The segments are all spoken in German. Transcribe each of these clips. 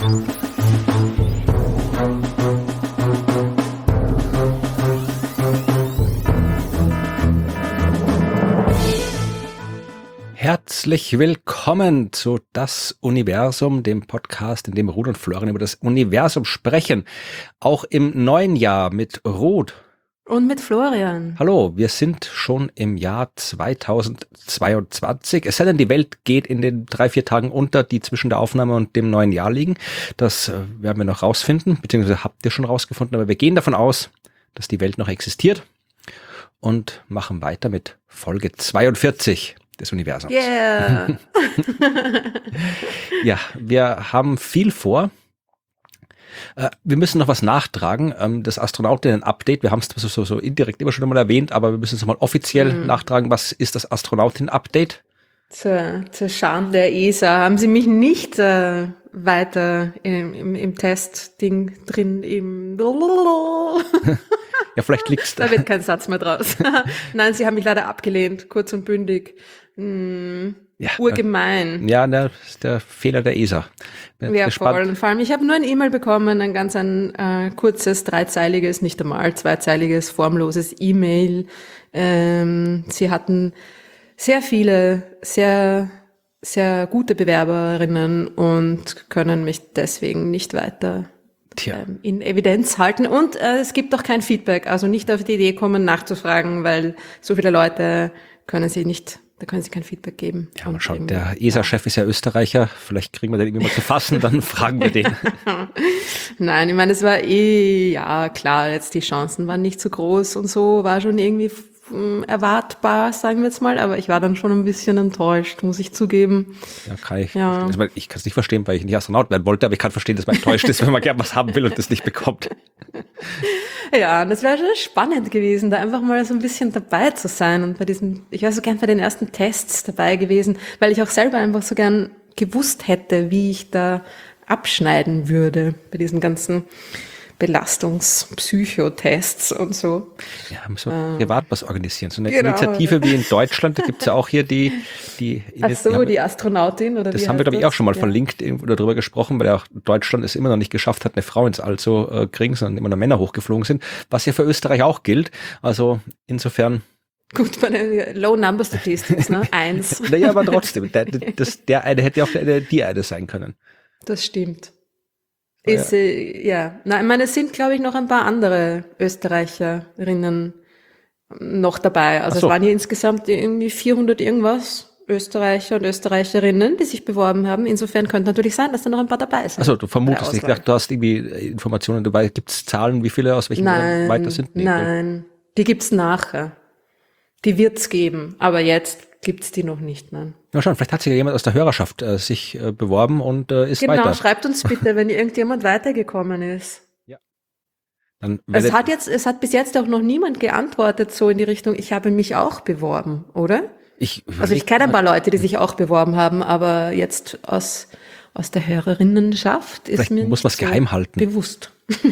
Herzlich willkommen zu Das Universum, dem Podcast, in dem Ruth und Florian über das Universum sprechen. Auch im neuen Jahr mit Ruth. Und mit Florian. Hallo, wir sind schon im Jahr 2022. Es sei denn, die Welt geht in den 3-4 Tagen unter, die zwischen der Aufnahme und dem neuen Jahr liegen. Das werden wir noch rausfinden, beziehungsweise habt ihr schon rausgefunden. Aber wir gehen davon aus, dass die Welt noch existiert und machen weiter mit Folge 42. Des Universums. Yeah! Ja, wir haben viel vor. Wir müssen noch was nachtragen. Das Astronautinnen-Update, wir haben es so indirekt immer schon mal erwähnt, aber wir müssen es mal offiziell nachtragen. Was ist das Astronautinnen-Update? Zur Schande der ESA haben sie mich nicht weiter im Testding drin Ja, vielleicht liegt's da. Da wird kein Satz mehr draus. Nein, sie haben mich leider abgelehnt, kurz und bündig. Ja, urgemein. Ja, das ist der Fehler der ESA. Ja, voll. Und vor allem, ich habe nur ein E-Mail bekommen, ein kurzes, 3-zeiliges, nicht einmal 2-zeiliges, formloses E-Mail. Sie hatten sehr viele, sehr, sehr gute Bewerberinnen und können mich deswegen nicht weiter in Evidenz halten. Und es gibt auch kein Feedback, also nicht auf die Idee kommen, nachzufragen, weil so viele Leute können sie kein Feedback geben. Ja, mal schauen, der ESA-Chef ist ja Österreicher, vielleicht kriegen wir den irgendwie mal zu fassen, dann fragen wir den. Nein, ich meine, es war ja klar, jetzt die Chancen waren nicht so groß und so, war schon irgendwie erwartbar, sagen wir jetzt mal, aber ich war dann schon ein bisschen enttäuscht, muss ich zugeben. Ja, kann ich. Ja. Also ich kann es nicht verstehen, weil ich nicht Astronaut werden wollte, aber ich kann verstehen, dass man enttäuscht ist, wenn man gerne was haben will und das nicht bekommt. Ja, und das wäre schon spannend gewesen, da einfach mal so ein bisschen dabei zu sein und ich wäre so gern bei den ersten Tests dabei gewesen, weil ich auch selber einfach so gern gewusst hätte, wie ich da abschneiden würde bei diesen ganzen Belastungspsychotests und so. Ja, müssen wir privat was organisieren. So eine Initiative wie in Deutschland, da gibt's ja auch hier die Ach so, die Astronautin oder das haben wir, glaube ich, auch schon mal verlinkt oder darüber gesprochen, weil ja auch Deutschland es immer noch nicht geschafft hat, eine Frau ins All zu kriegen, sondern immer noch Männer hochgeflogen sind, was ja für Österreich auch gilt. Also insofern. Gut, bei den Low Number Statistics, ne? 1. Naja, aber trotzdem, der eine hätte auch die eine sein können. Das stimmt. Nein, ich meine, es sind, glaube ich, noch ein paar andere Österreicherinnen noch dabei. Also es waren hier insgesamt irgendwie 400 irgendwas Österreicher und Österreicherinnen, die sich beworben haben. Insofern könnte natürlich sein, dass da noch ein paar dabei sind. Also du vermutest nicht, du hast irgendwie Informationen dabei. Gibt es Zahlen, wie viele aus welchen Ländern weiter sind? Nein, die gibt's nachher. Die wird's geben, aber jetzt gibt's die noch nicht, nein. Na schon, vielleicht hat sich ja jemand aus der Hörerschaft sich beworben und ist weiter. Genau, schreibt uns bitte, wenn irgendjemand weitergekommen ist. Ja. Dann es hat bis jetzt auch noch niemand geantwortet, so in die Richtung, ich habe mich auch beworben, oder? Ich kenne ein paar Leute, die sich auch beworben haben, aber jetzt aus der Hörerinnenschaft ist mir muss man es geheim halten. Bewusst.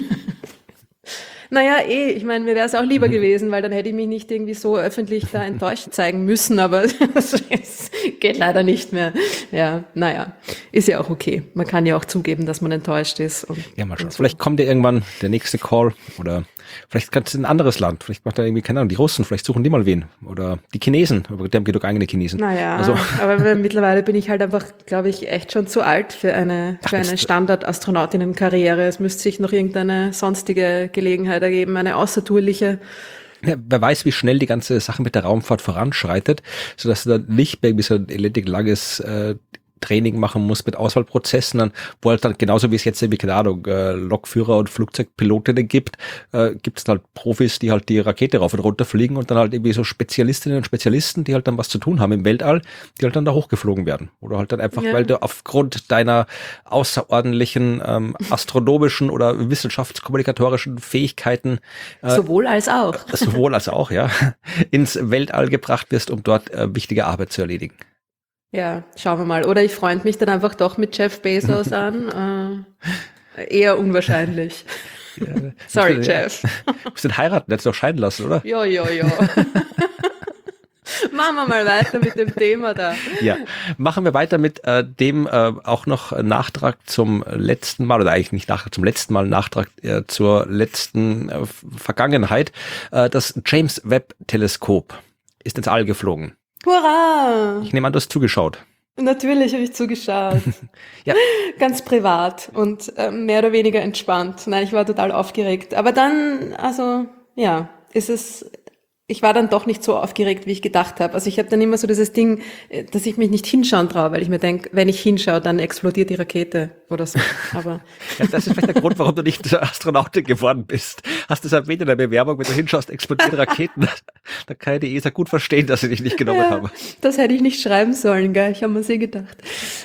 Naja, ich meine, mir wäre es auch lieber gewesen, weil dann hätte ich mich nicht irgendwie so öffentlich da enttäuscht zeigen müssen, aber es geht leider nicht mehr. Ja, naja, ist ja auch okay. Man kann ja auch zugeben, dass man enttäuscht ist. Ja, mal schauen. So. Vielleicht kommt ja irgendwann der nächste Call oder vielleicht kann es ein anderes Land. Vielleicht macht da irgendwie, keine Ahnung, die Russen, vielleicht suchen die mal wen. Oder die Chinesen, aber die haben genug eigene Chinesen. Naja, aber mittlerweile bin ich halt einfach, glaube ich, echt schon zu alt für eine Standard-Astronautinnen-Karriere. Es müsste sich noch irgendeine sonstige Gelegenheit ergeben, eine außertourliche. Ja, wer weiß, wie schnell die ganze Sache mit der Raumfahrt voranschreitet, sodass du dann nicht irgendwie so ein elendig langes Training machen muss mit Auswahlprozessen, wo halt dann genauso wie es jetzt irgendwie, keine Ahnung, Lokführer und Flugzeugpilotinnen gibt, gibt es halt Profis, die halt die Rakete rauf und runter fliegen und dann halt irgendwie so Spezialistinnen und Spezialisten, die halt dann was zu tun haben im Weltall, die halt dann da hochgeflogen werden. Oder halt dann einfach, weil du aufgrund deiner außerordentlichen astronomischen oder wissenschaftskommunikatorischen Fähigkeiten sowohl als auch, ja, ins Weltall gebracht wirst, um dort wichtige Arbeit zu erledigen. Ja, schauen wir mal. Oder ich freunde mich dann einfach doch mit Jeff Bezos an. Eher unwahrscheinlich. Ja, Sorry, Jeff. Du musst ihn heiraten, hättest du auch scheiden lassen, oder? Ja. Machen wir mal weiter mit dem Thema da. Ja, machen wir weiter mit dem auch noch Nachtrag zum letzten Mal, oder eigentlich nicht Nachtrag zum letzten Mal, Nachtrag zur letzten Vergangenheit. Das James Webb Teleskop ist ins All geflogen. Hurra! Ich nehme an, du hast zugeschaut. Natürlich habe ich zugeschaut. Ja. Ganz privat und mehr oder weniger entspannt. Nein, ich war total aufgeregt. Aber dann, also ja, ich war dann doch nicht so aufgeregt, wie ich gedacht habe. Also ich habe dann immer so dieses Ding, dass ich mich nicht hinschauen traue, weil ich mir denke, wenn ich hinschaue, dann explodiert die Rakete oder so. Aber ja, das ist vielleicht der Grund, warum du nicht Astronautin geworden bist. Hast du es erwähnt in der Bewerbung, wenn du hinschaust, explodieren Raketen. Da kann ja die ESA gut verstehen, dass sie dich nicht genommen haben. Das hätte ich nicht schreiben sollen, gell? Ich habe mir sehr gedacht.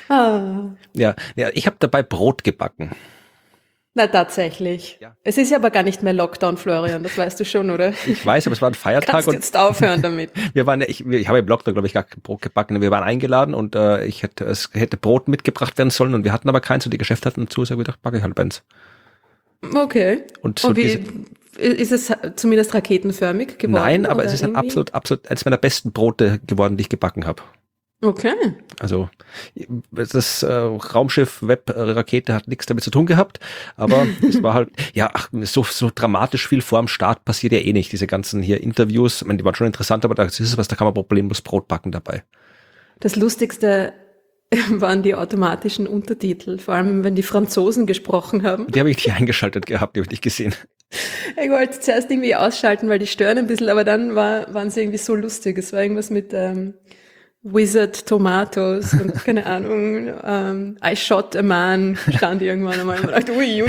Ja, ich habe dabei Brot gebacken. Na, tatsächlich. Ja. Es ist ja aber gar nicht mehr Lockdown, Florian, das weißt du schon, oder? Ich weiß, aber es war ein Feiertag. Kannst und jetzt aufhören damit. ich habe im Lockdown, glaube ich, gar kein Brot gebacken. Wir waren eingeladen und es hätte Brot mitgebracht werden sollen und wir hatten aber keins und die Geschäfte hatten zu, so habe ich gedacht, backe ich halt eins. Okay. Und so und ist es zumindest raketenförmig geworden? Nein, aber oder es ist ein irgendwie? absolut eines meiner besten Brote geworden, die ich gebacken habe. Okay. Also das Raumschiff Webb-Rakete hat nichts damit zu tun gehabt, aber es war halt, so dramatisch viel vor dem Start passiert ja eh nicht. Diese ganzen hier Interviews, ich meine, die waren schon interessant, aber da kann man problemlos Brot backen dabei. Das Lustigste waren die automatischen Untertitel, vor allem wenn die Franzosen gesprochen haben. Die habe ich nicht eingeschaltet gehabt, die habe ich nicht gesehen. Ich wollte zuerst irgendwie ausschalten, weil die stören ein bisschen, aber dann waren sie irgendwie so lustig. Es war irgendwas mit Wizard Tomatoes und keine Ahnung, I shot a man, stand irgendwann einmal und man dachte, ui.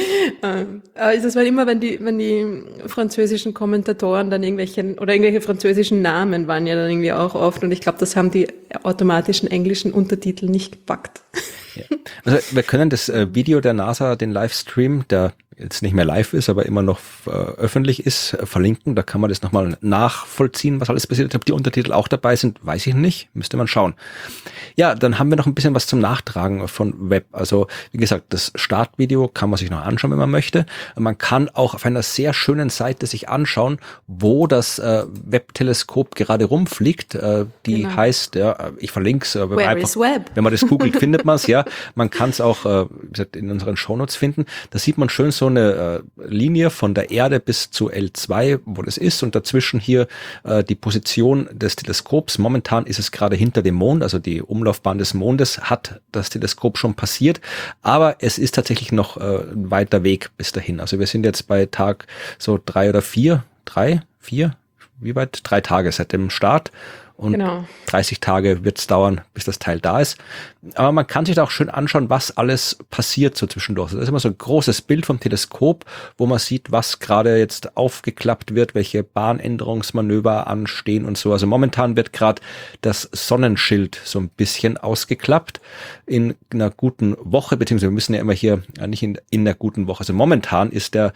Das war immer, wenn die französischen Kommentatoren dann irgendwelche französischen Namen waren ja dann irgendwie auch oft und ich glaube, das haben die automatischen englischen Untertitel nicht gepackt. Ja. Also wir können das Video der NASA, den Livestream, der jetzt nicht mehr live ist, aber immer noch öffentlich ist, verlinken. Da kann man das nochmal nachvollziehen, was alles passiert ist. Ob die Untertitel auch dabei sind, weiß ich nicht. Müsste man schauen. Ja, dann haben wir noch ein bisschen was zum Nachtragen von Webb. Also wie gesagt, das Startvideo kann man sich noch anschauen, wenn man möchte. Man kann auch auf einer sehr schönen Seite sich anschauen, wo das Webb-Teleskop gerade rumfliegt. Die heißt, ich verlinke es. Where is Webb? Wenn man das googelt, findet man es, ja. Man kann es auch wie gesagt, in unseren Shownotes finden. Da sieht man schön so eine Linie von der Erde bis zu L2, wo das ist. Und dazwischen hier die Position des Teleskops. Momentan ist es gerade hinter dem Mond, also die Umlaufbahn des Mondes hat das Teleskop schon passiert. Aber es ist tatsächlich noch ein weiter Weg bis dahin. Also wir sind jetzt bei Tag so 3 oder 4, 3, 4, wie weit? 3 Tage seit dem Start. Und genau. 30 Tage wird es dauern, bis das Teil da ist. Aber man kann sich da auch schön anschauen, was alles passiert so zwischendurch. Das ist immer so ein großes Bild vom Teleskop, wo man sieht, was gerade jetzt aufgeklappt wird, welche Bahnänderungsmanöver anstehen und so. Also momentan wird gerade das Sonnenschild so ein bisschen ausgeklappt in einer guten Woche, beziehungsweise wir müssen ja immer hier nicht in einer guten Woche. Also momentan ist der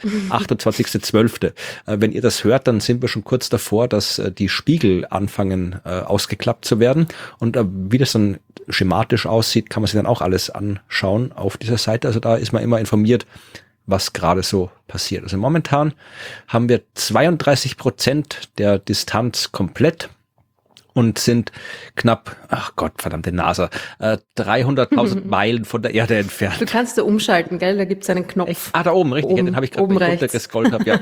28.12. Wenn ihr das hört, dann sind wir schon kurz davor, dass die Spiegel anfangen ausgeklappt zu werden. Und wie das dann schematisch aussieht, kann man sich dann auch alles anschauen auf dieser Seite. Also da ist man immer informiert, was gerade so passiert. Also momentan haben wir 32% der Distanz komplett und sind knapp, ach Gott, verdammte NASA, 300.000 Meilen von der Erde entfernt. Du kannst da umschalten, gell? Da gibt's einen Knopf. Da oben, richtig. Ja, den habe ich gerade runtergescrollt. Ja,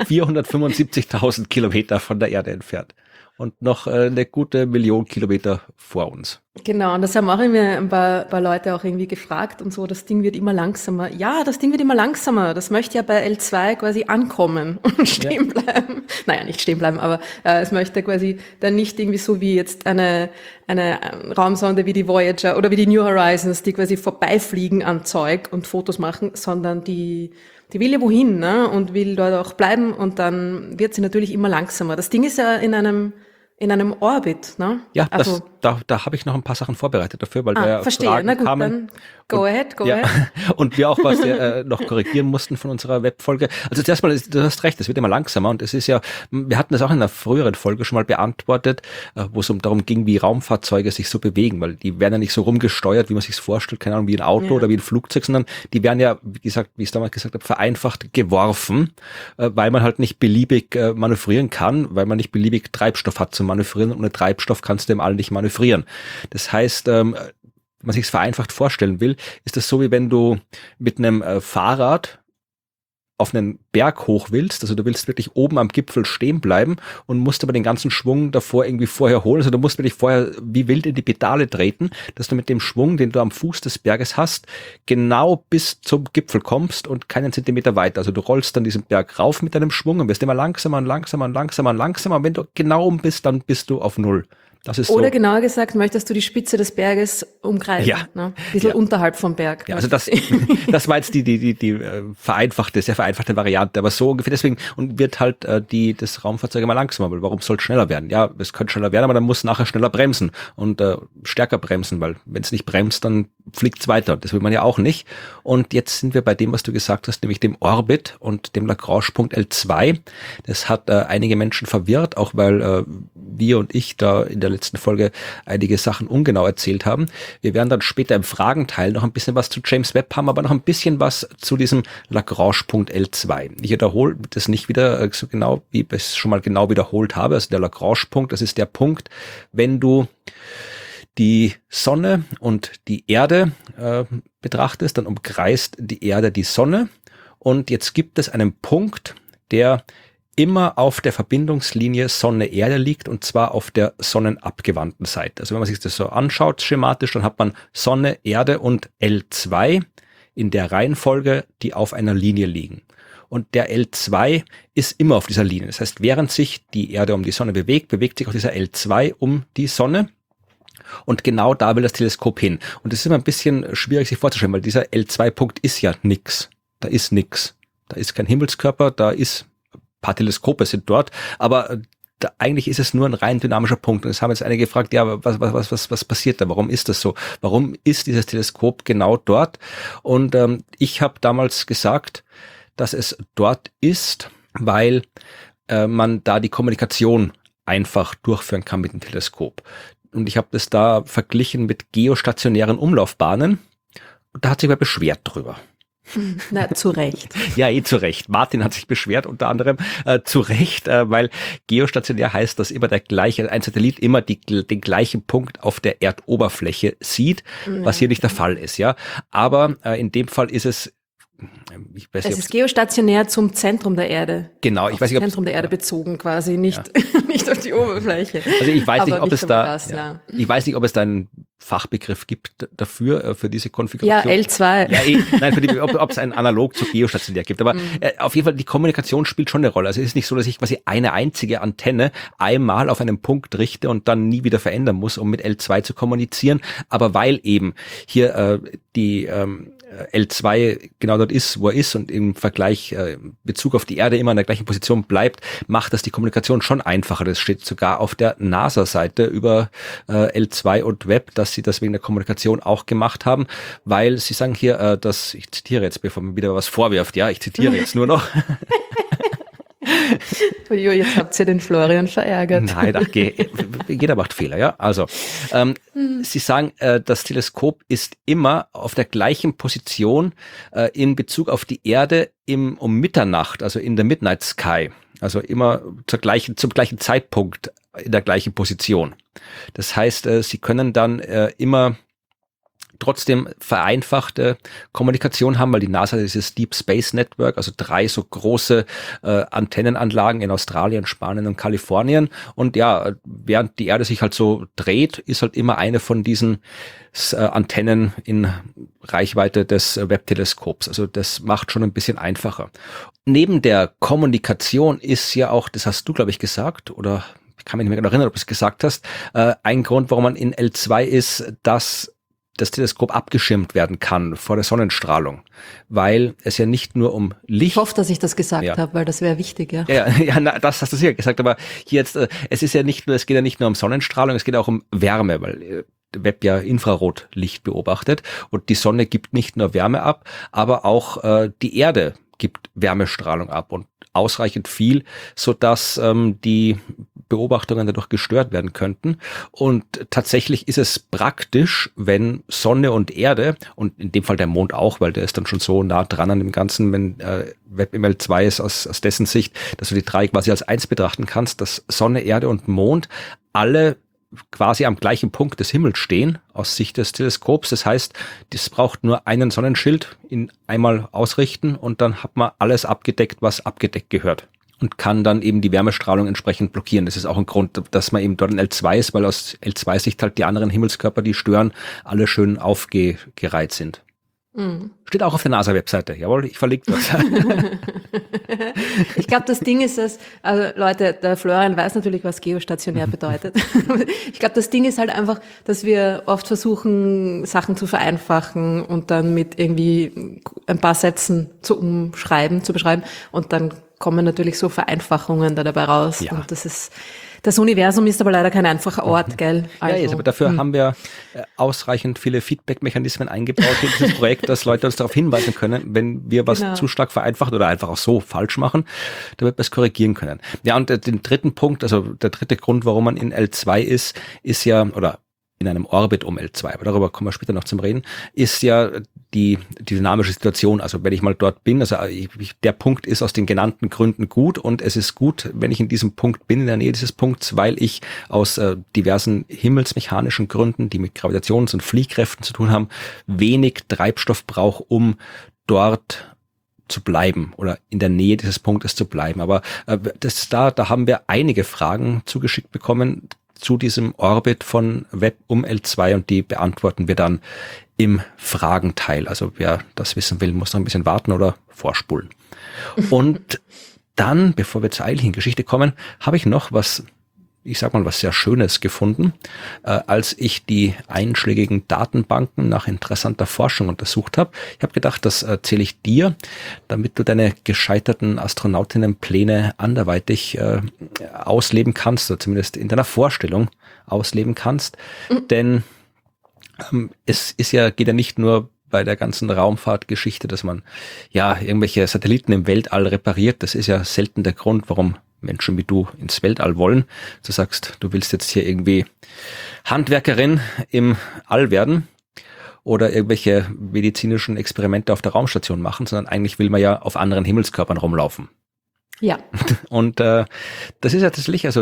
475.000 Kilometer von der Erde entfernt. Und noch eine gute Million Kilometer vor uns. Genau, und das haben auch immer ein paar Leute auch irgendwie gefragt und so, das Ding wird immer langsamer. Ja, das Ding wird immer langsamer. Das möchte ja bei L2 quasi ankommen und stehen bleiben. Naja, nicht stehen bleiben, aber es möchte quasi dann nicht irgendwie so wie jetzt eine Raumsonde wie die Voyager oder wie die New Horizons, die quasi vorbeifliegen an Zeug und Fotos machen, sondern die will ja wohin, ne? Und will dort auch bleiben und dann wird sie natürlich immer langsamer. Das Ding ist ja in einem Orbit, ne? Ja, also da habe ich noch ein paar Sachen vorbereitet dafür, weil da verstehe. Fragen Na gut, kamen. Dann go ahead. Und wir auch was noch korrigieren mussten von unserer Webfolge. Also zuerst mal, du hast recht, es wird immer langsamer und es ist ja, wir hatten das auch in einer früheren Folge schon mal beantwortet, wo es darum ging, wie Raumfahrzeuge sich so bewegen, weil die werden ja nicht so rumgesteuert, wie man sich vorstellt, keine Ahnung, wie ein Auto oder wie ein Flugzeug, sondern die werden ja, wie gesagt, wie ich es damals gesagt habe, vereinfacht geworfen, weil man halt nicht beliebig manövrieren kann, weil man nicht beliebig Treibstoff hat zum Manövrieren und ohne Treibstoff kannst du im All nicht manövrieren. Das heißt, wenn man sich es vereinfacht vorstellen will, ist das so, wie wenn du mit einem Fahrrad auf einen Berg hoch willst, also du willst wirklich oben am Gipfel stehen bleiben und musst aber den ganzen Schwung davor irgendwie vorher holen, also du musst wirklich vorher wie wild in die Pedale treten, dass du mit dem Schwung, den du am Fuß des Berges hast, genau bis zum Gipfel kommst und keinen Zentimeter weiter. Also du rollst dann diesen Berg rauf mit deinem Schwung und wirst immer langsamer und langsamer und langsamer und langsamer und wenn du genau oben bist, dann bist du auf Null. Das ist Oder so. genauer gesagt, möchtest du die Spitze des Berges umgreifen, ne? Ein bisschen unterhalb vom Berg. Ja, also das war jetzt die vereinfachte, sehr vereinfachte Variante, aber so ungefähr deswegen und wird halt das Raumfahrzeug immer langsamer, weil warum soll es schneller werden? Ja, es könnte schneller werden, aber dann muss es nachher schneller bremsen und stärker bremsen, weil wenn es nicht bremst, dann fliegt es weiter. Das will man ja auch nicht. Und jetzt sind wir bei dem, was du gesagt hast, nämlich dem Orbit und dem Lagrange-Punkt L2. Das hat einige Menschen verwirrt, auch weil wir und ich da in der letzten Folge einige Sachen ungenau erzählt haben. Wir werden dann später im Fragenteil noch ein bisschen was zu James Webb haben, aber noch ein bisschen was zu diesem Lagrange-Punkt L2. Ich wiederhole das nicht wieder so genau, wie ich es schon mal genau wiederholt habe. Also der Lagrange-Punkt, das ist der Punkt, wenn du die Sonne und die Erde betrachtest, dann umkreist die Erde die Sonne und jetzt gibt es einen Punkt, der immer auf der Verbindungslinie Sonne-Erde liegt und zwar auf der sonnenabgewandten Seite. Also wenn man sich das so anschaut schematisch, dann hat man Sonne, Erde und L2 in der Reihenfolge, die auf einer Linie liegen. Und der L2 ist immer auf dieser Linie. Das heißt, während sich die Erde um die Sonne bewegt, bewegt sich auch dieser L2 um die Sonne. Und genau da will das Teleskop hin. Und es ist immer ein bisschen schwierig sich vorzustellen, weil dieser L2-Punkt ist ja nix. Da ist nix. Da ist kein Himmelskörper, da ist paar Teleskope sind dort, aber eigentlich ist es nur ein rein dynamischer Punkt. Und es haben jetzt einige gefragt, ja, was passiert da? Warum ist das so? Warum ist dieses Teleskop genau dort? Und ich habe damals gesagt, dass es dort ist, weil man da die Kommunikation einfach durchführen kann mit dem Teleskop. Und ich habe das da verglichen mit geostationären Umlaufbahnen. Und da hat sich wer beschwert drüber. Na, zu Recht. Ja, zu Recht. Martin hat sich beschwert, unter anderem zu Recht, weil geostationär heißt, dass immer ein Satellit immer den gleichen Punkt auf der Erdoberfläche sieht, was hier nicht der Fall ist, ja. Aber in dem Fall ist es, ich weiß nicht, es ist geostationär zum Zentrum der Erde. Genau, ich weiß nicht, ob Zentrum der Erde bezogen quasi, nicht auf die Oberfläche. Also ich weiß nicht, ob es da, ich weiß nicht, ob es da einen Fachbegriff gibt dafür, für diese Konfiguration. Ja, L2. Ja, nein, ob es einen analog zu geostationär gibt. Aber auf jeden Fall, die Kommunikation spielt schon eine Rolle. Also es ist nicht so, dass ich quasi eine einzige Antenne einmal auf einen Punkt richte und dann nie wieder verändern muss, um mit L2 zu kommunizieren. Aber weil eben hier die L2 genau dort ist, wo er ist und im Vergleich Bezug auf die Erde immer in der gleichen Position bleibt, macht das die Kommunikation schon einfacher. Das steht sogar auf der NASA-Seite über L2 und Webb, dass sie das wegen der Kommunikation auch gemacht haben, weil sie sagen hier, dass, ich zitiere jetzt, bevor man wieder was vorwirft, ja, ich zitiere jetzt nur noch. Jetzt habt ihr den Florian verärgert. Nein, jeder macht Fehler, ja. Also, Sie sagen, das Teleskop ist immer auf der gleichen Position in Bezug auf die Erde um Mitternacht, also in der Midnight Sky. Also immer zum gleichen Zeitpunkt in der gleichen Position. Das heißt, Sie können dann immer trotzdem vereinfachte Kommunikation haben, weil die NASA dieses Deep Space Network, also 3 so große Antennenanlagen in Australien, Spanien und Kalifornien. Und ja, während die Erde sich halt so dreht, ist halt immer eine von diesen Antennen in Reichweite des Webb-Teleskops. Also das macht schon ein bisschen einfacher. Neben der Kommunikation ist ja auch, das hast du, glaube ich, gesagt, oder ich kann mich nicht mehr genau erinnern, ob du es gesagt hast, ein Grund, warum man in L2 ist, dass das Teleskop abgeschirmt werden kann vor der Sonnenstrahlung, weil es ja nicht nur um Licht... Ich hoffe, dass ich das gesagt habe, weil das wäre wichtig, ja. Das hast du sicher gesagt, aber hier jetzt, es geht ja nicht nur um Sonnenstrahlung, es geht auch um Wärme, weil Webb ja Infrarotlicht beobachtet und die Sonne gibt nicht nur Wärme ab, aber auch die Erde gibt Wärmestrahlung ab und ausreichend viel, sodass die Beobachtungen dadurch gestört werden könnten. Und tatsächlich ist es praktisch, wenn Sonne und Erde, und in dem Fall der Mond auch, weil der ist dann schon so nah dran an dem Ganzen, wenn WebML2 ist aus dessen Sicht, dass du die drei quasi als eins betrachten kannst, dass Sonne, Erde und Mond alle quasi am gleichen Punkt des Himmels stehen, aus Sicht des Teleskops. Das heißt, das braucht nur einen Sonnenschild in einmal ausrichten und dann hat man alles abgedeckt, was abgedeckt gehört. Und kann dann eben die Wärmestrahlung entsprechend blockieren. Das ist auch ein Grund, dass man eben dort in L2 ist, weil aus L2-Sicht halt die anderen Himmelskörper, die stören, alle schön aufgereiht sind. Steht auch auf der NASA-Webseite. Jawohl, ich verlinke das. Ich glaube, das Ding ist also Leute, der Florian weiß natürlich, was geostationär bedeutet. Ich glaube, das Ding ist halt einfach, dass wir oft versuchen, Sachen zu vereinfachen und dann mit irgendwie ein paar Sätzen zu beschreiben und dann kommen natürlich so Vereinfachungen da dabei raus. Ja. Und das Universum ist aber leider kein einfacher Ort, gell? Also, aber dafür haben wir ausreichend viele Feedback-Mechanismen eingebaut in dieses Projekt, dass Leute uns darauf hinweisen können, wenn wir was zu stark vereinfachen oder einfach auch so falsch machen, damit wir es korrigieren können. Ja, und den dritten Punkt, also der dritte Grund, warum man in L2 ist ja, oder in einem Orbit um L2, aber darüber kommen wir später noch zum Reden, ist ja die dynamische Situation. Also wenn ich mal dort bin, also der Punkt ist aus den genannten Gründen gut und es ist gut, wenn ich in diesem Punkt bin, in der Nähe dieses Punkts, weil ich aus diversen himmelsmechanischen Gründen, die mit Gravitations- und Fliehkräften zu tun haben, wenig Treibstoff brauche, um dort zu bleiben oder in der Nähe dieses Punktes zu bleiben. Aber da haben wir einige Fragen zugeschickt bekommen zu diesem Orbit von Webb um L2 und die beantworten wir dann im Fragenteil. Also wer das wissen will, muss noch ein bisschen warten oder vorspulen. Und dann, bevor wir zur eigentlichen Geschichte kommen, habe ich noch was sehr Schönes gefunden, als ich die einschlägigen Datenbanken nach interessanter Forschung untersucht habe. Ich habe gedacht, das erzähle ich dir, damit du deine gescheiterten Astronautinnenpläne anderweitig ausleben kannst, oder zumindest in deiner Vorstellung ausleben kannst. Denn geht ja nicht nur bei der ganzen Raumfahrtgeschichte, dass man ja irgendwelche Satelliten im Weltall repariert. Das ist ja selten der Grund, warum Menschen wie du ins Weltall wollen. Du sagst, du willst jetzt hier irgendwie Handwerkerin im All werden oder irgendwelche medizinischen Experimente auf der Raumstation machen, sondern eigentlich will man ja auf anderen Himmelskörpern rumlaufen. Ja. Und das ist ja tatsächlich, also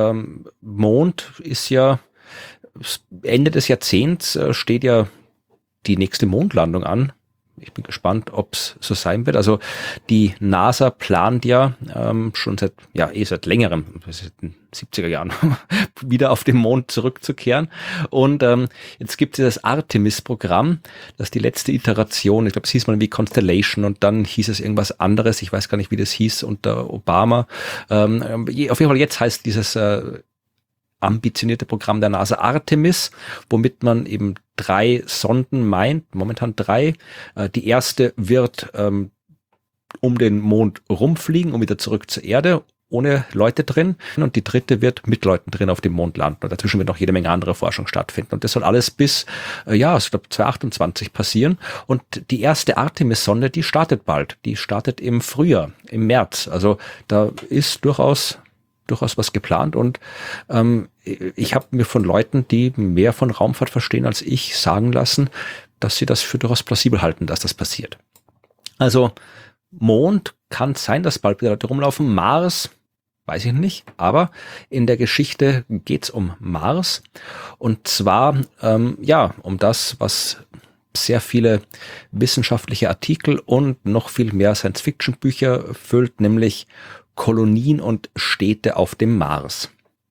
Mond ist ja Ende des Jahrzehnts steht ja die nächste Mondlandung an. Ich bin gespannt, ob es so sein wird. Also die NASA plant ja schon seit längerem, seit den 70er Jahren, wieder auf den Mond zurückzukehren. Und jetzt gibt es das Artemis-Programm, das ist die letzte Iteration. Ich glaube, es hieß mal wie Constellation und dann hieß es irgendwas anderes. Ich weiß gar nicht, wie das hieß unter Obama. Auf jeden Fall jetzt heißt dieses ambitionierte Programm der NASA Artemis, womit man eben 3 Sonden meint, momentan 3. Die erste wird um den Mond rumfliegen und wieder zurück zur Erde, ohne Leute drin. Und die dritte wird mit Leuten drin auf dem Mond landen. Und dazwischen wird noch jede Menge andere Forschung stattfinden. Und das soll alles bis, ich glaube 2028 passieren. Und die erste Artemis-Sonde, die startet bald. Die startet im Frühjahr, im März. Also da ist durchaus was geplant und ich habe mir von Leuten, die mehr von Raumfahrt verstehen als ich, sagen lassen, dass sie das für durchaus plausibel halten, dass das passiert. Also Mond kann sein, dass bald wieder Leute rumlaufen. Mars, weiß ich nicht, aber in der Geschichte geht's um Mars und zwar um das, was sehr viele wissenschaftliche Artikel und noch viel mehr Science-Fiction-Bücher füllt, nämlich Kolonien und Städte auf dem Mars.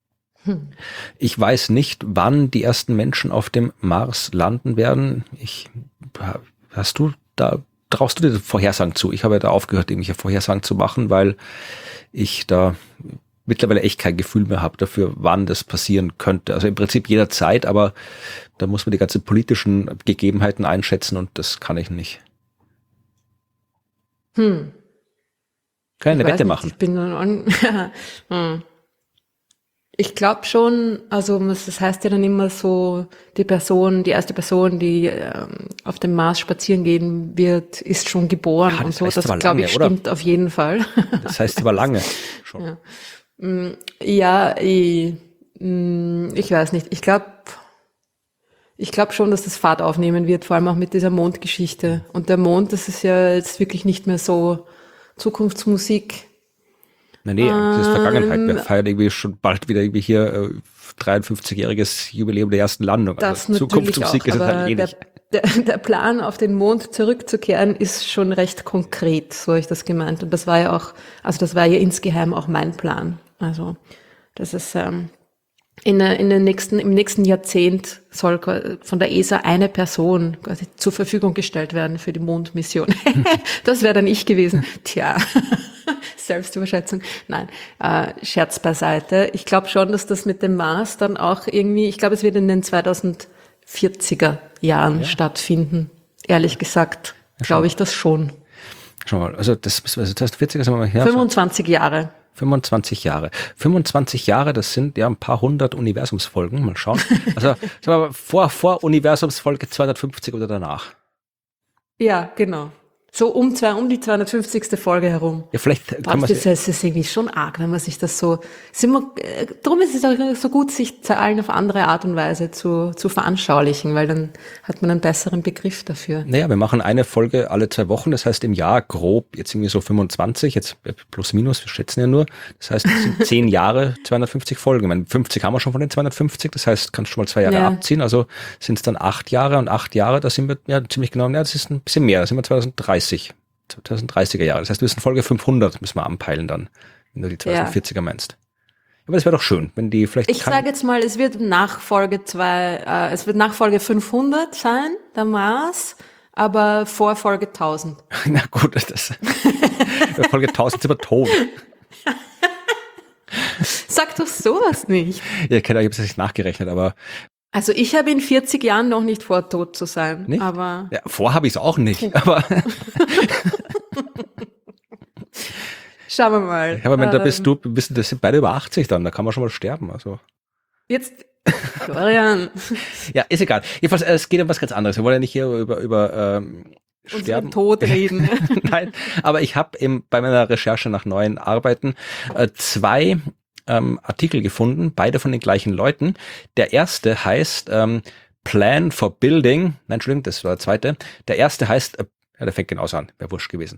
Ich weiß nicht, wann die ersten Menschen auf dem Mars landen werden. Traust du dir Vorhersagen zu? Ich habe ja da aufgehört, irgendwelche Vorhersagen zu machen, weil ich da mittlerweile echt kein Gefühl mehr habe dafür, wann das passieren könnte. Also im Prinzip jederzeit, aber da muss man die ganzen politischen Gegebenheiten einschätzen und das kann ich nicht. Kann eine Wette machen. Ich bin Ich glaube schon, also das heißt ja dann immer so, die erste Person, die auf dem Mars spazieren gehen wird, ist schon geboren Ja, und so. Das glaube lange, ich stimmt auf jeden Fall. Das heißt aber lange schon. Ja, ich weiß nicht. Ich glaube schon, dass das Fahrt aufnehmen wird, vor allem auch mit dieser Mondgeschichte. Und der Mond, das ist ja jetzt wirklich nicht mehr so Zukunftsmusik. Nee, das ist Vergangenheit. Wir feiern irgendwie schon bald wieder irgendwie hier 53-jähriges Jubiläum der ersten Landung. Das also Zukunftsmusik ist es halt nicht. Der Plan, auf den Mond zurückzukehren, ist schon recht konkret, so habe ich das gemeint. Und das war ja auch, also das war ja insgeheim auch mein Plan. Also das ist im nächsten Jahrzehnt soll von der ESA eine Person quasi zur Verfügung gestellt werden für die Mondmission. Das wäre dann ich gewesen. Tja, Selbstüberschätzung. Nein, Scherz beiseite. Ich glaube schon, dass das mit dem Mars dann auch irgendwie, ich glaube, es wird in den 2040er Jahren stattfinden. Ehrlich gesagt, glaube ich das schon. Schau mal, also das 2040er sind wir mal her. 25 Jahre. 25 Jahre. 25 Jahre, das sind ja ein paar hundert Universumsfolgen. Mal schauen. Also sagen wir mal, vor Universumsfolge 250 oder danach. Ja, genau. So um die 250. Folge herum. Ja, vielleicht kann man das ist irgendwie schon arg, wenn man sich das so, drum ist es auch so gut, sich Zahlen auf andere Art und Weise zu veranschaulichen, weil dann hat man einen besseren Begriff dafür. Naja, wir machen eine Folge alle 2 Wochen, das heißt im Jahr grob jetzt irgendwie so 25, jetzt plus minus, wir schätzen ja nur, das heißt es sind 10 Jahre, 250 Folgen. Ich meine, 50 haben wir schon von den 250, das heißt, kannst du schon mal 2 Jahre abziehen, also sind es dann 8 Jahre und 8 Jahre, da sind wir ja ziemlich genau, das ist ein bisschen mehr, da sind wir 2030er Jahre. Das heißt, wir müssen Folge 500 müssen wir anpeilen dann, wenn du die 2040er meinst. Aber das wäre doch schön, wenn die vielleicht. Ich sage jetzt mal, es wird nach Folge 500 sein, der Mars, aber vor Folge 1000. Na gut, Folge 1000 sind wir tot. Sag doch sowas nicht. Ja, ich habe es nicht nachgerechnet, aber. Also ich habe in 40 Jahren noch nicht vor, tot zu sein. Nicht? Aber ja, vor habe ich es auch nicht, aber schauen wir mal. Ja, aber wenn das sind beide über 80 dann, da kann man schon mal sterben. Also. Jetzt, Florian. Ja, ist egal. Jedenfalls, es geht um was ganz anderes. Wir wollen ja nicht hier über Sterben. Tod reden. Nein, aber ich habe bei meiner Recherche nach neuen Arbeiten 2 Artikel gefunden, beide von den gleichen Leuten. Der erste heißt Plan for Building, nein, Entschuldigung, das war der zweite. Der erste heißt, der fängt genauso an, wäre wurscht gewesen.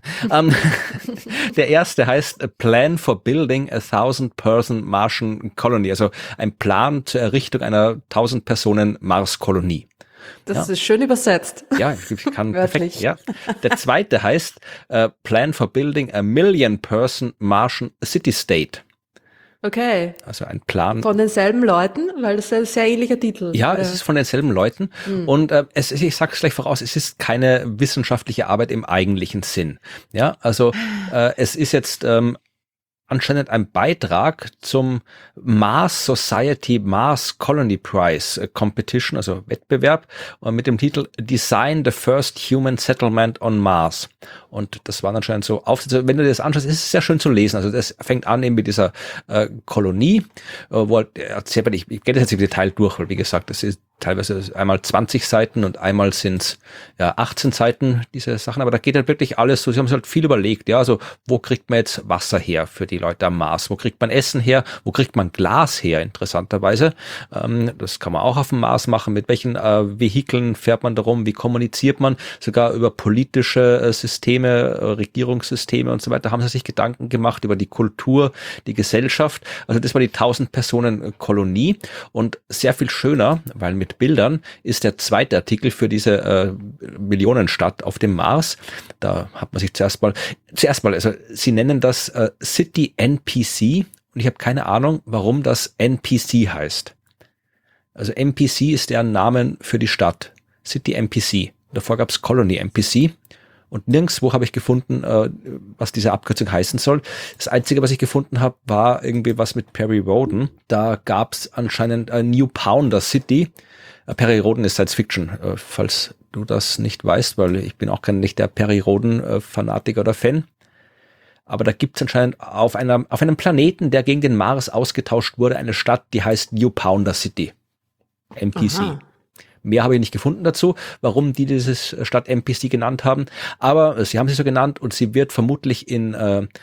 Der erste heißt Plan for Building a 1000-Person Martian Colony, also ein Plan zur Errichtung einer 1000-Personen Mars-Kolonie. Das ist schön übersetzt. Ja, ich kann perfekt. Ja. Der zweite heißt Plan for Building a 1,000,000-Person Martian City-State. Okay. Also ein Plan. Von denselben Leuten, weil das ist ein sehr ähnlicher Titel. Ja, es ist von denselben Leuten. Und ich sage es gleich voraus, es ist keine wissenschaftliche Arbeit im eigentlichen Sinn. Ja, also es ist jetzt anscheinend ein Beitrag zum Mars Society Mars Colony Prize Competition, also Wettbewerb, mit dem Titel Design the First Human Settlement on Mars. Und das war anscheinend so Aufsätze. Wenn du dir das anschaust, ist es sehr schön zu lesen. Also das fängt an eben mit dieser Kolonie, wo ich gehe das jetzt im Detail durch, weil wie gesagt, das ist teilweise einmal 20 Seiten und einmal sind es 18 Seiten, diese Sachen. Aber da geht halt wirklich alles so. Sie haben sich halt viel überlegt. Ja, also wo kriegt man jetzt Wasser her für die Leute am Mars? Wo kriegt man Essen her? Wo kriegt man Glas her? Interessanterweise. Das kann man auch auf dem Mars machen. Mit welchen Vehikeln fährt man da rum? Wie kommuniziert man? Sogar über politische Systeme, Regierungssysteme und so weiter haben sie sich Gedanken gemacht über die Kultur, die Gesellschaft. Also das war die 1000-Personen-Kolonie und sehr viel schöner, weil mit Bildern ist der zweite Artikel für diese Millionenstadt auf dem Mars. Da hat man sich zuerst mal, also sie nennen das City NPC und ich habe keine Ahnung, warum das NPC heißt. Also NPC ist deren Namen für die Stadt. City NPC. Davor gab es Colony NPC. Und nirgendwo habe ich gefunden, was diese Abkürzung heißen soll. Das Einzige, was ich gefunden habe, war irgendwie was mit Perry Rhodan. Da gab es anscheinend New Pounder City. Perry Rhodan ist Science Fiction, falls du das nicht weißt, weil ich bin auch nicht der Perry Rhodan Fanatiker oder Fan. Aber da gibt es anscheinend auf einem Planeten, der gegen den Mars ausgetauscht wurde, eine Stadt, die heißt New Pounder City. MPC. Aha. Mehr habe ich nicht gefunden dazu, warum die diese Stadt MPC genannt haben. Aber sie haben sie so genannt und sie wird vermutlich in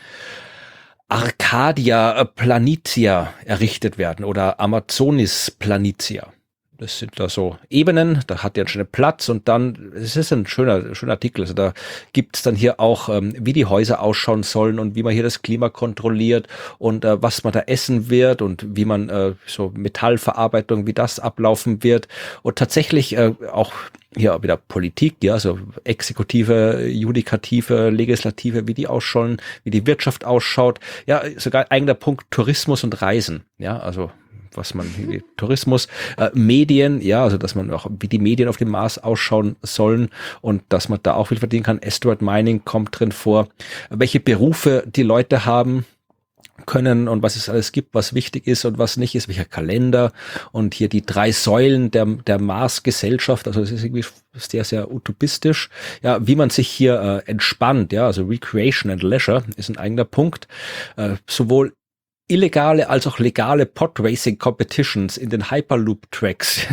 Arcadia Planitia errichtet werden oder Amazonis Planitia. Das sind da so Ebenen, da hat der einen schönen Platz und dann, es ist ein schöner Artikel, also da gibt's dann hier auch, wie die Häuser ausschauen sollen und wie man hier das Klima kontrolliert und was man da essen wird und wie man so Metallverarbeitung, wie das ablaufen wird und tatsächlich auch hier wieder Politik, ja, so Exekutive, Judikative, Legislative, wie die ausschauen, wie die Wirtschaft ausschaut, ja, sogar eigener Punkt Tourismus und Reisen, ja, also was man Tourismus, Medien, ja, also dass man auch, wie die Medien auf dem Mars ausschauen sollen und dass man da auch viel verdienen kann. Asteroid Mining kommt drin vor, welche Berufe die Leute haben können und was es alles gibt, was wichtig ist und was nicht ist, welcher Kalender und hier die 3 Säulen der Mars-Gesellschaft, also es ist irgendwie sehr, sehr utopistisch, ja, wie man sich hier entspannt, ja, also Recreation and Leisure ist ein eigener Punkt, sowohl illegale als auch legale Podracing Competitions in den Hyperloop-Tracks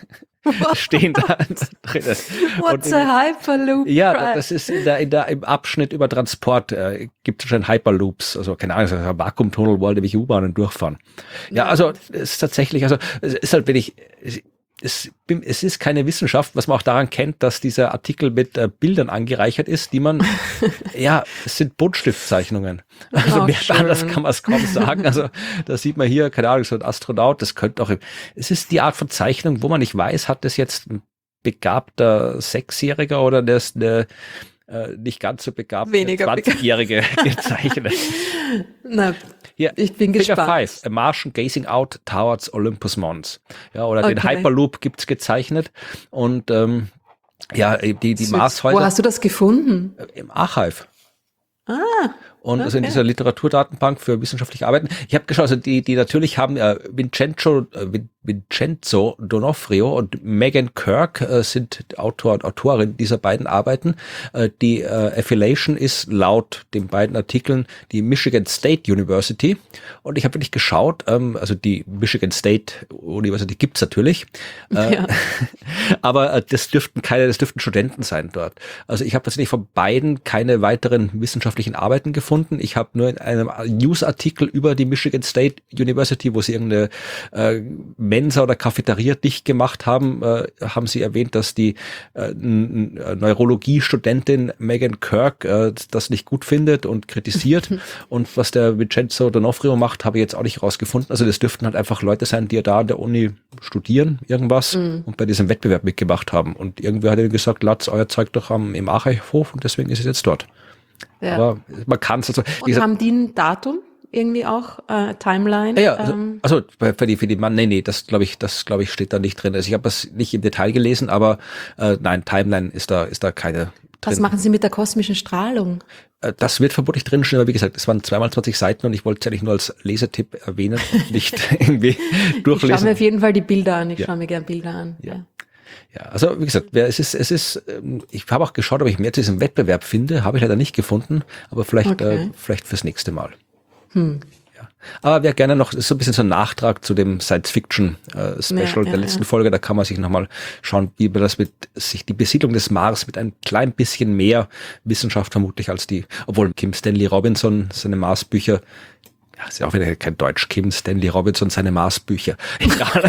stehen da drin. What's a Hyperloop? Ja, das ist im Abschnitt über Transport gibt es schon Hyperloops, also keine Ahnung, ein Vakuumtunnel, wo halt U-Bahnen durchfahren. Ja, also es ist tatsächlich, also es ist halt wirklich, es ist keine Wissenschaft, was man auch daran kennt, dass dieser Artikel mit Bildern angereichert ist, die man, ja, es sind Buntstiftzeichnungen. Also mehr anders kann man es kaum sagen. Also da sieht man hier, keine Ahnung, so ein Astronaut, das könnte auch, es ist die Art von Zeichnung, wo man nicht weiß, hat das jetzt ein begabter Sechsjähriger oder das eine nicht ganz so begabte 20-Jährige gezeichnet. Na, hier, ich bin gespannt. Figure 5, A Martian Gazing Out Towards Olympus Mons. Ja, oder den Hyperloop gibt's gezeichnet und ja, die Marshäuser. Wo hast du das gefunden? Im Archive. Ah. Und also in dieser Literaturdatenbank für wissenschaftliche Arbeiten. Ich habe geschaut, also die natürlich haben Vincenzo D'Onofrio und Megan Kirk sind Autor und Autorin dieser beiden Arbeiten. Die Affiliation ist laut den beiden Artikeln die Michigan State University. Und ich habe wirklich geschaut, also die Michigan State University gibt's natürlich. Ja. Aber das dürften Studenten sein dort. Also ich habe tatsächlich von beiden keine weiteren wissenschaftlichen Arbeiten gefunden. Ich habe nur in einem Newsartikel über die Michigan State University, wo sie irgendeine Mensa oder Cafeteria dicht gemacht haben, haben sie erwähnt, dass die Neurologie-Studentin Megan Kirk das nicht gut findet und kritisiert. Und was der Vincenzo D'Onofrio macht, habe ich jetzt auch nicht rausgefunden. Also das dürften halt einfach Leute sein, die da an der Uni studieren, irgendwas, und bei diesem Wettbewerb mitgemacht haben. Und irgendwer hat ihnen gesagt, lasst euer Zeug doch im Archivhof und deswegen ist es jetzt dort. Ja. Aber man kann es also. Und haben die ein Datum irgendwie auch, Timeline? Ja, also für die Mann, nee, das glaube ich steht da nicht drin. Also ich habe das nicht im Detail gelesen, aber nein, Timeline ist da keine drin. Was machen Sie mit der kosmischen Strahlung? Das wird vermutlich drinstehen, aber wie gesagt, es waren 2x20 Seiten und ich wollte es eigentlich nur als Lesetipp erwähnen und nicht irgendwie durchlesen. Ich schaue mir auf jeden Fall die Bilder an. Ich schaue mir gerne Bilder an. Ja. Ja, also wie gesagt, ich habe auch geschaut, ob ich mehr zu diesem Wettbewerb finde, habe ich leider nicht gefunden, aber vielleicht fürs nächste Mal. Ja. Aber wer gerne noch, ist so ein bisschen so ein Nachtrag zu dem Science-Fiction-Special der letzten Folge, da kann man sich nochmal schauen, wie man das sich die Besiedlung des Mars mit ein klein bisschen mehr Wissenschaft vermutlich als obwohl Kim Stanley Robinson seine Mars-Bücher, ja, ist ja auch wieder kein Deutsch, Kim Stanley Robinson seine Mars-Bücher. Egal.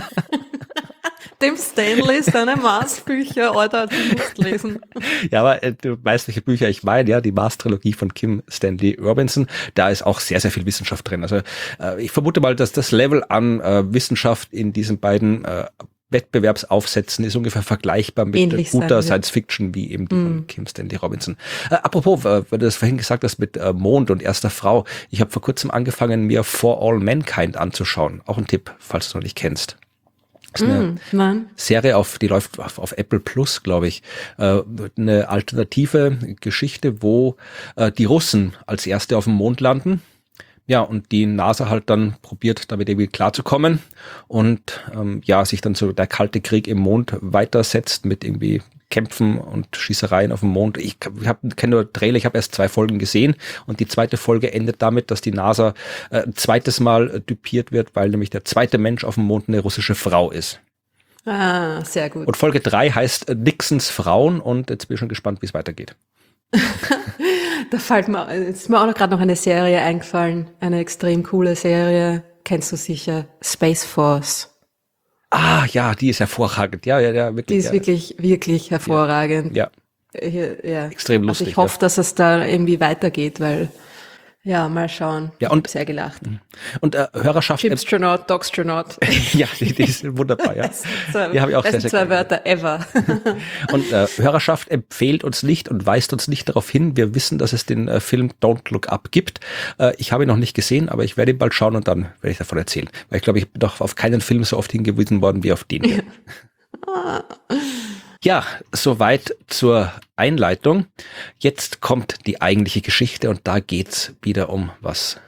Dem Stanley seine Mars-Bücher, Alter, du musst lesen. Ja, aber du weißt, welche Bücher ich meine, ja, die Mars-Trilogie von Kim Stanley Robinson, da ist auch sehr, sehr viel Wissenschaft drin. Also ich vermute mal, dass das Level an Wissenschaft in diesen beiden Wettbewerbsaufsätzen ist ungefähr vergleichbar mit guter Science-Fiction wie eben die von Kim Stanley Robinson. Apropos, weil du das vorhin gesagt hast mit Mond und erster Frau, ich habe vor kurzem angefangen, mir For All Mankind anzuschauen. Auch ein Tipp, falls du es noch nicht kennst. Das ist eine Nein. Serie, die läuft auf Apple Plus, glaube ich. Eine alternative Geschichte, wo die Russen als Erste auf dem Mond landen. Ja, und die NASA halt dann probiert, damit irgendwie klarzukommen und sich dann so der Kalte Krieg im Mond weitersetzt mit irgendwie Kämpfen und Schießereien auf dem Mond. Ich kenne nur Trailer, ich habe erst 2 Folgen gesehen und die zweite Folge endet damit, dass die NASA ein zweites Mal düpiert wird, weil nämlich der zweite Mensch auf dem Mond eine russische Frau ist. Ah, sehr gut. Und Folge 3 heißt Nixons Frauen und jetzt bin ich schon gespannt, wie es weitergeht. Ist mir auch gerade noch eine Serie eingefallen, eine extrem coole Serie, kennst du sicher, Space Force. Ah, ja, die ist hervorragend. Ja, wirklich. Die ist wirklich, wirklich hervorragend. Ja. Ja. Extrem lustig. Also ich hoffe, dass es da irgendwie weitergeht, weil, ja, mal schauen. Ja, und sehr gelacht. Und Hörerschaft. Chipstronaut, Dogstronaut. Ja, die ist wunderbar, ja. Die habe ich auch sehr, sehr gerne. 2 Wörter ever. Und Hörerschaft empfiehlt uns nicht und weist uns nicht darauf hin. Wir wissen, dass es den Film Don't Look Up gibt. Ich habe ihn noch nicht gesehen, aber ich werde ihn bald schauen und dann werde ich davon erzählen. Weil ich glaube, ich bin doch auf keinen Film so oft hingewiesen worden wie auf den hier. Ja, soweit zur Einleitung. Jetzt kommt die eigentliche Geschichte und da geht's wieder um was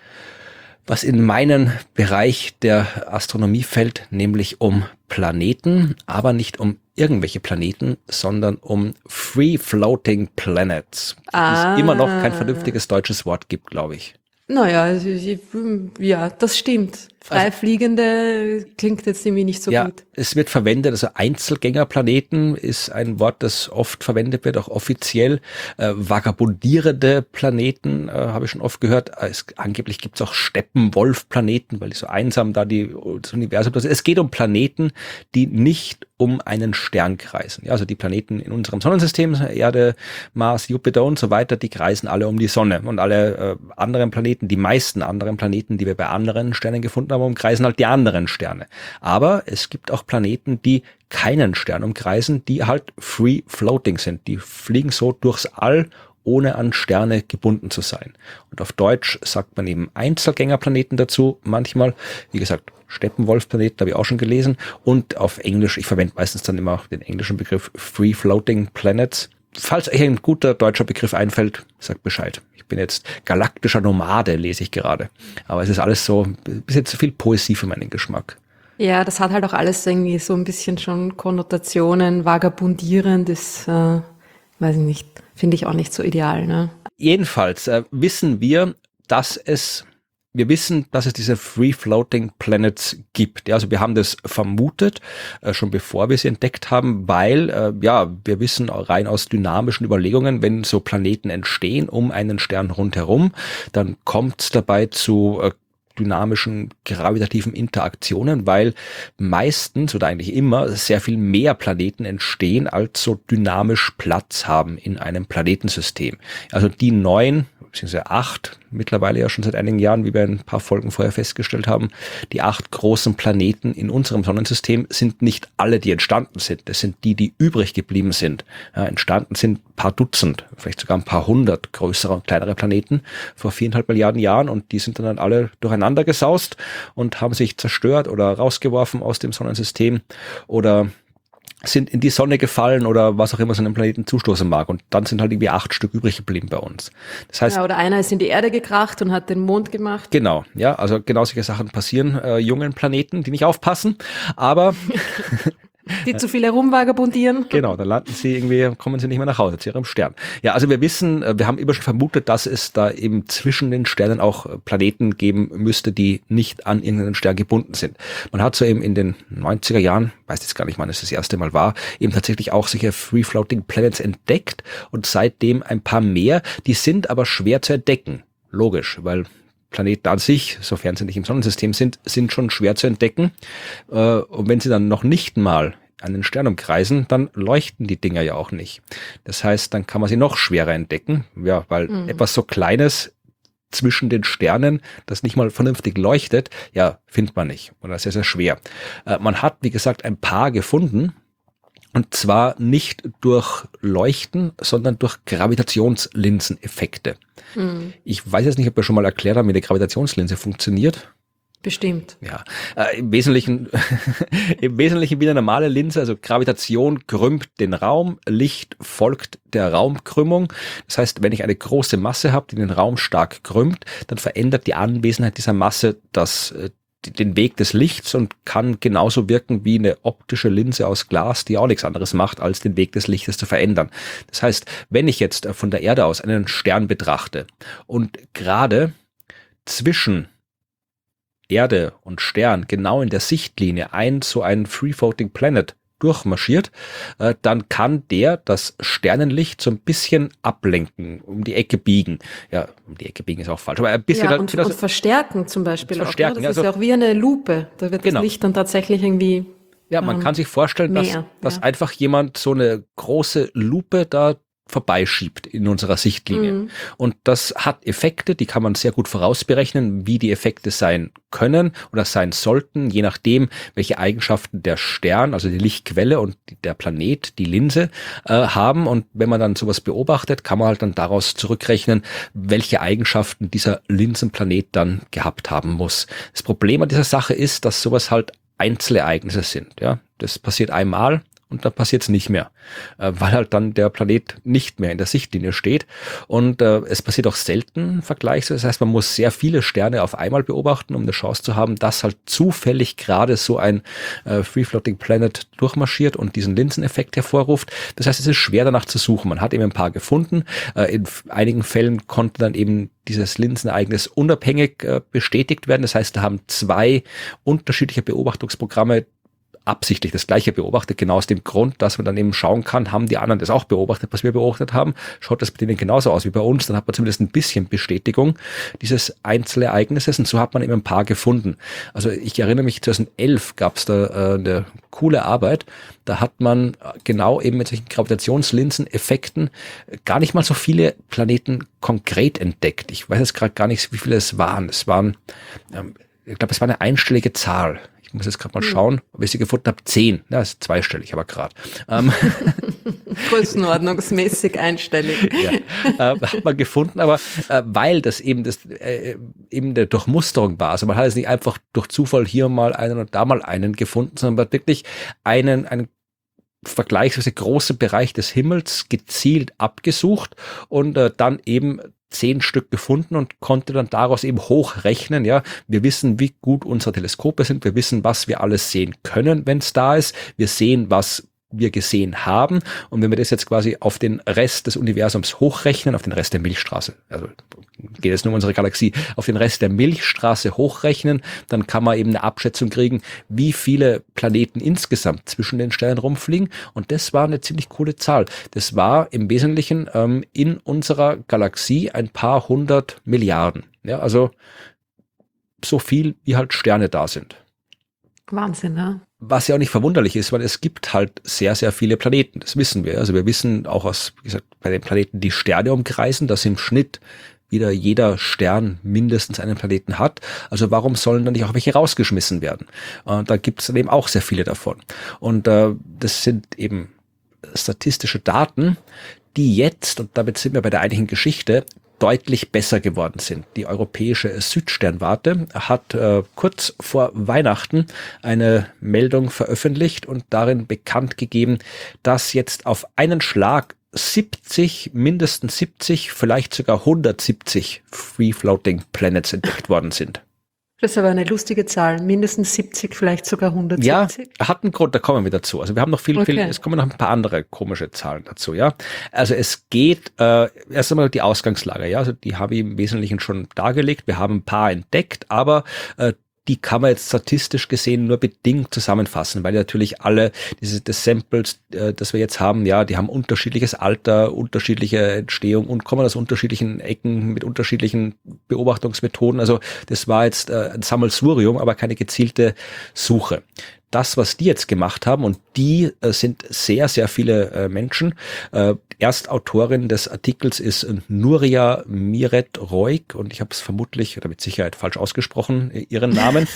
in meinen Bereich der Astronomie fällt, nämlich um Planeten, aber nicht um irgendwelche Planeten, sondern um Free Floating Planets, für die es immer noch kein vernünftiges deutsches Wort gibt, glaube ich. Naja, ja, das stimmt. Freifliegende klingt jetzt irgendwie nicht so gut. Es wird verwendet, also Einzelgängerplaneten ist ein Wort, das oft verwendet wird, auch offiziell. Vagabundierende Planeten habe ich schon oft gehört. Angeblich gibt es auch Steppenwolf-Planeten, weil die so einsam da das Universum. Es geht um Planeten, die nicht um einen Stern kreisen. Ja, also die Planeten in unserem Sonnensystem, Erde, Mars, Jupiter und so weiter, die kreisen alle um die Sonne. Und alle anderen Planeten, die meisten anderen Planeten, die wir bei anderen Sternen gefunden haben, umkreisen halt die anderen Sterne. Aber es gibt auch Planeten, die keinen Stern umkreisen, die halt free floating sind. Die fliegen so durchs All, ohne an Sterne gebunden zu sein. Und auf Deutsch sagt man eben Einzelgängerplaneten dazu, manchmal, wie gesagt, Steppenwolf-Planeten habe ich auch schon gelesen. Und auf Englisch, ich verwende meistens dann immer den englischen Begriff Free Floating Planets. Falls euch ein guter deutscher Begriff einfällt, sagt Bescheid. Ich bin jetzt galaktischer Nomade, lese ich gerade. Aber es ist alles so ein bisschen zu viel Poesie für meinen Geschmack. Ja, das hat halt auch alles irgendwie so ein bisschen schon Konnotationen, vagabundierend ist, weiß ich nicht, finde ich auch nicht so ideal, ne? Jedenfalls wissen wir, dass es diese Free Floating Planets gibt. Ja, also wir haben das vermutet, schon bevor wir sie entdeckt haben, weil, wir wissen rein aus dynamischen Überlegungen, wenn so Planeten entstehen um einen Stern rundherum, dann kommt es dabei zu dynamischen gravitativen Interaktionen, weil meistens oder eigentlich immer sehr viel mehr Planeten entstehen, als so dynamisch Platz haben in einem Planetensystem. Also die 9 bzw. 8, mittlerweile ja schon seit einigen Jahren, wie wir in ein paar Folgen vorher festgestellt haben, die 8 großen Planeten in unserem Sonnensystem sind nicht alle, die entstanden sind. Das sind die übrig geblieben sind. Ja, entstanden sind ein paar Dutzend, vielleicht sogar ein paar hundert größere und kleinere Planeten vor 4,5 Milliarden Jahren und die sind dann alle durcheinander gesaust und haben sich zerstört oder rausgeworfen aus dem Sonnensystem oder sind in die Sonne gefallen oder was auch immer so einem Planeten zustoßen mag. Und dann sind halt irgendwie 8 Stück übrig geblieben bei uns. Das heißt, ja, oder einer ist in die Erde gekracht und hat den Mond gemacht. Genau, ja, also genau solche Sachen passieren jungen Planeten, die nicht aufpassen, aber die zu viel herumvagabundieren. Genau, dann kommen sie nicht mehr nach Hause zu ihrem Stern. Ja, also wir haben immer schon vermutet, dass es da eben zwischen den Sternen auch Planeten geben müsste, die nicht an irgendeinen Stern gebunden sind. Man hat so eben in den 90er Jahren, weiß jetzt gar nicht, wann es das erste Mal war, eben tatsächlich auch solche Free Floating Planets entdeckt und seitdem ein paar mehr, die sind aber schwer zu entdecken. Logisch, weil Planeten an sich, sofern sie nicht im Sonnensystem sind schon schwer zu entdecken. Und wenn sie dann noch nicht mal einen Stern umkreisen, dann leuchten die Dinger ja auch nicht. Das heißt, dann kann man sie noch schwerer entdecken, ja, weil etwas so Kleines zwischen den Sternen, das nicht mal vernünftig leuchtet, ja, findet man nicht. Oder sehr, sehr schwer. Man hat, wie gesagt, ein paar gefunden. Und zwar nicht durch Leuchten, sondern durch Gravitationslinseneffekte. Ich weiß jetzt nicht, ob wir schon mal erklärt haben, wie eine Gravitationslinse funktioniert. Bestimmt. Ja, im Wesentlichen, im Wesentlichen wie eine normale Linse, also Gravitation krümmt den Raum, Licht folgt der Raumkrümmung. Das heißt, wenn ich eine große Masse habe, die den Raum stark krümmt, dann verändert die Anwesenheit dieser Masse den Weg des Lichts und kann genauso wirken wie eine optische Linse aus Glas, die auch nichts anderes macht, als den Weg des Lichtes zu verändern. Das heißt, wenn ich jetzt von der Erde aus einen Stern betrachte und gerade zwischen Erde und Stern genau in der Sichtlinie so ein Free-Floating Planet durchmarschiert, dann kann der das Sternenlicht so ein bisschen ablenken, um die Ecke biegen. Ja, um die Ecke biegen ist auch falsch, aber ein bisschen. Ja, und verstärken zum Beispiel verstärken, auch. Ne? Das ist ja auch wie eine Lupe. Da wird das Licht dann tatsächlich irgendwie ja, man kann sich vorstellen, dass einfach jemand so eine große Lupe da vorbeischiebt in unserer Sichtlinie. Mhm. Und das hat Effekte, die kann man sehr gut vorausberechnen, wie die Effekte sein können oder sein sollten, je nachdem, welche Eigenschaften der Stern, also die Lichtquelle und der Planet, die Linse, haben. Und wenn man dann sowas beobachtet, kann man halt dann daraus zurückrechnen, welche Eigenschaften dieser Linsenplanet dann gehabt haben muss. Das Problem an dieser Sache ist, dass sowas halt Einzelereignisse sind. Ja, das passiert einmal. Und dann passiert es nicht mehr, weil halt dann der Planet nicht mehr in der Sichtlinie steht. Und es passiert auch selten vergleichsweise. Das heißt, man muss sehr viele Sterne auf einmal beobachten, um eine Chance zu haben, dass halt zufällig gerade so ein Free-Floating Planet durchmarschiert und diesen Linseneffekt hervorruft. Das heißt, es ist schwer danach zu suchen. Man hat eben ein paar gefunden. In einigen Fällen konnte dann eben dieses Linsenereignis unabhängig bestätigt werden. Das heißt, da haben 2 unterschiedliche Beobachtungsprogramme absichtlich das Gleiche beobachtet, genau aus dem Grund, dass man dann eben schauen kann, haben die anderen das auch beobachtet, was wir beobachtet haben, schaut das bei denen genauso aus wie bei uns, dann hat man zumindest ein bisschen Bestätigung dieses Einzelereignisses und so hat man eben ein paar gefunden. Also ich erinnere mich, 2011 gab es da eine coole Arbeit, da hat man genau eben mit solchen Gravitationslinsen-Effekten gar nicht mal so viele Planeten konkret entdeckt. Ich weiß jetzt gerade gar nicht, wie viele es waren. Ich glaube, es war eine einstellige Zahl. Ich muss jetzt gerade mal schauen, ob ich sie gefunden habe. 10. Ja, ist zweistellig, aber gerade. Größenordnungsmäßig einstellig. Ja, hat man gefunden, aber weil das eben eben der Durchmusterung war. Also man hat es nicht einfach durch Zufall hier mal einen und da mal einen gefunden, sondern man hat wirklich einen vergleichsweise großen Bereich des Himmels gezielt abgesucht und dann eben 10 Stück gefunden und konnte dann daraus eben hochrechnen. Ja, wir wissen, wie gut unsere Teleskope sind. Wir wissen, was wir alles sehen können, wenn es da ist. Wir sehen, was wir gesehen haben. Und wenn wir das jetzt quasi auf den Rest des Universums hochrechnen, auf den Rest der Milchstraße, also geht es nur um unsere Galaxie, auf den Rest der Milchstraße hochrechnen, dann kann man eben eine Abschätzung kriegen, wie viele Planeten insgesamt zwischen den Sternen rumfliegen. Und das war eine ziemlich coole Zahl. Das war im Wesentlichen in unserer Galaxie ein paar 100 Milliarden. Ja, also so viel, wie halt Sterne da sind. Wahnsinn, ne? Was ja auch nicht verwunderlich ist, weil es gibt halt sehr, sehr viele Planeten. Das wissen wir. Also wir wissen auch wie gesagt, bei den Planeten, die Sterne umkreisen, dass im Schnitt wieder jeder Stern mindestens einen Planeten hat. Also warum sollen dann nicht auch welche rausgeschmissen werden? Da gibt es dann eben auch sehr viele davon. Und das sind eben statistische Daten, die jetzt, und damit sind wir bei der eigentlichen Geschichte, deutlich besser geworden sind. Die europäische Südsternwarte hat kurz vor Weihnachten eine Meldung veröffentlicht und darin bekannt gegeben, dass jetzt auf einen Schlag mindestens 70, vielleicht sogar 170 Free-Floating Planets entdeckt worden sind. Das ist aber eine lustige Zahl. Mindestens 70, vielleicht sogar 170. Ja, hat einen Grund, da kommen wir dazu. Also wir haben noch viel, es kommen noch ein paar andere komische Zahlen dazu, ja. Also es geht, erst einmal die Ausgangslage, ja. Also die habe ich im Wesentlichen schon dargelegt. Wir haben ein paar entdeckt, aber die kann man jetzt statistisch gesehen nur bedingt zusammenfassen, weil natürlich alle das Samples, das wir jetzt haben, ja, die haben unterschiedliches Alter, unterschiedliche Entstehung und kommen aus unterschiedlichen Ecken mit unterschiedlichen Beobachtungsmethoden. Also das war jetzt ein Sammelsurium, aber keine gezielte Suche. Das, was die jetzt gemacht haben, und die sind sehr, sehr viele Menschen. Erstautorin des Artikels ist Nuria Miret-Roig und ich habe es vermutlich oder mit Sicherheit falsch ausgesprochen, ihren Namen.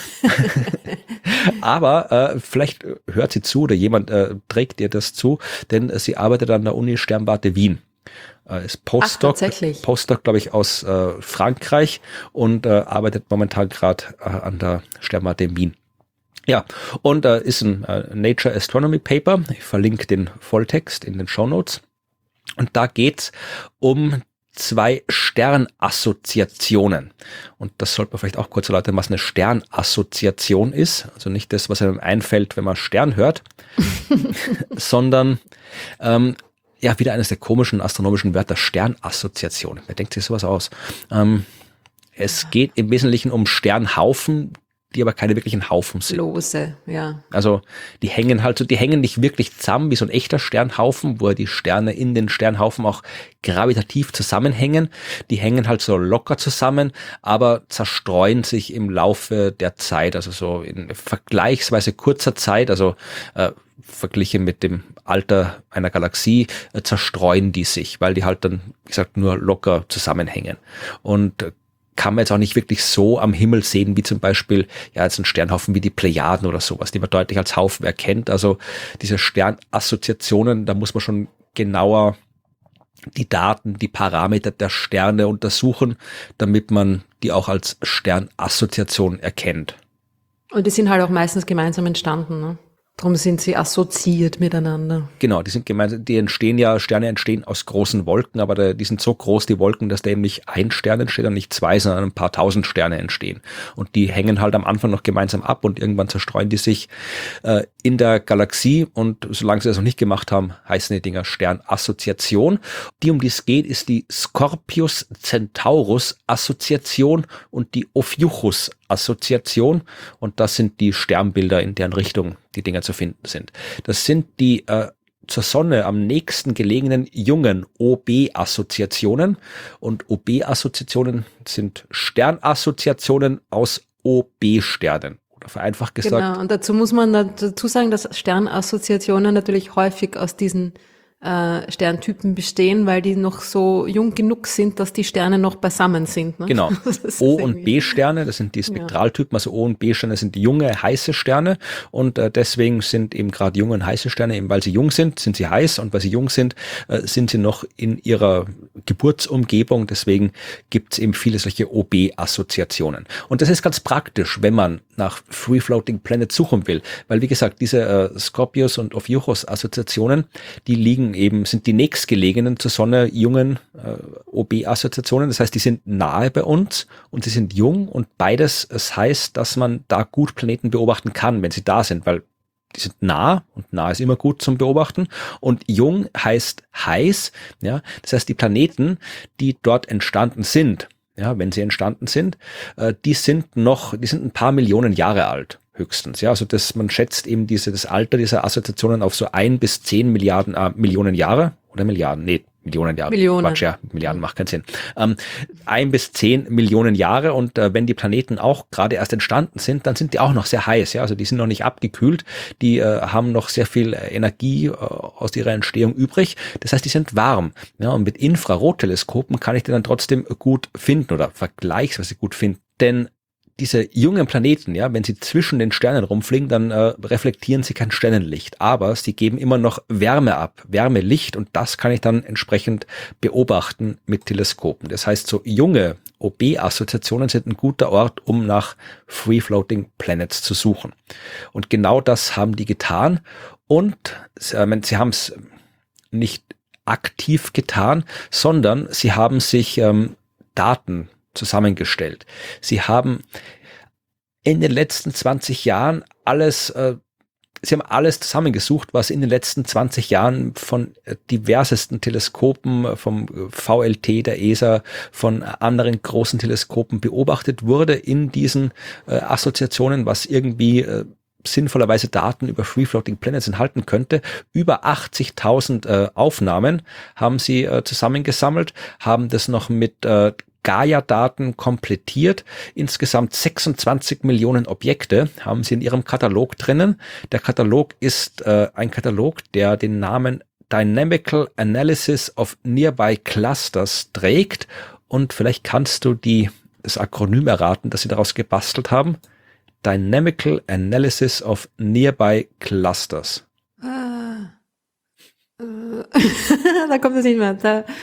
Aber vielleicht hört sie zu oder jemand trägt ihr das zu, denn sie arbeitet an der Uni Sternwarte Wien. Ist Postdoc, glaube ich, aus Frankreich und arbeitet momentan gerade an der Sternwarte in Wien. Ja, und ist ein Nature Astronomy Paper. Ich verlinke den Volltext in den Shownotes. Und da geht's um 2 Sternassoziationen. Und das sollte man vielleicht auch kurz erläutern, was eine Sternassoziation ist. Also nicht das, was einem einfällt, wenn man Stern hört, sondern wieder eines der komischen astronomischen Wörter, Sternassoziation. Wer denkt sich sowas aus? Es geht im Wesentlichen um Sternhaufen, die aber keine wirklichen Haufen sind. Lose, ja. Also die hängen nicht wirklich zusammen wie so ein echter Sternhaufen, wo die Sterne in den Sternhaufen auch gravitativ zusammenhängen. Die hängen halt so locker zusammen, aber zerstreuen sich im Laufe der Zeit, also so in vergleichsweise kurzer Zeit, also verglichen mit dem Alter einer Galaxie, zerstreuen die sich, weil die halt dann, wie gesagt, nur locker zusammenhängen. Und kann man jetzt auch nicht wirklich so am Himmel sehen, wie zum Beispiel jetzt ein Sternhaufen wie die Plejaden oder sowas, die man deutlich als Haufen erkennt. Also diese Sternassoziationen, da muss man schon genauer die Daten, die Parameter der Sterne untersuchen, damit man die auch als Sternassoziation erkennt. Und die sind halt auch meistens gemeinsam entstanden, ne? Darum sind sie assoziiert miteinander. Genau, die sind gemeinsam, Sterne entstehen aus großen Wolken, aber die sind so groß, die Wolken, dass da eben nicht ein Stern entsteht und nicht 2, sondern ein paar tausend Sterne entstehen. Und die hängen halt am Anfang noch gemeinsam ab und irgendwann zerstreuen die sich in der Galaxie. Und solange sie das noch nicht gemacht haben, heißen die Dinger Sternassoziation. Die, um die es geht, ist die Scorpius-Centaurus-Assoziation und die Ophiuchus-Assoziation. Und das sind die Sternbilder, in deren Richtung die Dinger zu finden sind. Das sind die zur Sonne am nächsten gelegenen jungen OB-Assoziationen. Und OB-Assoziationen sind Sternassoziationen aus OB-Sternen. Oder vereinfacht gesagt. Genau, und dazu muss man dazu sagen, dass Sternassoziationen natürlich häufig aus diesen Sterntypen bestehen, weil die noch so jung genug sind, dass die Sterne noch beisammen sind. Ne? Genau. O- und B-Sterne, das sind die Spektraltypen, also O- und B-Sterne sind die junge, heiße Sterne und deswegen sind eben gerade junge und heiße Sterne, eben weil sie jung sind sie heiß und weil sie jung sind sie noch in ihrer Geburtsumgebung, deswegen gibt es eben viele solche OB-Assoziationen. Und das ist ganz praktisch, wenn man nach Free-Floating Planets suchen will, weil wie gesagt, diese Scorpius- und Ophiuchus-Assoziationen, sind die nächstgelegenen zur Sonne jungen OB-Assoziationen. Das heißt, die sind nahe bei uns und sie sind jung und beides, es heißt, dass man da gut Planeten beobachten kann, wenn sie da sind, weil die sind nah und nah ist immer gut zum Beobachten und jung heißt heiß. Ja, das heißt, die Planeten, die dort entstanden sind, ja, wenn sie entstanden sind, die sind ein paar Millionen Jahre alt. Höchstens, ja, also man schätzt eben das Alter dieser Assoziationen auf so 1 bis 10 Millionen Jahre oder Milliarden, nee, Millionen Jahre. Quatsch, ja, Milliarden macht keinen Sinn. 1 bis 10 Millionen Jahre und wenn die Planeten auch gerade erst entstanden sind, dann sind die auch noch sehr heiß, ja, also die sind noch nicht abgekühlt, die haben noch sehr viel Energie aus ihrer Entstehung übrig, das heißt, die sind warm, ja, und mit Infrarotteleskopen kann ich die dann trotzdem gut finden oder vergleichsweise gut finden, denn diese jungen Planeten, ja, wenn sie zwischen den Sternen rumfliegen, dann reflektieren sie kein Sternenlicht, aber sie geben immer noch Wärme ab, Wärmelicht und das kann ich dann entsprechend beobachten mit Teleskopen. Das heißt, so junge OB-Assoziationen sind ein guter Ort, um nach Free-Floating Planets zu suchen. Und genau das haben die getan und sie haben es nicht aktiv getan, sondern sie haben sich Daten zusammengestellt. Sie haben in den letzten 20 Jahren sie haben alles zusammengesucht, was in den letzten 20 Jahren von diversesten Teleskopen, vom VLT, der ESA, von anderen großen Teleskopen beobachtet wurde in diesen Assoziationen, was irgendwie sinnvollerweise Daten über Free-Floating Planets enthalten könnte. Über 80.000 Aufnahmen haben sie zusammengesammelt, haben das noch mit Gaia-Daten komplettiert. Insgesamt 26 Millionen Objekte haben sie in ihrem Katalog drinnen. Der Katalog ist ein Katalog, der den Namen Dynamical Analysis of Nearby Clusters trägt. Und vielleicht kannst du das Akronym erraten, das sie daraus gebastelt haben. Dynamical Analysis of Nearby Clusters. Da kommt es nicht mehr.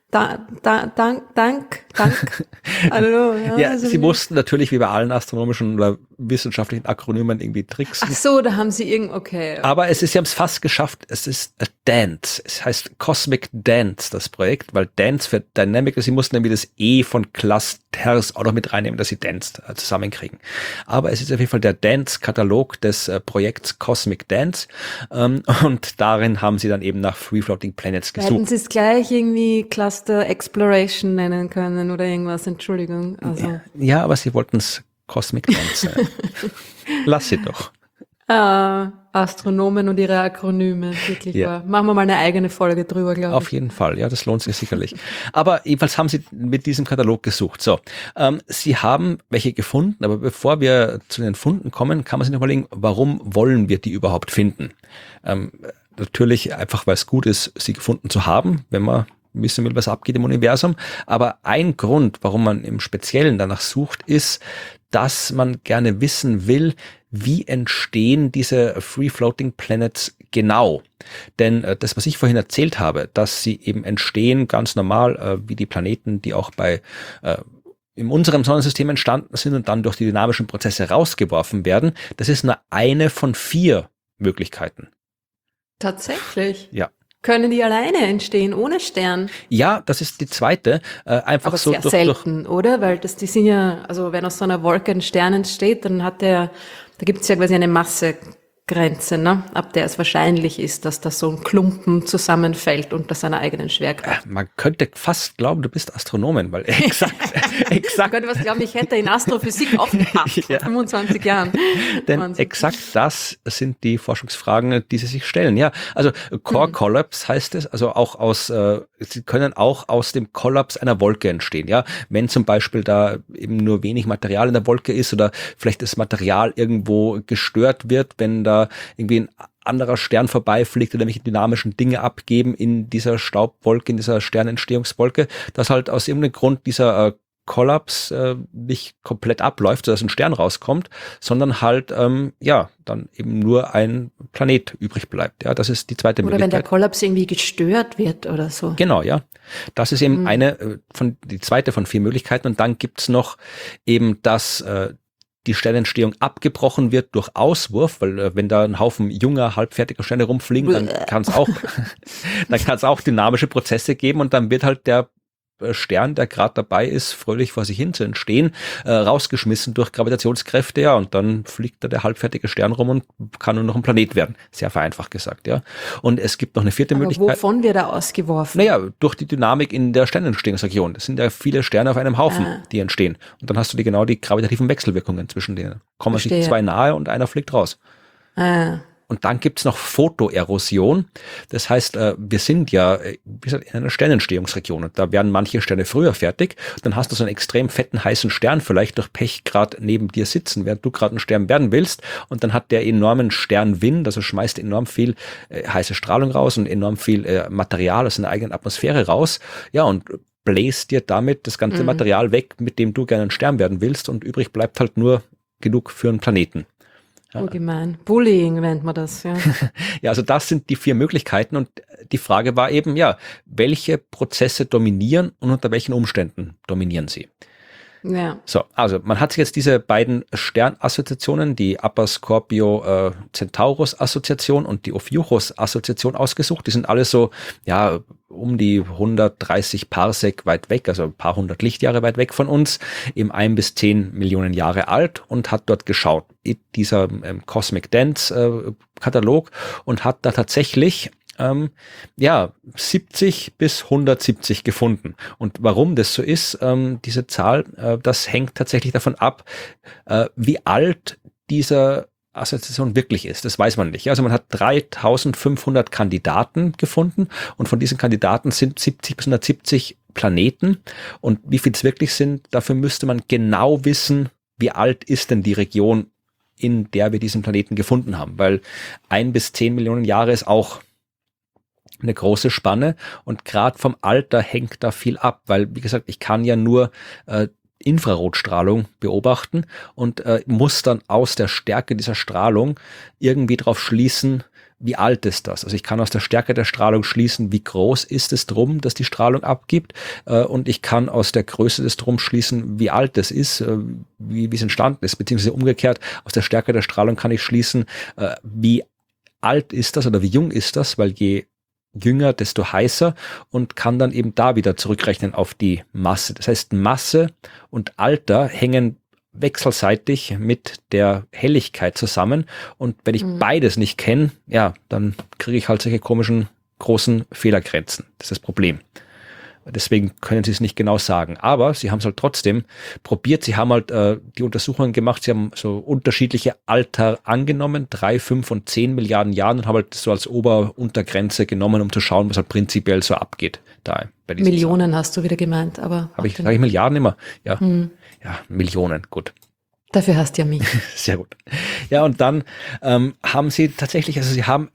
Dank. Hallo, ja, sie mussten natürlich wie bei allen astronomischen oder wissenschaftlichen Akronymen irgendwie tricksen. Ach so, da haben sie okay. Aber sie haben es fast geschafft. Es ist a Dance. Es heißt Cosmic Dance, das Projekt, weil Dance für Dynamic, sie mussten irgendwie das E von Clusters auch noch mit reinnehmen, dass sie Dance zusammenkriegen. Aber es ist auf jeden Fall der Dance-Katalog des Projekts Cosmic Dance. Und darin haben sie dann eben nach Free Floating Planets gesucht. Hätten sie es gleich irgendwie Cluster Exploration nennen können oder irgendwas, Entschuldigung. Also. Ja, aber sie wollten es Cosmic Dance. Lass sie doch. Astronomen und ihre Akronyme, wirklich wahr. Machen wir mal eine eigene Folge drüber, glaube ich. Auf jeden Fall, ja, das lohnt sich sicherlich. Aber jedenfalls haben sie mit diesem Katalog gesucht. So, sie haben welche gefunden, aber bevor wir zu den Funden kommen, kann man sich noch überlegen, warum wollen wir die überhaupt finden? Natürlich einfach, weil es gut ist, sie gefunden zu haben, wenn man wissen will, was abgeht im Universum. Aber ein Grund, warum man im Speziellen danach sucht, ist, dass man gerne wissen will, wie entstehen diese Free-Floating Planets genau. Denn das, was ich vorhin erzählt habe, dass sie eben entstehen ganz normal, wie die Planeten, die auch in unserem Sonnensystem entstanden sind und dann durch die dynamischen Prozesse rausgeworfen werden, das ist nur eine von 4 Möglichkeiten. Tatsächlich? Ja. Können die alleine entstehen, ohne Stern? Ja, das ist die zweite. Einfach aber so sehr selten, oder? Weil die sind ja, also wenn aus so einer Wolke ein Stern entsteht, dann da gibt es ja quasi eine Massegrenze, ne? Ab der es wahrscheinlich ist, dass da so ein Klumpen zusammenfällt unter seiner eigenen Schwerkraft. Man könnte fast glauben, du bist Astronomin, weil exakt. Man könnte was glauben, ich hätte in Astrophysik aufgepasst vor 25 Jahren. Denn Wahnsinn. exakt das sind die Forschungsfragen, die sie sich stellen. Ja, also Core Collapse heißt es, also auch sie können auch aus dem Kollaps einer Wolke entstehen. Ja, wenn zum Beispiel da eben nur wenig Material in der Wolke ist oder vielleicht das Material irgendwo gestört wird, wenn da irgendwie ein anderer Stern vorbeifliegt oder welche dynamischen Dinge abgeben in dieser Staubwolke, in dieser Sternentstehungswolke, dass halt aus irgendeinem Grund dieser Kollaps nicht komplett abläuft, sodass ein Stern rauskommt, sondern halt dann eben nur ein Planet übrig bleibt. Ja, das ist die zweite Möglichkeit. Oder wenn der Kollaps irgendwie gestört wird oder so. Genau, ja. Das ist eben die zweite von 4 Möglichkeiten. Und dann gibt's noch eben, dass die Sternentstehung abgebrochen wird durch Auswurf, weil wenn da ein Haufen junger, halbfertiger Sterne rumfliegen, dann kann es auch dynamische Prozesse geben und dann wird halt der Stern, der gerade dabei ist, fröhlich vor sich hin zu entstehen, rausgeschmissen durch Gravitationskräfte, ja, und dann fliegt da der halbfertige Stern rum und kann nur noch ein Planet werden. Sehr vereinfacht gesagt, ja. Und es gibt noch eine 4. Möglichkeit. Wovon wird er ausgeworfen? Naja, durch die Dynamik in der Sternentstehungsregion. Das sind ja viele Sterne auf einem Haufen, die entstehen. Und dann hast du die gravitativen Wechselwirkungen zwischen denen. Kommen sich 2 nahe und einer fliegt raus. Und dann gibt's noch Photoerosion. Das heißt, wir sind ja, wie gesagt, in einer Sternentstehungsregion. Und da werden manche Sterne früher fertig. Dann hast du so einen extrem fetten, heißen Stern vielleicht durch Pech gerade neben dir sitzen, während du gerade ein Stern werden willst. Und dann hat der enormen Sternwind, also schmeißt enorm viel heiße Strahlung raus und enorm viel Material aus seiner eigenen Atmosphäre raus. Ja, und bläst dir damit das ganze Material weg, mit dem du gerne ein Stern werden willst. Und übrig bleibt halt nur genug für einen Planeten. Oh, gemein. Bullying nennt man das, ja. Ja, also das sind die 4 Möglichkeiten und die Frage war eben, ja, welche Prozesse dominieren und unter welchen Umständen dominieren sie? Ja. So, also man hat sich jetzt diese beiden Sternassoziationen, die Upper Scorpio Centaurus Assoziation und die Ophiuchus Assoziation ausgesucht. Die sind alle so, ja, um die 130 Parsec weit weg, also ein paar 100 Lichtjahre weit weg von uns, eben 1 bis 10 Millionen Jahre alt und hat dort geschaut, in dieser Cosmic Dance Katalog und hat da tatsächlich 70 bis 170 gefunden. Und warum das so ist, diese Zahl, das hängt tatsächlich davon ab, wie alt dieser Assoziation wirklich ist. Das weiß man nicht. Also man hat 3500 Kandidaten gefunden und von diesen Kandidaten sind 70 bis 170 Planeten. Und wie viel es wirklich sind, dafür müsste man genau wissen, wie alt ist denn die Region, in der wir diesen Planeten gefunden haben. Weil 1 bis 10 Millionen Jahre ist auch eine große Spanne und gerade vom Alter hängt da viel ab, weil, wie gesagt, ich kann ja nur Infrarotstrahlung beobachten und muss dann aus der Stärke dieser Strahlung irgendwie drauf schließen, wie alt ist das? Also ich kann aus der Stärke der Strahlung schließen, wie groß ist es Drum, das die Strahlung abgibt, und ich kann aus der Größe des Drums schließen, wie alt es ist, wie es entstanden ist, beziehungsweise umgekehrt, aus der Stärke der Strahlung kann ich schließen, wie alt ist das oder wie jung ist das, weil je jünger, desto heißer, und kann dann eben da wieder zurückrechnen auf die Masse. Das heißt, Masse und Alter hängen wechselseitig mit der Helligkeit zusammen, und wenn ich beides nicht kenne, ja, dann kriege ich halt solche komischen großen Fehlergrenzen. Das ist das Problem. Deswegen können sie es nicht genau sagen. Aber sie haben es halt trotzdem probiert. Sie haben halt die Untersuchungen gemacht. Sie haben so unterschiedliche Alter angenommen, 3, 5 und 10 Milliarden Jahren, und haben halt so als Ober-Untergrenze genommen, um zu schauen, was halt prinzipiell so abgeht. Da bei diesen Millionen hast du wieder gemeint, aber. Sag ich Milliarden immer? Ja. Ja, Millionen, gut. Dafür hast du ja mich. Sehr gut. Ja, und dann haben sie tatsächlich, also sie haben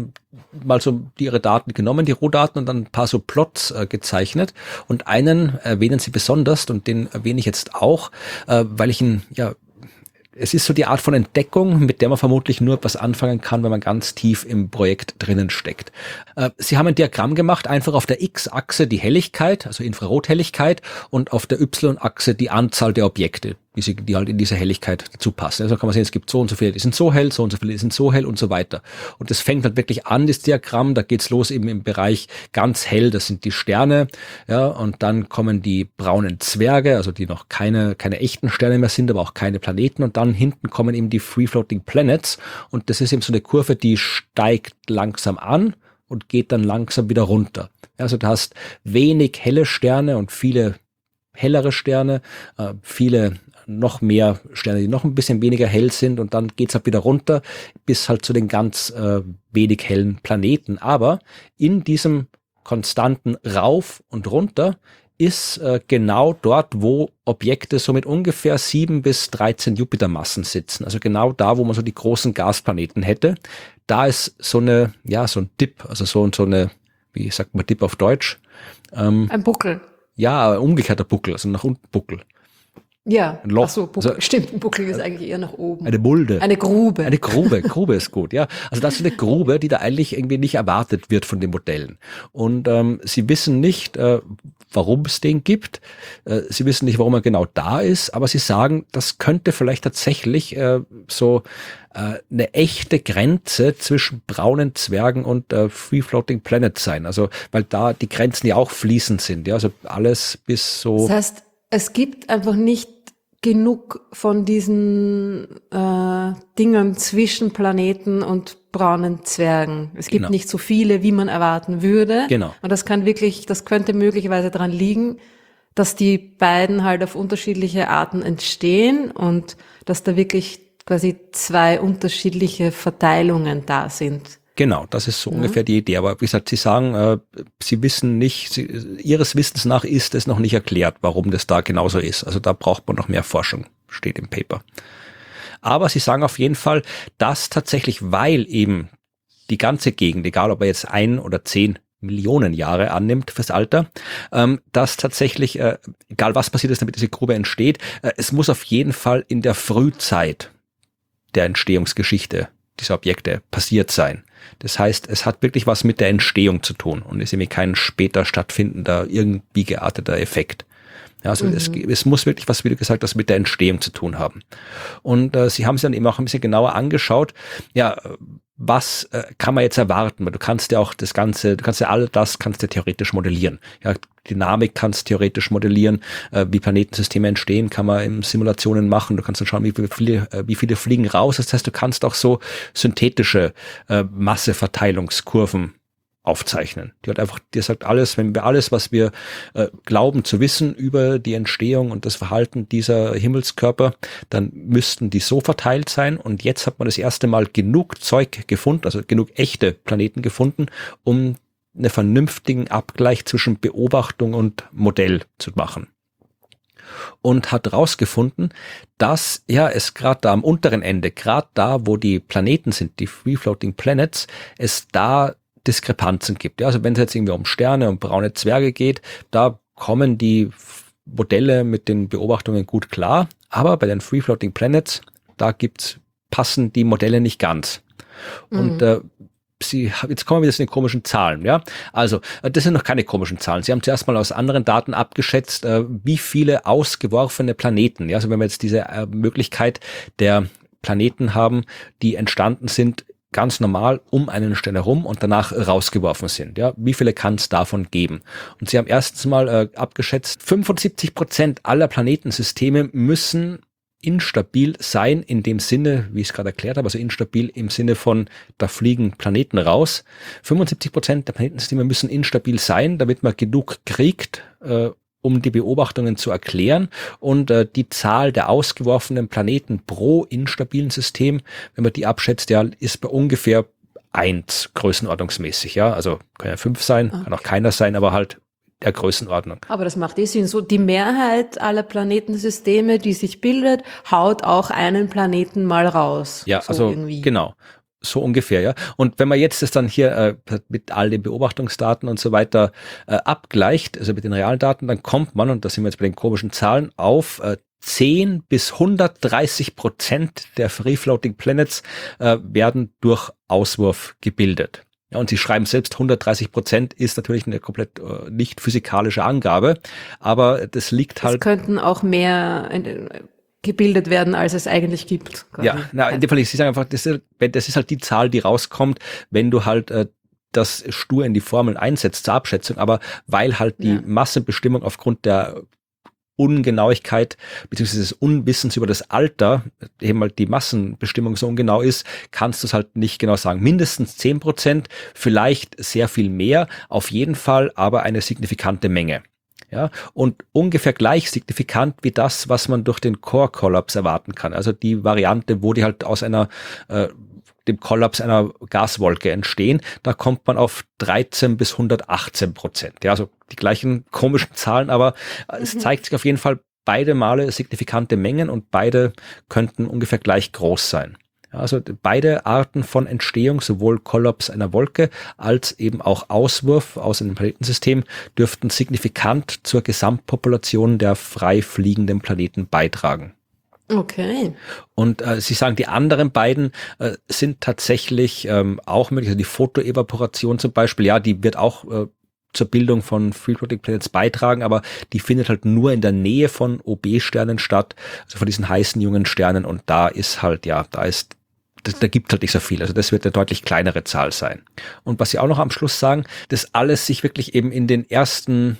mal so ihre Daten genommen, die Rohdaten, und dann ein paar so Plots gezeichnet. Und einen erwähnen sie besonders, und den erwähne ich jetzt auch, weil ich ihn, ja, es ist so die Art von Entdeckung, mit der man vermutlich nur etwas anfangen kann, wenn man ganz tief im Projekt drinnen steckt. Sie haben ein Diagramm gemacht, einfach auf der X-Achse die Helligkeit, also Infrarothelligkeit, und auf der Y-Achse die Anzahl der Objekte, die halt in dieser Helligkeit dazu passen. Also kann man sehen, es gibt so und so viele, die sind so hell, so und so viele, die sind so hell und so weiter. Und das fängt halt wirklich an, das Diagramm, da geht's los eben im Bereich ganz hell, das sind die Sterne, ja, und dann kommen die braunen Zwerge, also die noch keine echten Sterne mehr sind, aber auch keine Planeten, und dann hinten kommen eben die Free-Floating Planets, und das ist eben so eine Kurve, die steigt langsam an und geht dann langsam wieder runter. Also du hast wenig helle Sterne und viele hellere Sterne, viele noch mehr Sterne, die noch ein bisschen weniger hell sind, und dann geht's halt wieder runter bis halt zu den ganz wenig hellen Planeten. Aber in diesem konstanten Rauf und Runter ist genau dort, wo Objekte so mit ungefähr 7 bis 13 Jupitermassen sitzen. Also genau da, wo man so die großen Gasplaneten hätte. Da ist so eine, ja, so ein Dip, also so eine, wie sagt man Dip auf Deutsch? Ein Buckel. Ja, umgekehrter Buckel, also nach unten Buckel. Ja, ein Loch. Ach so, Buckel. Also, stimmt, ein Buckel ist eigentlich eher nach oben. Eine Mulde. Eine Grube. Eine Grube. Grube ist gut, ja. Also das ist eine Grube, die da eigentlich irgendwie nicht erwartet wird von den Modellen. Und sie wissen nicht, warum es den gibt. Sie wissen nicht, warum er genau da ist, aber sie sagen, das könnte vielleicht tatsächlich eine echte Grenze zwischen braunen Zwergen und Free-Floating Planets sein. Also, weil da die Grenzen ja auch fließend sind, ja. Also alles bis so. Das heißt, es gibt einfach nicht genug von diesen Dingern zwischen Planeten und braunen Zwergen. Es gibt nicht so viele, wie man erwarten würde. Genau. Und das könnte möglicherweise daran liegen, dass die beiden halt auf unterschiedliche Arten entstehen und dass da wirklich quasi zwei unterschiedliche Verteilungen da sind. Genau, das ist so ungefähr die Idee. Aber wie gesagt, Sie sagen, Sie wissen nicht, Ihres Wissens nach ist es noch nicht erklärt, warum das da genauso ist. Also da braucht man noch mehr Forschung, steht im Paper. Aber Sie sagen auf jeden Fall, dass tatsächlich, weil eben die ganze Gegend, egal ob er jetzt 1 oder 10 Millionen Jahre annimmt fürs Alter, dass tatsächlich, egal was passiert ist, damit diese Grube entsteht, es muss auf jeden Fall in der Frühzeit der Entstehungsgeschichte dieser Objekte passiert sein. Das heißt, es hat wirklich was mit der Entstehung zu tun und ist nämlich kein später stattfindender, irgendwie gearteter Effekt. Ja, also es muss wirklich was, wie du gesagt hast, mit der Entstehung zu tun haben. Und sie haben sich dann eben auch ein bisschen genauer angeschaut, ja, was kann man jetzt erwarten? Weil du kannst ja auch du kannst ja theoretisch modellieren. Ja, Dynamik kannst theoretisch modellieren, wie Planetensysteme entstehen, kann man in Simulationen machen. Du kannst dann schauen, wie viele fliegen raus. Das heißt, du kannst auch so synthetische Masseverteilungskurven aufzeichnen. Die hat einfach, die sagt alles, wenn wir alles, was wir glauben zu wissen über die Entstehung und das Verhalten dieser Himmelskörper, dann müssten die so verteilt sein. Und jetzt hat man das erste Mal genug Zeug gefunden, also genug echte Planeten gefunden, um einen vernünftigen Abgleich zwischen Beobachtung und Modell zu machen. Und hat rausgefunden, dass ja es gerade da am unteren Ende, gerade da, wo die Planeten sind, die Free-Floating Planets, es da Diskrepanzen gibt. Ja, also wenn es jetzt irgendwie um Sterne und braune Zwerge geht, da kommen die Modelle mit den Beobachtungen gut klar, aber bei den Free-Floating Planets, passen die Modelle nicht ganz. Und jetzt kommen wir wieder zu den komischen Zahlen, ja. Also, das sind noch keine komischen Zahlen. Sie haben zuerst mal aus anderen Daten abgeschätzt, wie viele ausgeworfene Planeten, ja. Also wenn wir jetzt diese Möglichkeit der Planeten haben, die entstanden sind, ganz normal um einen Stern herum und danach rausgeworfen sind. Ja, wie viele kann es davon geben? Und sie haben erstens mal abgeschätzt, 75% aller Planetensysteme müssen instabil sein in dem Sinne, wie ich es gerade erklärt habe, also instabil im Sinne von, da fliegen Planeten raus. 75% der Planetensysteme müssen instabil sein, damit man genug kriegt, um die Beobachtungen zu erklären. Und die Zahl der ausgeworfenen Planeten pro instabilen System, wenn man die abschätzt, ja, ist bei ungefähr 1 größenordnungsmäßig. Ja, also kann ja 5 sein, kann auch keiner sein, aber halt der Größenordnung. Aber das macht Sinn. So die Mehrheit aller Planetensysteme, die sich bildet, haut auch einen Planeten mal raus. Ja, so also irgendwie. genau. So ungefähr, ja. Und wenn man jetzt das dann hier mit all den Beobachtungsdaten und so weiter abgleicht, also mit den realen Daten, dann kommt man, und da sind wir jetzt bei den komischen Zahlen, auf 10 bis 130% der Free-Floating Planets werden durch Auswurf gebildet. Ja, und sie schreiben selbst, 130% ist natürlich eine komplett nicht physikalische Angabe, aber das liegt halt... Es könnten auch mehr gebildet werden, als es eigentlich gibt. Quasi. Ja, na, in dem Fall, sie sagen einfach, das ist halt die Zahl, die rauskommt, wenn du halt das stur in die Formeln einsetzt zur Abschätzung, aber weil halt die Massenbestimmung aufgrund der Ungenauigkeit beziehungsweise des Unwissens über das Alter, eben halt die Massenbestimmung so ungenau ist, kannst du es halt nicht genau sagen. Mindestens 10%, vielleicht sehr viel mehr, auf jeden Fall aber eine signifikante Menge. Ja, und ungefähr gleich signifikant wie das, was man durch den Core-Kollaps erwarten kann. Also die Variante, wo die halt aus dem Kollaps einer Gaswolke entstehen, da kommt man auf 13 bis 118%. Ja, also die gleichen komischen Zahlen, aber es zeigt sich auf jeden Fall beide Male signifikante Mengen und beide könnten ungefähr gleich groß sein. Ja, also beide Arten von Entstehung, sowohl Kollaps einer Wolke als eben auch Auswurf aus einem Planetensystem, dürften signifikant zur Gesamtpopulation der frei fliegenden Planeten beitragen. Okay. Und Sie sagen, die anderen beiden sind tatsächlich auch möglich. Also die Photoevaporation zum Beispiel, ja, die wird auch zur Bildung von Free-Floating Planets beitragen, aber die findet halt nur in der Nähe von OB-Sternen statt, also von diesen heißen jungen Sternen. Und da ist halt, ja, da gibt halt nicht so viel. Also das wird eine deutlich kleinere Zahl sein. Und was Sie auch noch am Schluss sagen, dass alles sich wirklich eben in den ersten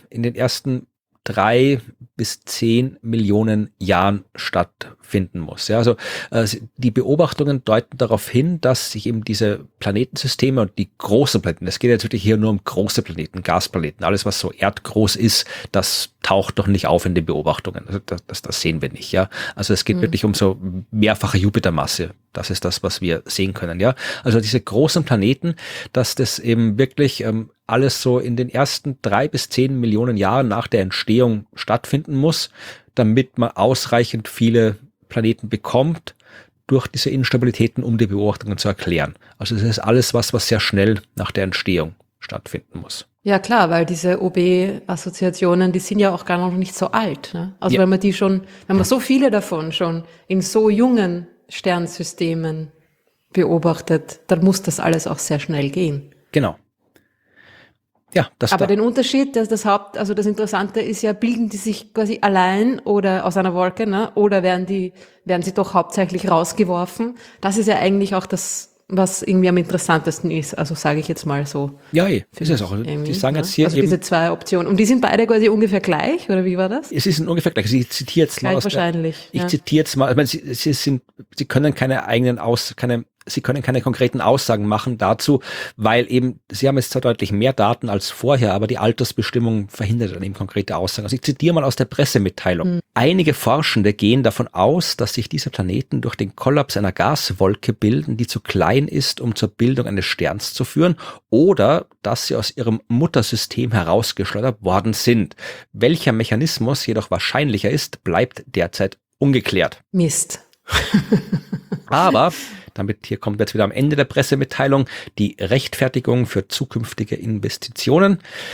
3 bis 10 Millionen Jahren stattfinden muss. Ja, also die Beobachtungen deuten darauf hin, dass sich eben diese Planetensysteme und die großen Planeten, es geht jetzt wirklich hier nur um große Planeten, Gasplaneten, alles was so erdgroß ist, das taucht doch nicht auf in den Beobachtungen. Also das sehen wir nicht. Ja, also es geht wirklich um so mehrfache Jupitermasse. Das ist das, was wir sehen können. Ja, also diese großen Planeten, dass das eben wirklich alles so in den ersten 3 bis 10 Millionen Jahren nach der Entstehung stattfinden muss, damit man ausreichend viele Planeten bekommt durch diese Instabilitäten, um die Beobachtungen zu erklären. Also das ist alles was sehr schnell nach der Entstehung stattfinden muss. Ja klar, weil diese OB-Assoziationen, die sind ja auch gar noch nicht so alt. Ne? Also wenn man so viele davon schon in so jungen Sternsystemen beobachtet, dann muss das alles auch sehr schnell gehen. Genau. Ja, aber den Unterschied, das Interessante ist ja, bilden die sich quasi allein oder aus einer Wolke, ne? Oder werden sie doch hauptsächlich rausgeworfen? Das ist ja eigentlich auch das, was irgendwie am interessantesten ist. Also sage ich jetzt mal so. Ja, ist es auch. Die sagen jetzt hier also eben diese 2 Optionen. Und die sind beide quasi ungefähr gleich, oder wie war das? Es ist ungefähr gleich. Ich zitiere jetzt mal. Wahrscheinlich. Ich zitiere jetzt mal. Ich meine, Sie können Sie können keine konkreten Aussagen machen dazu, weil eben, Sie haben jetzt zwar deutlich mehr Daten als vorher, aber die Altersbestimmung verhindert dann eben konkrete Aussagen. Also ich zitiere mal aus der Pressemitteilung. Einige Forschende gehen davon aus, dass sich diese Planeten durch den Kollaps einer Gaswolke bilden, die zu klein ist, um zur Bildung eines Sterns zu führen, oder dass sie aus ihrem Muttersystem herausgeschleudert worden sind. Welcher Mechanismus jedoch wahrscheinlicher ist, bleibt derzeit ungeklärt. Mist. Aber hier kommt jetzt wieder am Ende der Pressemitteilung die Rechtfertigung für zukünftige Investitionen.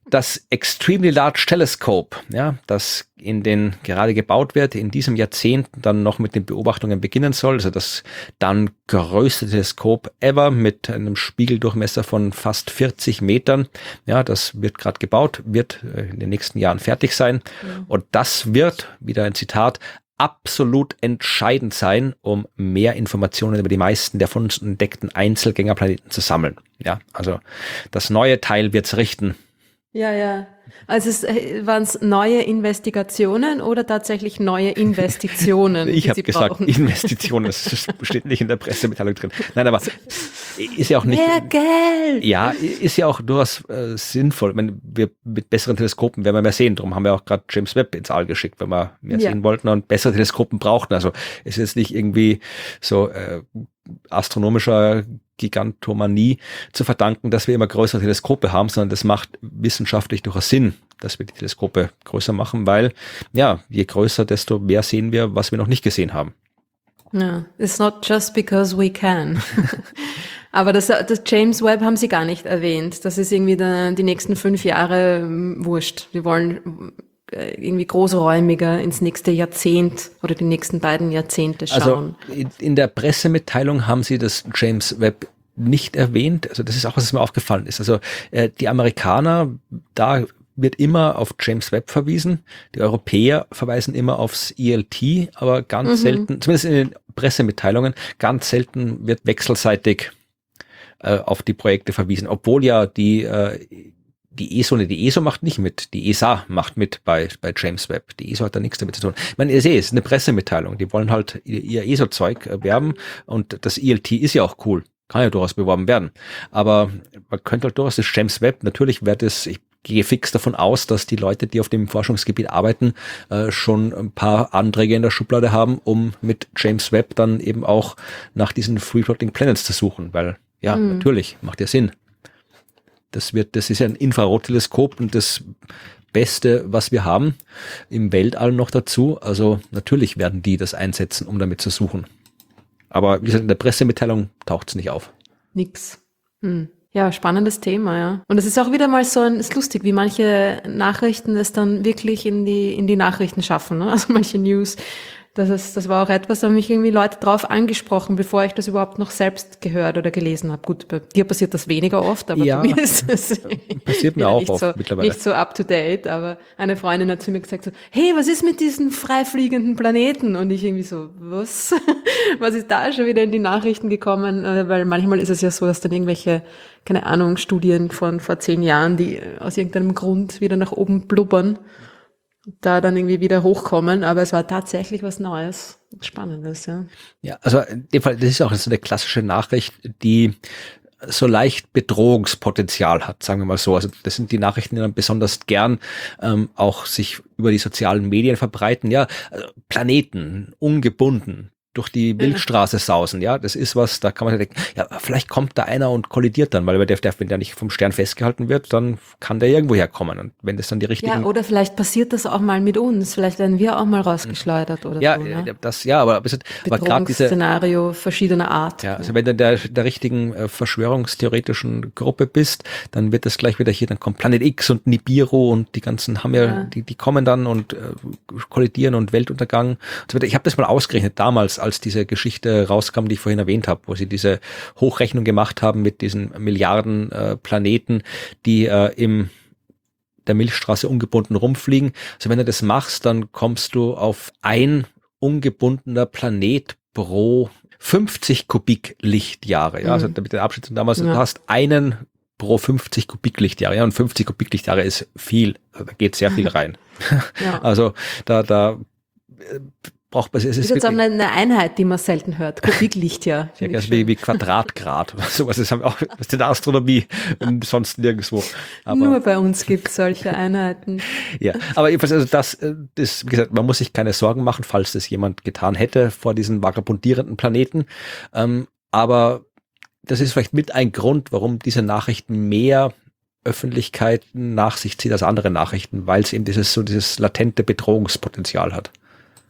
Das Extremely Large Telescope, ja, das gerade gebaut wird, in diesem Jahrzehnt dann noch mit den Beobachtungen beginnen soll, also das dann größte Teleskop ever mit einem Spiegeldurchmesser von fast 40 Metern. Ja, das wird gerade gebaut, wird in den nächsten Jahren fertig sein. Und das wird, wieder ein Zitat, absolut entscheidend sein, um mehr Informationen über die meisten der von uns entdeckten Einzelgängerplaneten zu sammeln. Ja, also das neue Teil wird's richten. Ja. Also waren es neue Investigationen oder tatsächlich neue Investitionen? Ich habe gesagt Investitionen, das steht nicht in der Pressemitteilung drin. Nein, aber ist ja auch nicht... Mehr Geld! Ja, ist ja auch durchaus sinnvoll. Ich meine, wir mit besseren Teleskopen werden wir mehr sehen. Darum haben wir auch gerade James Webb ins All geschickt, wenn wir mehr sehen wollten und bessere Teleskopen brauchten. Also es ist jetzt nicht irgendwie so astronomischer Gigantomanie zu verdanken, dass wir immer größere Teleskope haben, sondern das macht wissenschaftlich durchaus Sinn, dass wir die Teleskope größer machen, weil ja, je größer, desto mehr sehen wir, was wir noch nicht gesehen haben. Ja, it's not just because we can. Aber das James Webb haben Sie gar nicht erwähnt. Das ist irgendwie die nächsten 5 Jahre wurscht. Wir wollen irgendwie großräumiger ins nächste Jahrzehnt oder die nächsten beiden Jahrzehnte schauen. Also in der Pressemitteilung haben sie das James Webb nicht erwähnt. Also das ist auch, was mir aufgefallen ist. Also die Amerikaner, da wird immer auf James Webb verwiesen. Die Europäer verweisen immer aufs ELT, aber ganz selten, zumindest in den Pressemitteilungen, ganz selten wird wechselseitig auf die Projekte verwiesen. Obwohl ja die ESO macht nicht mit, die ESA macht mit bei James Webb. Die ESO hat da nichts damit zu tun. Ich meine, ihr seht, es ist eine Pressemitteilung. Die wollen halt ihr ESO-Zeug werben und das ELT ist ja auch cool. Kann ja durchaus beworben werden. Aber man könnte halt durchaus das James Webb, natürlich wird es, ich gehe fix davon aus, dass die Leute, die auf dem Forschungsgebiet arbeiten, schon ein paar Anträge in der Schublade haben, um mit James Webb dann eben auch nach diesen Free-Floating Planets zu suchen. Weil, ja, natürlich, macht ja Sinn. Das ist ja ein Infrarotteleskop und das Beste, was wir haben, im Weltall noch dazu. Also natürlich werden die das einsetzen, um damit zu suchen. Aber wie gesagt, in der Pressemitteilung taucht es nicht auf. Nix. Ja, spannendes Thema, ja. Und es ist auch wieder mal ist lustig, wie manche Nachrichten es dann wirklich in die Nachrichten schaffen, ne? Also manche News. Das war auch etwas, da haben mich irgendwie Leute drauf angesprochen, bevor ich das überhaupt noch selbst gehört oder gelesen habe. Gut, bei dir passiert das weniger oft, aber ja, bei mir ist es passiert mir auch oft mittlerweile. Nicht so up to date, aber eine Freundin hat zu mir gesagt so, hey, was ist mit diesen freifliegenden Planeten? Und ich irgendwie so, was? Was ist da schon wieder in die Nachrichten gekommen? Weil manchmal ist es ja so, dass dann irgendwelche, keine Ahnung, Studien von vor 10 Jahren, die aus irgendeinem Grund wieder nach oben blubbern, da dann irgendwie wieder hochkommen, aber es war tatsächlich was Neues, Spannendes, ja. Ja, also in dem Fall, das ist auch so eine klassische Nachricht, die so leicht Bedrohungspotenzial hat, sagen wir mal so. Also das sind die Nachrichten, die dann besonders gern auch sich über die sozialen Medien verbreiten. Ja, also Planeten, ungebunden, durch die Milchstraße sausen, ja, das ist was, da kann man denken, ja, vielleicht kommt da einer und kollidiert dann, weil wenn der nicht vom Stern festgehalten wird, dann kann der irgendwo herkommen und wenn das dann die richtigen... Ja, oder vielleicht passiert das auch mal mit uns, vielleicht werden wir auch mal rausgeschleudert oder ja, so, ne? Aber gerade diese... Szenario verschiedener Art. Ja, also wenn du in der richtigen verschwörungstheoretischen Gruppe bist, dann wird das gleich wieder hier, dann kommt Planet X und Nibiru und die ganzen die kommen dann und kollidieren und Weltuntergang und so weiter. Ich habe das mal ausgerechnet damals, als diese Geschichte rauskam, die ich vorhin erwähnt habe, wo sie diese Hochrechnung gemacht haben mit diesen Milliarden Planeten, die im der Milchstraße ungebunden rumfliegen. Also wenn du das machst, dann kommst du auf ein ungebundener Planet pro 50 Kubiklichtjahre. Ja, also mit der Abschätzung damals, du hast einen pro 50 Kubiklichtjahre. Ja, und 50 Kubiklichtjahre ist viel, da geht sehr viel rein. Ja. Also da braucht man, es ist jetzt auch eine Einheit, die man selten hört. Kubiklichtjahr. Ja, wie Quadratgrad oder sowas. Das haben wir auch aus der Astronomie und sonst nirgendwo. Aber nur bei uns gibt es solche Einheiten. Ja, aber jedenfalls, also das ist, wie gesagt, man muss sich keine Sorgen machen, falls das jemand getan hätte vor diesen vagabundierenden Planeten. Aber das ist vielleicht mit ein Grund, warum diese Nachrichten mehr Öffentlichkeit nach sich zieht als andere Nachrichten, weil es eben dieses latente Bedrohungspotenzial hat.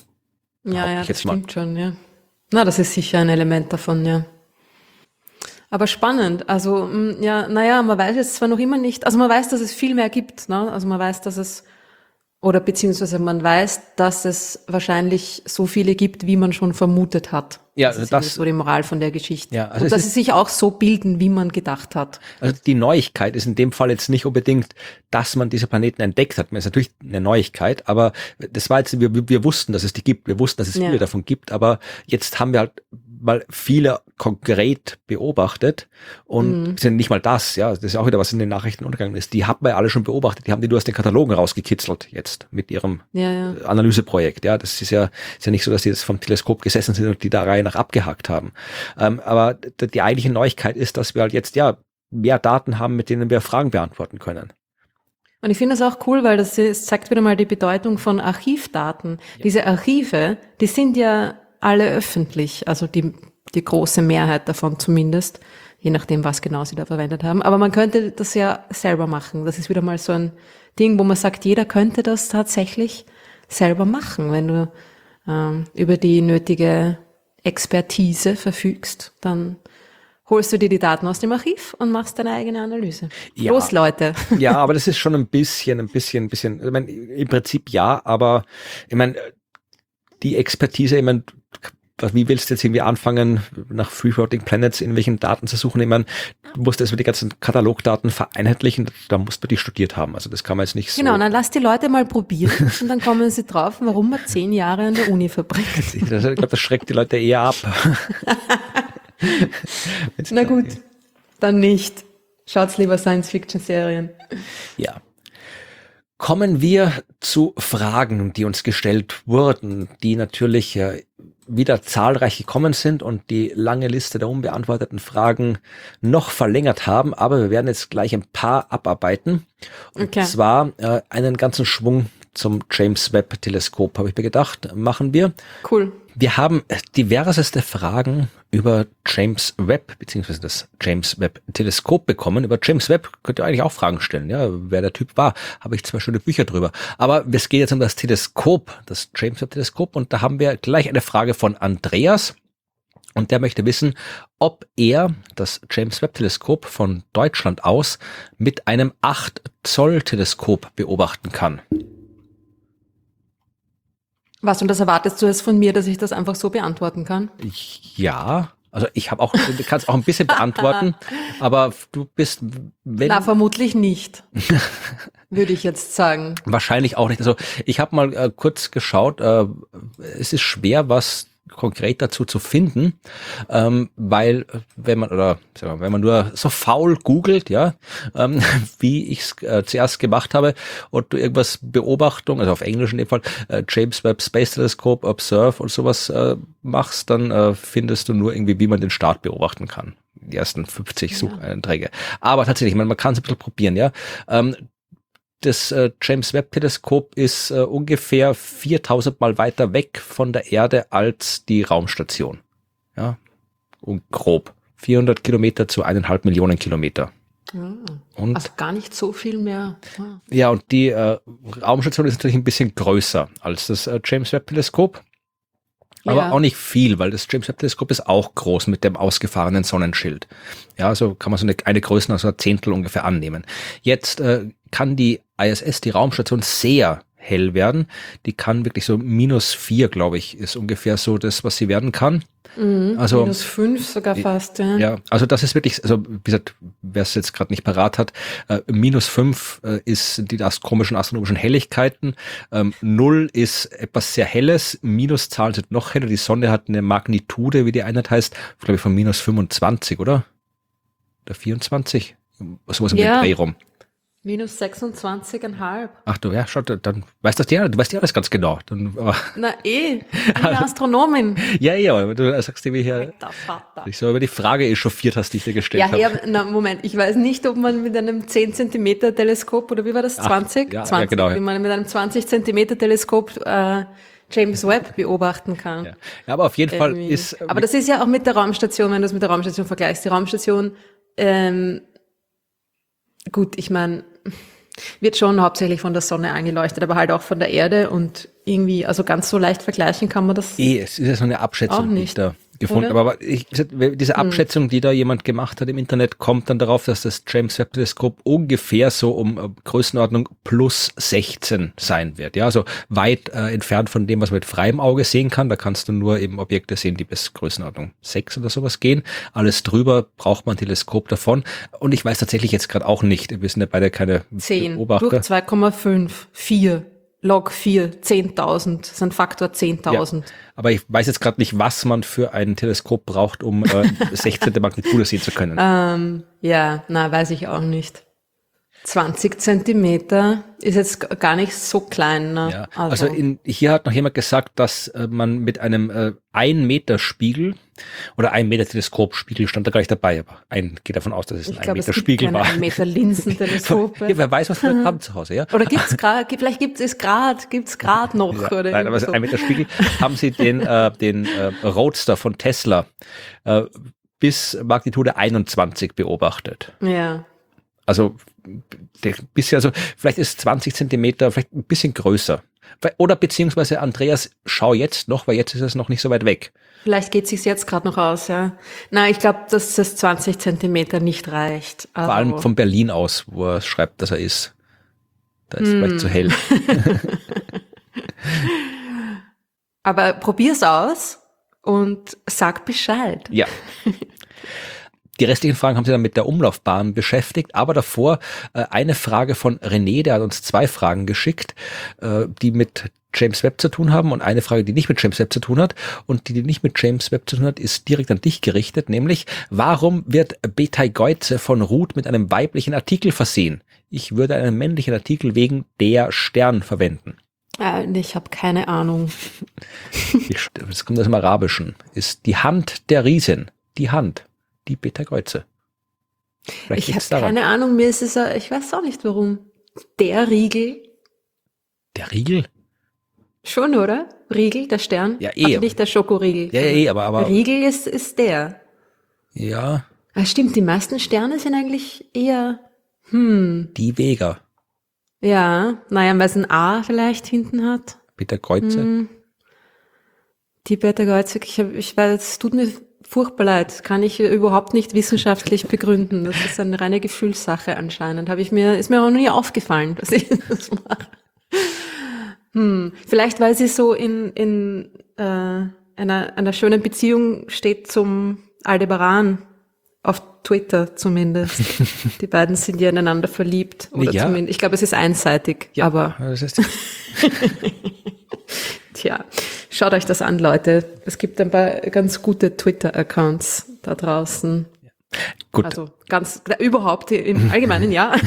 Ja, das stimmt schon, ja. Na, das ist sicher ein Element davon, ja. Aber spannend. Also, ja, naja, man weiß jetzt zwar noch immer nicht, also man weiß, dass es viel mehr gibt, ne? Also man weiß, dass es, oder beziehungsweise man weiß, dass es wahrscheinlich so viele gibt, wie man schon vermutet hat. Ja, das ist das so die Moral von der Geschichte. Ja, also und dass sie sich auch so bilden, wie man gedacht hat. Also die Neuigkeit ist in dem Fall jetzt nicht unbedingt, dass man diese Planeten entdeckt hat. Das ist natürlich eine Neuigkeit, aber das war jetzt, wir wussten, dass es die gibt, wir wussten, dass es viele davon gibt, aber jetzt haben wir halt mal viele konkret beobachtet und sind nicht mal das, ja, das ist ja auch wieder, was in den Nachrichten untergegangen ist. Die haben wir ja alle schon beobachtet, die haben die nur aus den Katalogen rausgekitzelt jetzt mit ihrem Analyseprojekt, ja. Das ist ja nicht so, dass die jetzt vom Teleskop gesessen sind und die da Reihe nach abgehakt haben. Aber die eigentliche Neuigkeit ist, dass wir halt jetzt, ja, mehr Daten haben, mit denen wir Fragen beantworten können. Und ich finde das auch cool, weil das zeigt wieder mal die Bedeutung von Archivdaten. Ja. Diese Archive, die sind ja alle öffentlich, also die große Mehrheit davon zumindest, je nachdem, was genau sie da verwendet haben. Aber man könnte das ja selber machen. Das ist wieder mal so ein Ding, wo man sagt, jeder könnte das tatsächlich selber machen. Wenn du über die nötige Expertise verfügst, dann holst du dir die Daten aus dem Archiv und machst deine eigene Analyse. Ja. Los, Leute. Ja, aber das ist schon ein bisschen, ich meine, im Prinzip ja, aber ich meine, die Expertise, ich meine, wie willst du jetzt irgendwie anfangen, nach Free-Floating Planets in welchen Daten zu suchen? Ich meine, du musst erstmal die ganzen Katalogdaten vereinheitlichen, da musst du die studiert haben. Also das kann man jetzt nicht so. Genau, dann lass die Leute mal probieren und dann kommen sie drauf, warum man 10 Jahre an der Uni verbringt. Ich glaube, das schreckt die Leute eher ab. Na gut, dann nicht. Schaut's lieber Science-Fiction-Serien. Ja. Kommen wir zu Fragen, die uns gestellt wurden, die natürlich wieder zahlreich gekommen sind und die lange Liste der unbeantworteten Fragen noch verlängert haben, aber wir werden jetzt gleich ein paar abarbeiten. Und zwar einen ganzen Schwung zum James Webb Teleskop, habe ich mir gedacht, machen wir. Cool. Wir haben diverseste Fragen über James Webb beziehungsweise das James Webb Teleskop bekommen. Über James Webb könnt ihr eigentlich auch Fragen stellen, ja, wer der Typ war. Habe ich 2 schöne Bücher drüber. Aber es geht jetzt um das Teleskop, das James Webb Teleskop, und da haben wir gleich eine Frage von Andreas. Und der möchte wissen, ob er das James Webb Teleskop von Deutschland aus mit einem 8 Zoll Teleskop beobachten kann. Was, und das erwartest du jetzt von mir, dass ich das einfach so beantworten kann? Ja, also ich habe auch, du kannst auch ein bisschen beantworten, aber du bist, wenn... Na, vermutlich nicht, würde ich jetzt sagen. Wahrscheinlich auch nicht. Also ich habe mal kurz geschaut, es ist schwer, was konkret dazu zu finden, weil wenn man nur so faul googelt, ja, wie ich es zuerst gemacht habe und du irgendwas Beobachtung, also auf Englisch in dem Fall, James Webb Space Telescope Observe und sowas machst, dann findest du nur irgendwie, wie man den Start beobachten kann. Die ersten 50 Sucheinträge. Aber tatsächlich, man kann es ein bisschen probieren, ja. Das James Webb Teleskop ist ungefähr 4000 Mal weiter weg von der Erde als die Raumstation. Ja, und grob 400 Kilometer zu 1,5 Millionen Kilometer. Und, also gar nicht so viel mehr. Ja, und die Raumstation ist natürlich ein bisschen größer als das James Webb Teleskop. Aber auch nicht viel, weil das James Webb Teleskop ist auch groß mit dem ausgefahrenen Sonnenschild. Ja, so kann man so eine Größe, also ein Zehntel ungefähr annehmen. Jetzt kann die ISS, die Raumstation, sehr hell werden. Die kann wirklich so -4, glaube ich, ist ungefähr so das, was sie werden kann. Also -5 sogar fast, ja. Ja, also das ist wirklich, also wie gesagt, wer es jetzt gerade nicht parat hat, -5 ist die komischen astronomischen Helligkeiten, 0 ist etwas sehr Helles, Minuszahlen sind noch heller, die Sonne hat eine Magnitude, wie die Einheit heißt, glaube ich von -25, oder? Oder 24? Sowas um den Dreh rum. -26,5. Ach du, ja, schau, dann weißt du weißt ja alles ganz genau. Dann, Na ich bin eine Astronomin. Ja, du sagst dir, wie hier dich so über die Frage echauffiert hast, die ich dir gestellt habe. Ja, Moment, ich weiß nicht, ob man mit einem 10 Zentimeter Teleskop, oder wie war das, 20? Ja, 20, genau. wie man mit einem 20 Zentimeter Teleskop James Webb beobachten kann. Ja, aber auf jeden Fall ist... Aber das ist ja auch mit der Raumstation, wenn du es mit der Raumstation vergleichst. Die Raumstation, gut, ich meine, wird schon hauptsächlich von der Sonne angeleuchtet, aber halt auch von der Erde und irgendwie, also ganz so leicht vergleichen kann man das es ist ja so eine Abschätzung. auch nicht. gefunden. Oder? Aber diese Abschätzung, die da jemand gemacht hat im Internet, kommt dann darauf, dass das James Webb Teleskop ungefähr so um Größenordnung plus 16 sein wird. Ja, also weit entfernt von dem, was man mit freiem Auge sehen kann. Da kannst du nur eben Objekte sehen, die bis Größenordnung 6 oder sowas gehen. Alles drüber braucht man ein Teleskop davon. Und ich weiß tatsächlich jetzt gerade auch nicht. Wir sind ja beide keine 10 Beobachter. durch 2,5, 4. Log 4, 10.000, das ist ein Faktor 10.000. Ja, aber ich weiß jetzt gerade nicht, was man für ein Teleskop braucht, um 16. Magnitude sehen zu können. Weiß ich auch nicht. 20 Zentimeter ist jetzt gar nicht so klein. Ne? Ja, also hier hat noch jemand gesagt, dass man mit einem 1 Meter Spiegel oder 1 Meter Teleskopspiegel, stand da gar nicht dabei, aber geht davon aus, dass es ein 1 Meter Spiegel war. 1 Meter Linsenteleskope. Ja, wer weiß, was wir haben zu Hause, ja? Oder vielleicht gibt es gerade noch. Ja, oder nein, aber so 1 Meter Spiegel haben sie den Roadster von Tesla bis Magnitude 21 beobachtet. Ja. Also vielleicht ist 20 Zentimeter vielleicht ein bisschen größer. Oder beziehungsweise Andreas, schau jetzt noch, weil jetzt ist es noch nicht so weit weg. Vielleicht geht es sich jetzt gerade noch aus, ja. Nein, ich glaube, dass das 20 Zentimeter nicht reicht. Vor allem von Berlin aus, wo er schreibt, dass er ist. Da ist vielleicht zu hell. Aber probier's aus und sag Bescheid. Ja. Die restlichen Fragen haben sie dann mit der Umlaufbahn beschäftigt, aber davor eine Frage von René, der hat uns 2 Fragen geschickt, die mit James Webb zu tun haben und eine Frage, die nicht mit James Webb zu tun hat. Und die nicht mit James Webb zu tun hat, ist direkt an dich gerichtet, nämlich warum wird Beteigeuze von Ruth mit einem weiblichen Artikel versehen? Ich würde einen männlichen Artikel wegen der Stern verwenden. Ich habe keine Ahnung. Das kommt aus dem Arabischen. Ist die Hand der Riesin. Die Hand. Die Beteigeuze. Ich habe keine Ahnung, ich weiß auch nicht warum. Der Riegel. Der Riegel? Schon, oder? Riegel, der Stern? Ja, also nicht der Schokoriegel. Ja, aber. Riegel ist der. Ja. Stimmt, die meisten Sterne sind eigentlich eher, Die Vega. Ja, weil es ein A vielleicht hinten hat. Beteigeuze. Die Beteigeuze, ich weiß, es tut mir furchtbar leid, kann ich überhaupt nicht wissenschaftlich begründen. Das ist eine reine Gefühlssache anscheinend. Ist mir auch noch nie aufgefallen, dass ich das mache. Vielleicht, weil sie so in einer schönen Beziehung steht zum Aldebaran, auf Twitter zumindest. Die beiden sind ja ineinander verliebt. Oder zumindest, ich glaube, es ist einseitig. Ja, aber das ist Tja, schaut euch das an, Leute. Es gibt ein paar ganz gute Twitter-Accounts da draußen. Ja. Gut. Also überhaupt im Allgemeinen, ja,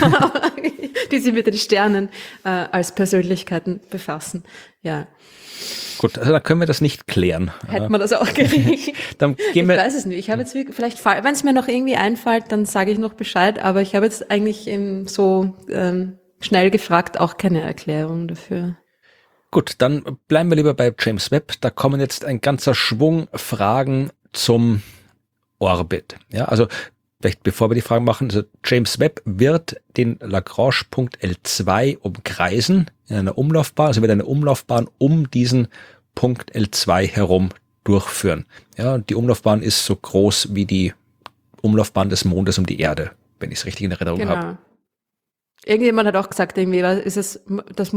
die sich mit den Sternen als Persönlichkeiten befassen. Ja. Gut, also dann können wir das nicht klären. Hätten wir das auch gekriegt. Dann gehen wir. Ich weiß es nicht. Ich habe jetzt vielleicht, wenn es mir noch irgendwie einfällt, dann sage ich noch Bescheid. Aber ich habe jetzt eigentlich so schnell gefragt auch keine Erklärung dafür. Gut, dann bleiben wir lieber bei James Webb. Da kommen jetzt ein ganzer Schwung Fragen zum Orbit. Ja, also vielleicht bevor wir die Fragen machen, also James Webb wird den Lagrange-Punkt L2 umkreisen in einer Umlaufbahn, also wird eine Umlaufbahn um diesen Punkt L2 herum durchführen. Ja, und die Umlaufbahn ist so groß wie die Umlaufbahn des Mondes um die Erde, wenn ich es richtig in Erinnerung habe. Irgendjemand hat auch gesagt, irgendwie ist es das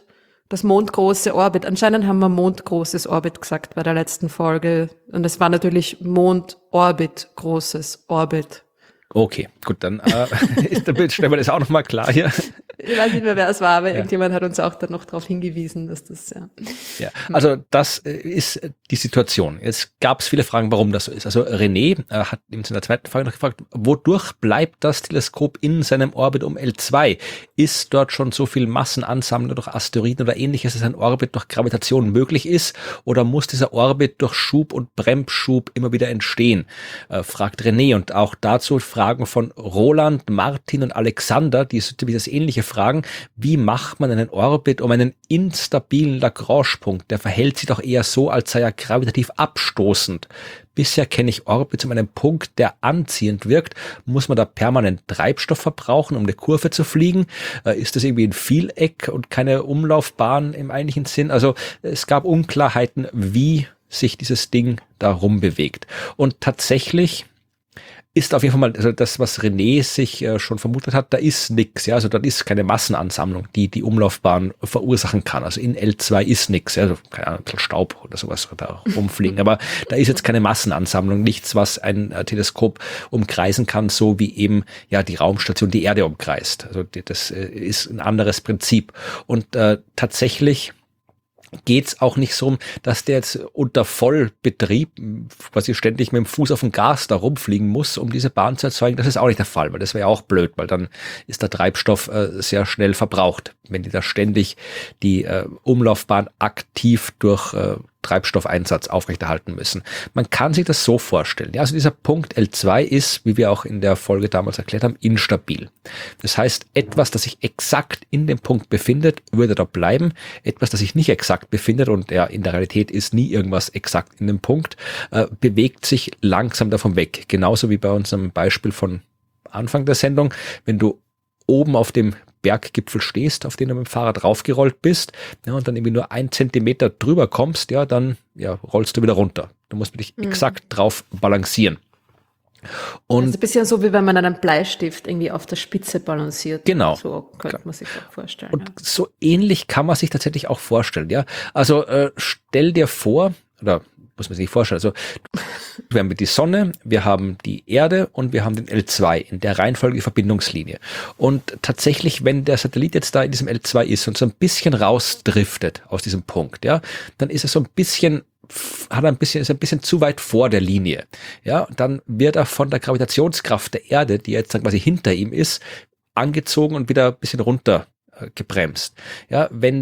mondgroße Orbit. Anscheinend haben wir mondgroßes Orbit gesagt bei der letzten Folge. Und es war natürlich Mondorbit, großes Orbit. Okay, gut, dann stellen wir das auch nochmal klar hier. Ich weiß nicht mehr, wer es war, aber irgendjemand hat uns auch dann noch darauf hingewiesen, dass das, Ja, also das ist die Situation. Jetzt gab es viele Fragen, warum das so ist. Also René hat in der zweiten Frage noch gefragt, wodurch bleibt das Teleskop in seinem Orbit um L2? Ist dort schon so viel Massenansammlung durch Asteroiden oder ähnliches, dass ein Orbit durch Gravitation möglich ist? Oder muss dieser Orbit durch Schub und Bremsschub immer wieder entstehen? Fragt René. Und auch dazu Fragen von Roland, Martin und Alexander, die das ähnliche fragen, wie macht man einen Orbit um einen instabilen Lagrange-Punkt? Der verhält sich doch eher so, als sei er gravitativ abstoßend. Bisher kenne ich Orbits um einen Punkt, der anziehend wirkt. Muss man da permanent Treibstoff verbrauchen, um eine Kurve zu fliegen? Ist das irgendwie ein Vieleck und keine Umlaufbahn im eigentlichen Sinn? Also es gab Unklarheiten, wie sich dieses Ding da rumbewegt. Und tatsächlich ist auf jeden Fall mal, also das, was René sich schon vermutet hat, da ist nix, ja, also da ist keine Massenansammlung, die die Umlaufbahn verursachen kann. Also in L2 ist nix, ja, also keine Ahnung, ein bisschen Staub oder sowas da rumfliegen, aber da ist jetzt keine Massenansammlung, nichts, was ein Teleskop umkreisen kann, so wie eben ja die Raumstation die Erde umkreist. Also das ist ein anderes Prinzip. Und tatsächlich geht's auch nicht so, dass der jetzt unter Vollbetrieb quasi ständig mit dem Fuß auf dem Gas da rumfliegen muss, um diese Bahn zu erzeugen. Das ist auch nicht der Fall, weil das wäre ja auch blöd, weil dann ist der Treibstoff sehr schnell verbraucht, wenn die da ständig die Umlaufbahn aktiv durch Treibstoffeinsatz aufrechterhalten müssen. Man kann sich das so vorstellen. Ja, also dieser Punkt L2 ist, wie wir auch in der Folge damals erklärt haben, instabil. Das heißt, etwas, das sich exakt in dem Punkt befindet, würde da bleiben. Etwas, das sich nicht exakt befindet und ja in der Realität ist nie irgendwas exakt in dem Punkt, bewegt sich langsam davon weg. Genauso wie bei unserem Beispiel von Anfang der Sendung. Wenn du oben auf dem Berggipfel stehst, auf den du mit dem Fahrrad raufgerollt bist, ja, und dann irgendwie nur 1 Zentimeter drüber kommst, ja, dann ja, rollst du wieder runter. Du musst dich exakt drauf balancieren. Und das ist ein bisschen so, wie wenn man einen Bleistift irgendwie auf der Spitze balanciert. Genau. So könnte man sich auch vorstellen. Und so ähnlich kann man sich tatsächlich auch vorstellen, ja. Also stell dir vor, oder muss man sich nicht vorstellen, also wir haben die Sonne, wir haben die Erde und wir haben den L2 in der Reihenfolge die Verbindungslinie. Und tatsächlich, wenn der Satellit jetzt da in diesem L2 ist und so ein bisschen rausdriftet aus diesem Punkt, ja, dann ist er so ein bisschen ist ein bisschen zu weit vor der Linie. Ja, dann wird er von der Gravitationskraft der Erde, die jetzt dann quasi hinter ihm ist, angezogen und wieder ein bisschen runter gebremst. Ja, wenn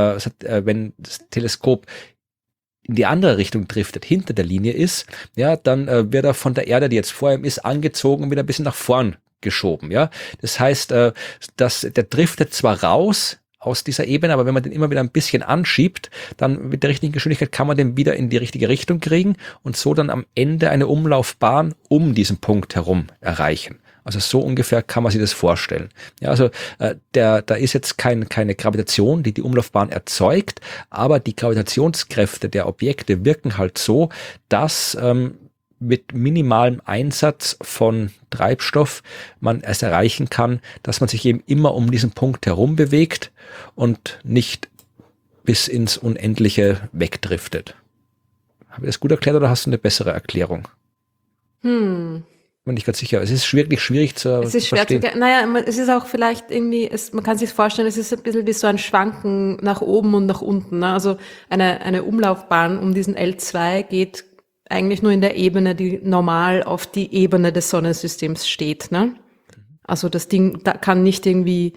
das Teleskop in die andere Richtung driftet, hinter der Linie ist, ja, dann wird er von der Erde, die jetzt vor ihm ist, angezogen und wieder ein bisschen nach vorn geschoben, ja. Das heißt, der driftet zwar raus aus dieser Ebene, aber wenn man den immer wieder ein bisschen anschiebt, dann mit der richtigen Geschwindigkeit kann man den wieder in die richtige Richtung kriegen und so dann am Ende eine Umlaufbahn um diesen Punkt herum erreichen. Also so ungefähr kann man sich das vorstellen. Ja, also da ist jetzt keine Gravitation, die Umlaufbahn erzeugt, aber die Gravitationskräfte der Objekte wirken halt so, dass mit minimalem Einsatz von Treibstoff man es erreichen kann, dass man sich eben immer um diesen Punkt herum bewegt und nicht bis ins Unendliche wegdriftet. Habe ich das gut erklärt oder hast du eine bessere Erklärung? Bin nicht ganz sicher. Es ist wirklich schwierig zu verstehen. Es ist auch vielleicht irgendwie, man kann sich vorstellen, es ist ein bisschen wie so ein Schwanken nach oben und nach unten. Ne? Also eine Umlaufbahn um diesen L2 geht eigentlich nur in der Ebene, die normal auf die Ebene des Sonnensystems steht. Ne? Also das Ding da kann nicht irgendwie,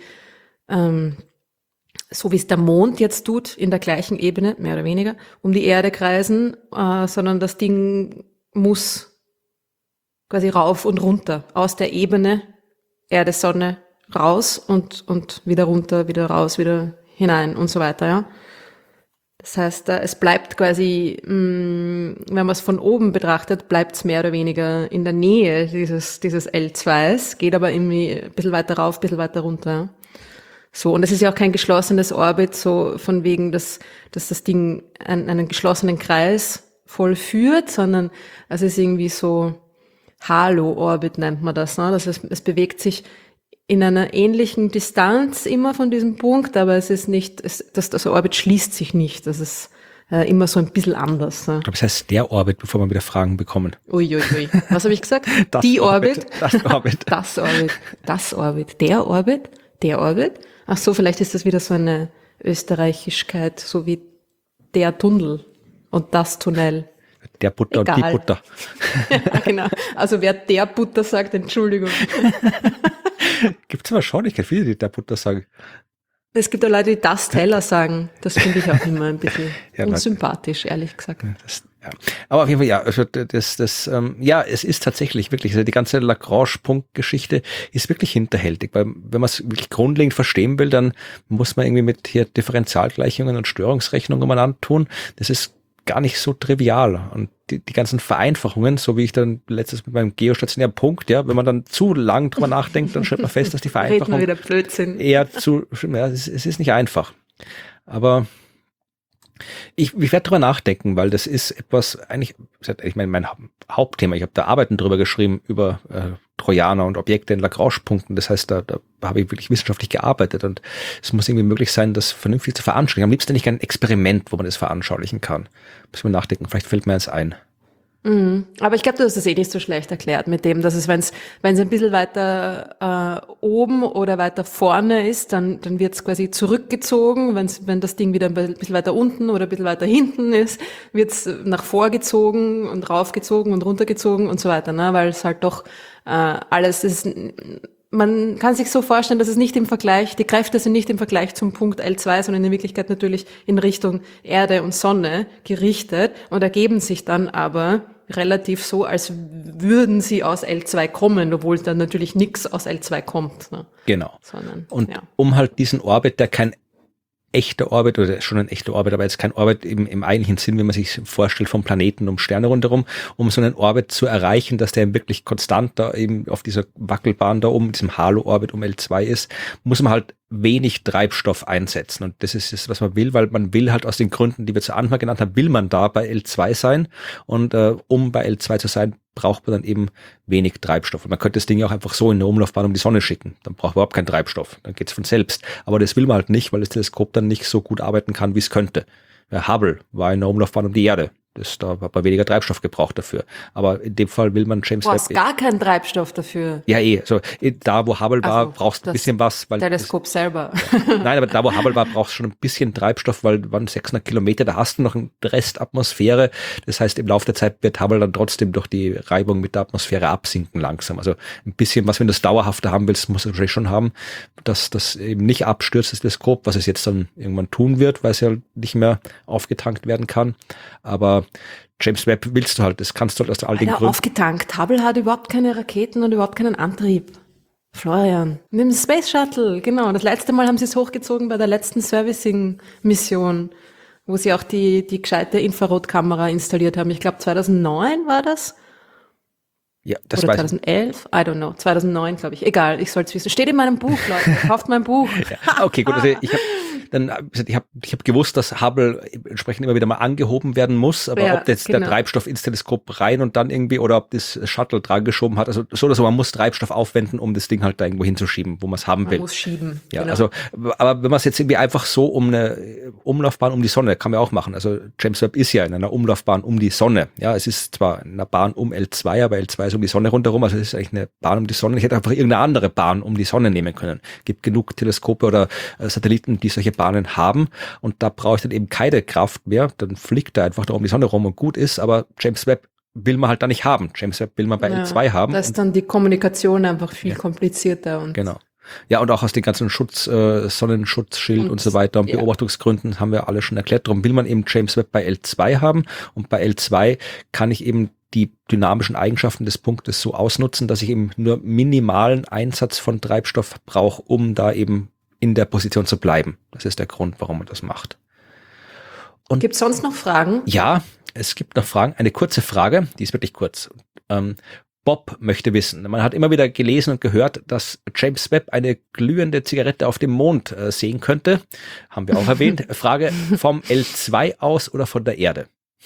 so wie es der Mond jetzt tut, in der gleichen Ebene, mehr oder weniger, um die Erde kreisen, sondern das Ding muss quasi rauf und runter, aus der Ebene Erde, Sonne raus und wieder runter, wieder raus, wieder hinein und so weiter, ja. Das heißt, es bleibt quasi, wenn man es von oben betrachtet, bleibt es mehr oder weniger in der Nähe dieses L2s, geht aber irgendwie ein bisschen weiter rauf, ein bisschen weiter runter. Ja. So, und es ist ja auch kein geschlossenes Orbit, so von wegen, dass das Ding einen geschlossenen Kreis vollführt, sondern es ist irgendwie so Halo-Orbit nennt man das, ne? Das heißt, es bewegt sich in einer ähnlichen Distanz immer von diesem Punkt, aber es ist nicht, das Orbit schließt sich nicht. Das ist immer so ein bisschen anders. Ne? Ich glaube, es heißt der Orbit, bevor wir wieder Fragen bekommen. Uiuiui. Was habe ich gesagt? Die Orbit. Das Orbit. Das Orbit. Das Orbit. Der Orbit. Der Orbit. Ach so, vielleicht ist das wieder so eine Österreichischkeit, so wie der Tunnel und das Tunnel. Der Butter Egal. Und die Butter. Ja, genau. Also wer der Butter sagt, Entschuldigung. Gibt es aber schon, ich kann viele, die der Butter sagen. Es gibt auch Leute, die das Teller sagen. Das finde ich auch immer ein bisschen unsympathisch, ehrlich gesagt. Ja. Aber auf jeden Fall, ja, also es ist tatsächlich wirklich, also die ganze Lagrange-Punkt-Geschichte ist wirklich hinterhältig, weil wenn man es wirklich grundlegend verstehen will, dann muss man irgendwie mit hier Differentialgleichungen und Störungsrechnungen umeinander tun. Das ist gar nicht so trivial. Und die ganzen Vereinfachungen, so wie ich dann letztes mit meinem geostationären Punkt, ja, wenn man dann zu lang drüber nachdenkt, dann stellt man fest, dass die Vereinfachung wieder Blödsinn. eher es ist nicht einfach. Aber Ich werde drüber nachdenken, weil das ist etwas, eigentlich, ich meine, mein Hauptthema, ich habe da Arbeiten drüber geschrieben, über Trojaner und Objekte in Lagrange-Punkten. Das heißt, da habe ich wirklich wissenschaftlich gearbeitet und es muss irgendwie möglich sein, das vernünftig zu veranschaulichen. Am liebsten nicht ein Experiment, wo man das veranschaulichen kann. Muss man nachdenken, vielleicht fällt mir eins ein. Aber ich glaube, du hast es nicht so schlecht erklärt mit dem, dass es, wenn es ein bisschen weiter oben oder weiter vorne ist, dann wird es quasi zurückgezogen. Wenn das Ding wieder ein bisschen weiter unten oder ein bisschen weiter hinten ist, wird es nach vorgezogen und raufgezogen und runtergezogen und so weiter, ne? Weil es halt doch alles ist. Man kann sich so vorstellen, dass es nicht im Vergleich, die Kräfte sind nicht im Vergleich zum Punkt L2, sondern in Wirklichkeit natürlich in Richtung Erde und Sonne gerichtet und ergeben sich dann aber relativ so, als würden sie aus L2 kommen, obwohl dann natürlich nichts aus L2 kommt. Ne? Genau. Sondern, und um halt diesen Orbit, der kein echter Orbit oder schon ein echter Orbit, aber jetzt kein Orbit im eigentlichen Sinn, wie man sich vorstellt vom Planeten um Sterne rundherum, um so einen Orbit zu erreichen, dass der wirklich konstant da eben auf dieser Wackelbahn da oben, diesem Halo-Orbit um L2 ist, muss man halt wenig Treibstoff einsetzen. Und das ist es, was man will, weil man will halt aus den Gründen, die wir zu Anfang genannt haben, will man da bei L2 sein. Und um bei L2 zu sein, braucht man dann eben wenig Treibstoff. Und man könnte das Ding ja auch einfach so in eine Umlaufbahn um die Sonne schicken. Dann braucht man überhaupt keinen Treibstoff. Dann geht's von selbst. Aber das will man halt nicht, weil das Teleskop dann nicht so gut arbeiten kann, wie es könnte. Hubble war in einer Umlaufbahn um die Erde. Da hat man weniger Treibstoff gebrauch dafür. Aber in dem Fall will man James Webb. Du hast gar keinen Treibstoff dafür. Ja, also da, wo Hubble war, brauchst du ein bisschen was. Weil Teleskop selber. Nein, aber da, wo Hubble war, brauchst du schon ein bisschen Treibstoff, weil waren 600 Kilometer, da hast du noch einen Restatmosphäre. Das heißt, im Laufe der Zeit wird Hubble dann trotzdem durch die Reibung mit der Atmosphäre absinken langsam. Also ein bisschen was, wenn du das dauerhafter haben willst, musst du wahrscheinlich schon haben, dass das eben nicht abstürzt, das Teleskop, was es jetzt dann irgendwann tun wird, weil es ja nicht mehr aufgetankt werden kann. Aber James Webb willst du halt, das kannst du halt aus all den Gründen. Aufgetankt. Hubble hat überhaupt keine Raketen und überhaupt keinen Antrieb. Florian. Mit dem Space Shuttle, genau. Das letzte Mal haben sie es hochgezogen bei der letzten Servicing-Mission, wo sie auch die gescheite Infrarotkamera installiert haben. Ich glaube 2009 war das. Ja, das oder 2011, I don't know, 2009 glaube ich. Egal, ich soll es wissen. Steht in meinem Buch, Leute. Kauft mein Buch. Ja, okay, gut. Also ich hab gewusst, dass Hubble entsprechend immer wieder mal angehoben werden muss, aber ja, ob jetzt der Treibstoff ins Teleskop rein und dann irgendwie oder ob das Shuttle dran geschoben hat, also so oder so, man muss Treibstoff aufwenden, um das Ding halt da irgendwo hinzuschieben, wo man es haben will. Man muss schieben. Ja, genau. Also, aber wenn man es jetzt irgendwie einfach so um eine Umlaufbahn um die Sonne, kann man auch machen. Also James Webb ist ja in einer Umlaufbahn um die Sonne. Ja, es ist zwar in einer Bahn um L2, aber L2 ist um die Sonne rundherum, also es ist eigentlich eine Bahn um die Sonne. Ich hätte einfach irgendeine andere Bahn um die Sonne nehmen können. Gibt genug Teleskope oder Satelliten, die solche Bahnen haben und da brauche ich dann eben keine Kraft mehr. Dann fliegt er einfach da um die Sonne rum und gut ist, aber James Webb will man halt da nicht haben. James Webb will man bei L2 haben. Da ist dann die Kommunikation einfach viel komplizierter. Und genau. Ja, und auch aus den ganzen Sonnenschutzschild und so weiter und Beobachtungsgründen haben wir alle schon erklärt. Darum will man eben James Webb bei L2 haben und bei L2 kann ich eben die dynamischen Eigenschaften des Punktes so ausnutzen, dass ich eben nur minimalen Einsatz von Treibstoff brauche, um da eben in der Position zu bleiben. Das ist der Grund, warum man das macht. Gibt es sonst noch Fragen? Ja, es gibt noch Fragen. Eine kurze Frage, die ist wirklich kurz. Bob möchte wissen, man hat immer wieder gelesen und gehört, dass James Webb eine glühende Zigarette auf dem Mond sehen könnte. Haben wir auch erwähnt. Frage, vom L2 aus oder von der Erde?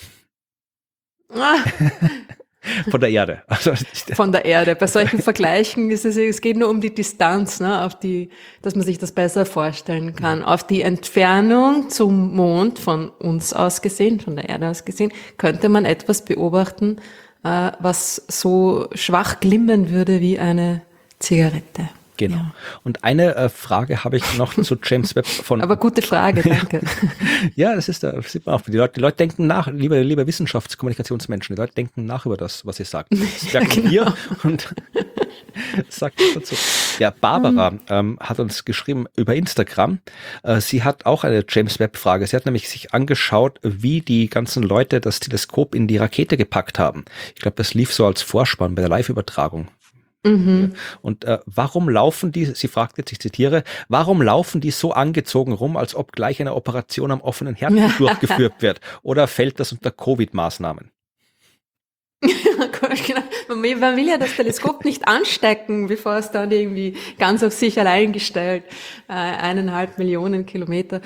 Von der Erde. Also, von der Erde. Bei solchen Vergleichen ist es geht nur um die Distanz, ne, dass man sich das besser vorstellen kann. Auf die Entfernung zum Mond von uns aus gesehen, von der Erde aus gesehen, könnte man etwas beobachten, was so schwach glimmern würde wie eine Zigarette. Genau. Ja. Und eine Frage habe ich noch zu James Webb von. Aber gute Frage, danke. Ja, das sieht man auch. Die Leute denken nach, liebe Wissenschaftskommunikationsmenschen, die Leute denken nach über das, was ihr sagt. Das merken wir und sagt das dazu. Ja, Barbara hat uns geschrieben über Instagram. Sie hat auch eine James Webb-Frage. Sie hat nämlich sich angeschaut, wie die ganzen Leute das Teleskop in die Rakete gepackt haben. Ich glaube, das lief so als Vorspann bei der Live-Übertragung. Und warum laufen die, sie fragt jetzt, ich zitiere, warum laufen die so angezogen rum, als ob gleich eine Operation am offenen Herzen durchgeführt wird? Oder fällt das unter Covid-Maßnahmen? Genau. Man will ja das Teleskop nicht anstecken, bevor es dann irgendwie ganz auf sich allein gestellt, 1,5 Millionen Kilometer.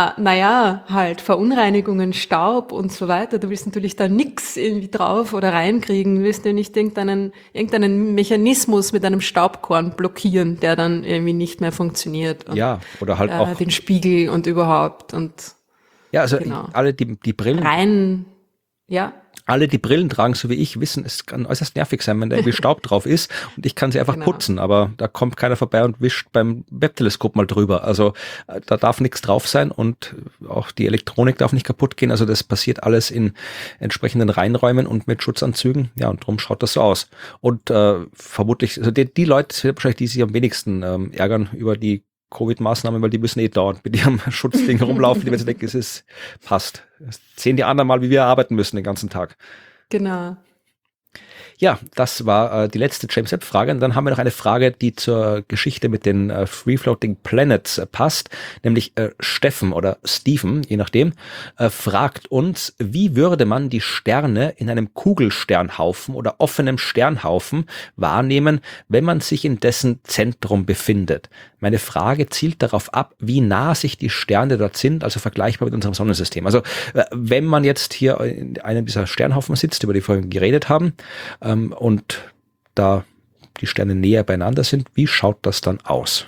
Halt Verunreinigungen, Staub und so weiter. Du willst natürlich da nix irgendwie drauf oder reinkriegen. Du willst ja nicht irgendeinen Mechanismus mit einem Staubkorn blockieren, der dann irgendwie nicht mehr funktioniert. Und, Ja, oder halt auch den Spiegel und überhaupt und ja, also genau. alle die Brillen. Rein, ja. Alle, die Brillen tragen, so wie ich, wissen, es kann äußerst nervig sein, wenn da irgendwie Staub drauf ist und ich kann sie einfach Genau. putzen, aber da kommt keiner vorbei und wischt beim Webteleskop mal drüber. Also da darf nichts drauf sein und auch die Elektronik darf nicht kaputt gehen. Also das passiert alles in entsprechenden Reinräumen und mit Schutzanzügen. Ja, und drum schaut das so aus. Und vermutlich, also die Leute sind wahrscheinlich, die sich am wenigsten ärgern über die Covid-Maßnahmen, weil die müssen dauernd mit ihrem Schutzding rumlaufen, die, wenn sie denken, es passt. Das sehen die anderen mal, wie wir arbeiten müssen den ganzen Tag. Genau. Ja, das war die letzte James Webb-Frage. Und dann haben wir noch eine Frage, die zur Geschichte mit den Free-Floating Planets passt, nämlich Steffen oder Stephen, je nachdem, fragt uns, wie würde man die Sterne in einem Kugelsternhaufen oder offenem Sternhaufen wahrnehmen, wenn man sich in dessen Zentrum befindet? Meine Frage zielt darauf ab, wie nah sich die Sterne dort sind, also vergleichbar mit unserem Sonnensystem. Also wenn man jetzt hier in einem dieser Sternhaufen sitzt, über die wir vorhin geredet haben, und da die Sterne näher beieinander sind, wie schaut das dann aus?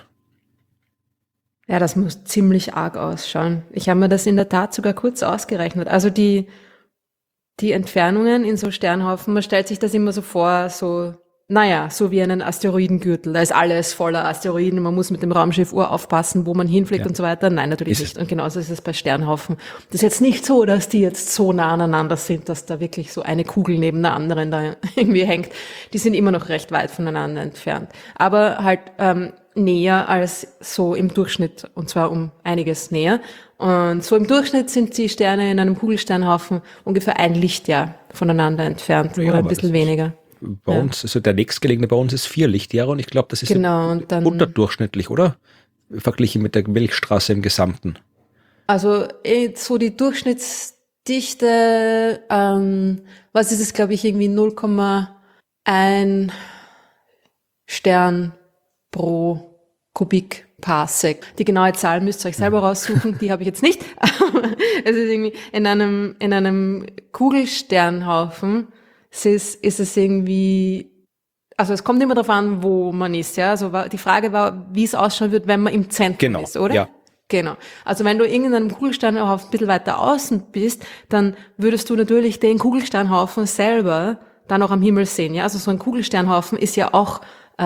Ja, das muss ziemlich arg ausschauen. Ich habe mir das in der Tat sogar kurz ausgerechnet. Also die Entfernungen in so Sternhaufen, man stellt sich das immer so vor, so wie einen Asteroidengürtel. Da ist alles voller Asteroiden. Man muss mit dem Raumschiff aufpassen, wo man hinfliegt und so weiter. Nein, natürlich nicht. Und genauso ist es bei Sternhaufen. Das ist jetzt nicht so, dass die jetzt so nah aneinander sind, dass da wirklich so eine Kugel neben der anderen da irgendwie hängt. Die sind immer noch recht weit voneinander entfernt. Aber halt näher als so im Durchschnitt. Und zwar um einiges näher. Und so im Durchschnitt sind die Sterne in einem Kugelsternhaufen ungefähr ein Lichtjahr voneinander entfernt. Ja, oder ein bisschen weniger. Bei uns, also der nächstgelegene bei uns ist 4 Lichtjahre und ich glaube, das ist genau, und dann, unterdurchschnittlich, oder? Verglichen mit der Milchstraße im Gesamten. Also so die Durchschnittsdichte, was ist es, glaube ich, irgendwie 0,1 Stern pro Kubikparsec. Die genaue Zahl müsst ihr euch selber raussuchen, die habe ich jetzt nicht. Es ist irgendwie in einem Kugelsternhaufen ist es irgendwie, also es kommt immer darauf an, wo man ist, ja. Also die Frage war, wie es ausschauen wird, wenn man im Zentrum ist, oder? Ja. Genau. Also wenn du in einem Kugelsternhaufen ein bisschen weiter außen bist, dann würdest du natürlich den Kugelsternhaufen selber dann auch am Himmel sehen, ja. Also so ein Kugelsternhaufen ist ja auch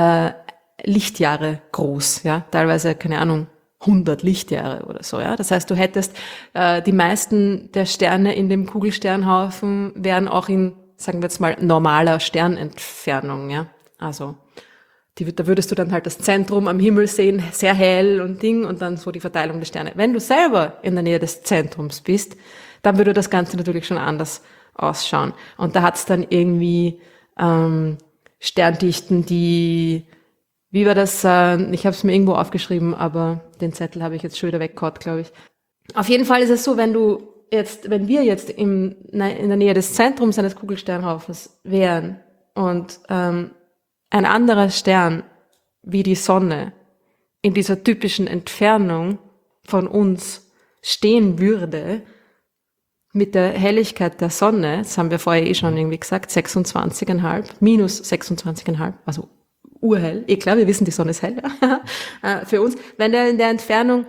Lichtjahre groß, ja. Teilweise, keine Ahnung, 100 Lichtjahre oder so, ja. Das heißt, du hättest die meisten der Sterne in dem Kugelsternhaufen wären auch in, sagen wir jetzt mal, normaler Sternentfernung, ja. Also, da würdest du dann halt das Zentrum am Himmel sehen, sehr hell und dann so die Verteilung der Sterne. Wenn du selber in der Nähe des Zentrums bist, dann würde das Ganze natürlich schon anders ausschauen. Und da hat's dann irgendwie Sterndichten, die, wie war das, ich habe es mir irgendwo aufgeschrieben, aber den Zettel habe ich jetzt schon wieder weggehauen, glaube ich. Auf jeden Fall ist es so, wenn wir jetzt in der Nähe des Zentrums eines Kugelsternhaufens wären und ein anderer Stern wie die Sonne in dieser typischen Entfernung von uns stehen würde, mit der Helligkeit der Sonne, das haben wir vorher schon irgendwie gesagt, 26,5, minus 26,5, also urhell, klar, wir wissen, die Sonne ist hell, für uns. Wenn der in der Entfernung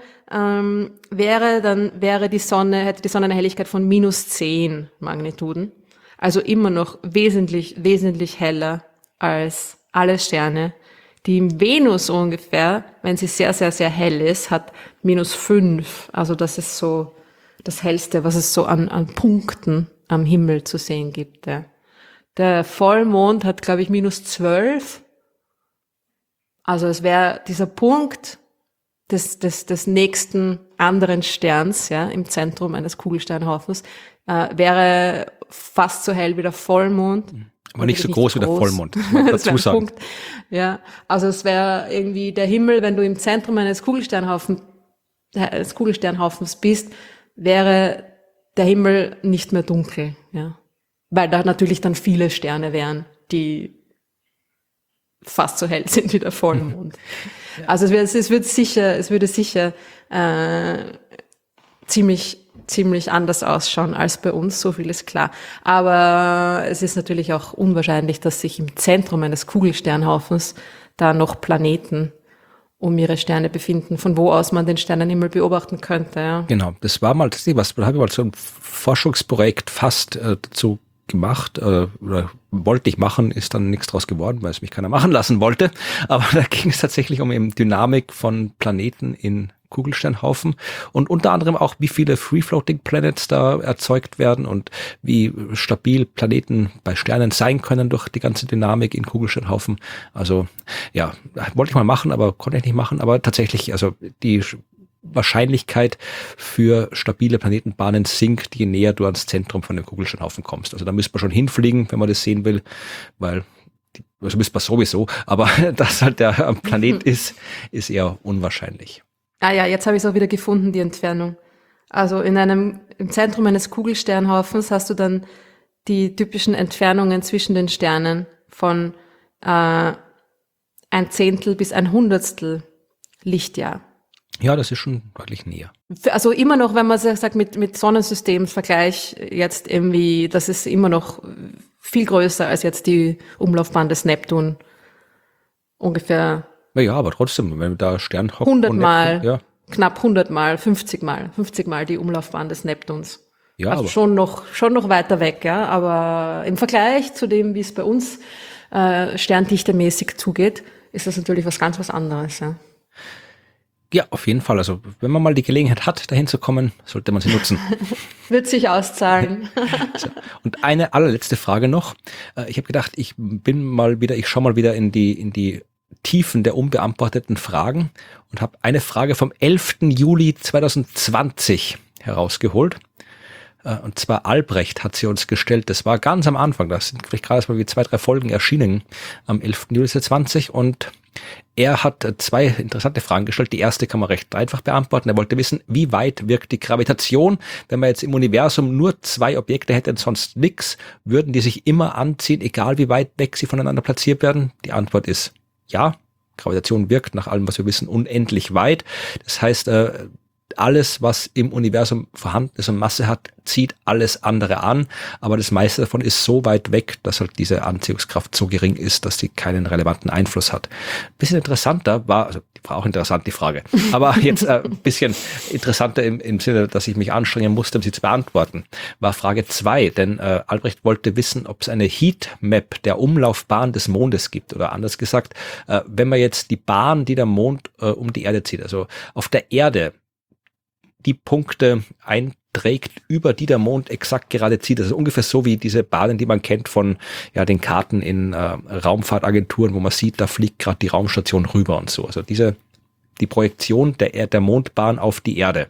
wäre, dann hätte die Sonne eine Helligkeit von minus 10 Magnituden. Also immer noch wesentlich, wesentlich heller als alle Sterne. Die Venus ungefähr, wenn sie sehr, sehr, sehr hell ist, hat minus 5. Also das ist so das Hellste, was es so an Punkten am Himmel zu sehen gibt. Ja. Der Vollmond hat, glaube ich, minus 12. Also es wäre dieser Punkt des nächsten anderen Sterns, ja, im Zentrum eines Kugelsternhaufens, wäre fast so hell wie der Vollmond. Aber nicht so groß wie der Vollmond, das muss man dazu sagen. Punkt. Ja, also es wäre irgendwie der Himmel, wenn du im Zentrum eines Kugelsternhaufens bist, wäre der Himmel nicht mehr dunkel, ja. weil da natürlich dann viele Sterne wären, die fast so hell sind wie der Vollmond. Ja. Also es würde sicher ziemlich anders ausschauen als bei uns, so viel ist klar. Aber es ist natürlich auch unwahrscheinlich, dass sich im Zentrum eines Kugelsternhaufens da noch Planeten um ihre Sterne befinden, von wo aus man den Sternenhimmel beobachten könnte. Ja. Genau, das war mal, da habe ich mal so ein Forschungsprojekt fast dazu gemacht, oder wollte ich machen, ist dann nichts draus geworden, weil es mich keiner machen lassen wollte. Aber da ging es tatsächlich um eben Dynamik von Planeten in Kugelsternhaufen und unter anderem auch, wie viele Free-Floating Planets da erzeugt werden und wie stabil Planeten bei Sternen sein können durch die ganze Dynamik in Kugelsternhaufen. Also ja, wollte ich mal machen, aber konnte ich nicht machen. Aber tatsächlich, also die Wahrscheinlichkeit für stabile Planetenbahnen sinkt, je näher du ans Zentrum von dem Kugelsternhaufen kommst. Also da müsste man schon hinfliegen, wenn man das sehen will, weil also müsste man sowieso, aber dass halt der Planet ist eher unwahrscheinlich. Ah ja, jetzt habe ich es auch wieder gefunden, die Entfernung. Also im Zentrum eines Kugelsternhaufens hast du dann die typischen Entfernungen zwischen den Sternen von 1/10 bis 1/100 Lichtjahr. Ja, das ist schon deutlich näher. Also immer noch, wenn man sagt, mit Sonnensystemsvergleich jetzt irgendwie, das ist immer noch viel größer als jetzt die Umlaufbahn des Neptun. Ungefähr. Ja, aber trotzdem, wenn da Stern hockt. 100 Mal, ja. Knapp 100 Mal, 50 Mal die Umlaufbahn des Neptuns. Ja, also schon noch weiter weg, ja, aber im Vergleich zu dem, wie es bei uns sterndichtemäßig zugeht, ist das natürlich was anderes, ja. Ja, auf jeden Fall. Also wenn man mal die Gelegenheit hat, dahin zu kommen, sollte man sie nutzen. Wird sich auszahlen. So. Und eine allerletzte Frage noch. Ich habe gedacht, ich schaue mal wieder in die Tiefen der unbeantworteten Fragen und habe eine Frage vom 11. Juli 2020 herausgeholt. Und zwar Albrecht hat sie uns gestellt. Das war ganz am Anfang. Das sind vielleicht gerade mal wie 2-3 Folgen erschienen am 11. Juli 2020 und er hat 2 interessante Fragen gestellt. Die erste kann man recht einfach beantworten. Er wollte wissen, wie weit wirkt die Gravitation? Wenn man jetzt im Universum nur 2 Objekte hätte und sonst nichts, würden die sich immer anziehen, egal wie weit weg sie voneinander platziert werden? Die Antwort ist ja. Gravitation wirkt nach allem, was wir wissen, unendlich weit. Das heißt, alles, was im Universum vorhanden ist und Masse hat, zieht alles andere an, aber das meiste davon ist so weit weg, dass halt diese Anziehungskraft so gering ist, dass sie keinen relevanten Einfluss hat. Ein bisschen interessanter war, also war auch interessant die Frage, aber jetzt ein bisschen interessanter im Sinne, dass ich mich anstrengen musste, um sie zu beantworten, war Frage 2, denn Albrecht wollte wissen, ob es eine Heatmap der Umlaufbahn des Mondes gibt, oder anders gesagt, wenn man jetzt die Bahn, die der Mond um die Erde zieht, also auf der Erde die Punkte einträgt, über die der Mond exakt gerade zieht. Das ist ungefähr so wie diese Bahnen, die man kennt von den Karten in Raumfahrtagenturen, wo man sieht, da fliegt gerade die Raumstation rüber und so. Also die Projektion der Mondbahn auf die Erde.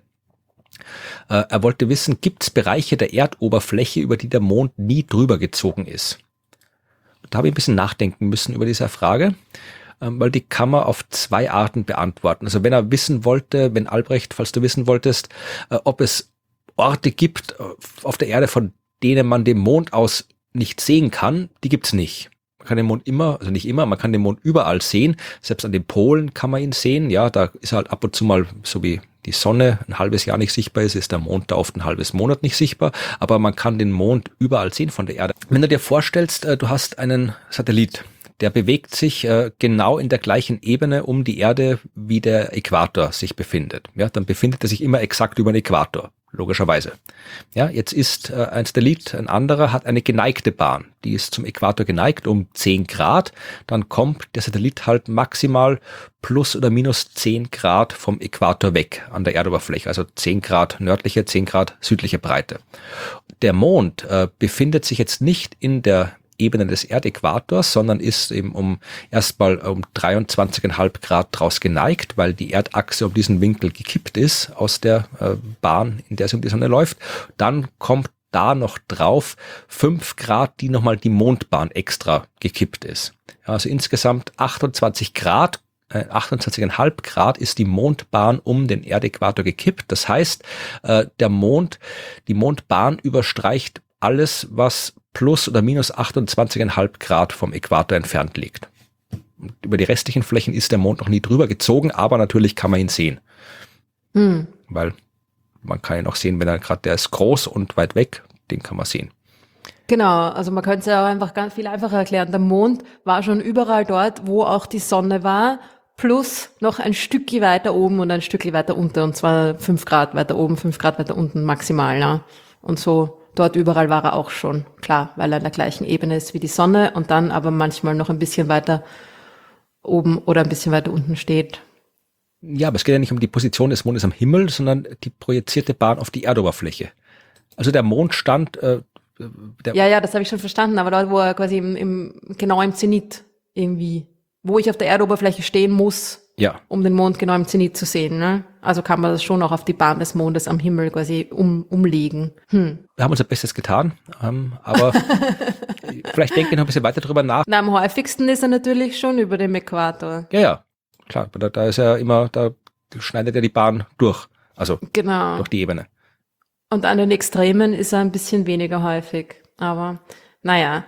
Er wollte wissen, gibt es Bereiche der Erdoberfläche, über die der Mond nie drüber gezogen ist? Da habe ich ein bisschen nachdenken müssen über diese Frage, weil die kann man auf 2 Arten beantworten. Also wenn Albrecht, falls du wissen wolltest, ob es Orte gibt auf der Erde, von denen man den Mond aus nicht sehen kann, die gibt's nicht. Man kann den Mond nicht immer, man kann den Mond überall sehen. Selbst an den Polen kann man ihn sehen. Ja, da ist halt ab und zu mal, so wie die Sonne ein halbes Jahr nicht sichtbar ist der Mond da oft ein halbes Monat nicht sichtbar. Aber man kann den Mond überall sehen von der Erde. Wenn du dir vorstellst, du hast einen Satellit, der bewegt sich genau in der gleichen Ebene um die Erde, wie der Äquator sich befindet. Ja, dann befindet er sich immer exakt über den Äquator, logischerweise. Ja, jetzt ist ein Satellit, ein anderer hat eine geneigte Bahn. Die ist zum Äquator geneigt um 10 Grad. Dann kommt der Satellit halt maximal plus oder minus 10 Grad vom Äquator weg an der Erdoberfläche. Also 10 Grad nördliche, 10 Grad südliche Breite. Der Mond befindet sich jetzt nicht in der Ebene des Erdäquators, sondern ist eben erstmal um 23,5 Grad draus geneigt, weil die Erdachse um diesen Winkel gekippt ist aus der Bahn, in der sie um die Sonne läuft. Dann kommt da noch drauf 5 Grad, die nochmal die Mondbahn extra gekippt ist. Also insgesamt 28 Grad, 28,5 Grad ist die Mondbahn um den Erdäquator gekippt. Das heißt, die Mondbahn überstreicht alles, was plus oder minus 28,5 Grad vom Äquator entfernt liegt. Und über die restlichen Flächen ist der Mond noch nie drüber gezogen, aber natürlich kann man ihn sehen. Weil man kann ihn auch sehen, wenn er gerade, der ist groß und weit weg, den kann man sehen. Genau, also man könnte es ja auch einfach ganz viel einfacher erklären. Der Mond war schon überall dort, wo auch die Sonne war, plus noch ein Stückchen weiter oben und ein Stückchen weiter unten, und zwar 5 Grad weiter oben, 5 Grad weiter unten maximal. Ne? Und so dort überall war er auch schon, klar, weil er an der gleichen Ebene ist wie die Sonne und dann aber manchmal noch ein bisschen weiter oben oder ein bisschen weiter unten steht. Ja, aber es geht ja nicht um die Position des Mondes am Himmel, sondern die projizierte Bahn auf die Erdoberfläche. Also der Mond stand... Ja, das habe ich schon verstanden, aber dort, wo er quasi genau im Zenit irgendwie, wo ich auf der Erdoberfläche stehen muss, um den Mond genau im Zenit zu sehen. Ne? Also kann man das schon auch auf die Bahn des Mondes am Himmel quasi umlegen. Wir haben unser Bestes getan, aber vielleicht denken wir noch ein bisschen weiter drüber nach. Na, am häufigsten ist er natürlich schon über dem Äquator. Ja, klar, da ist er immer, da schneidet er die Bahn durch, also genau. durch die Ebene. Und an den Extremen ist er ein bisschen weniger häufig. Aber naja,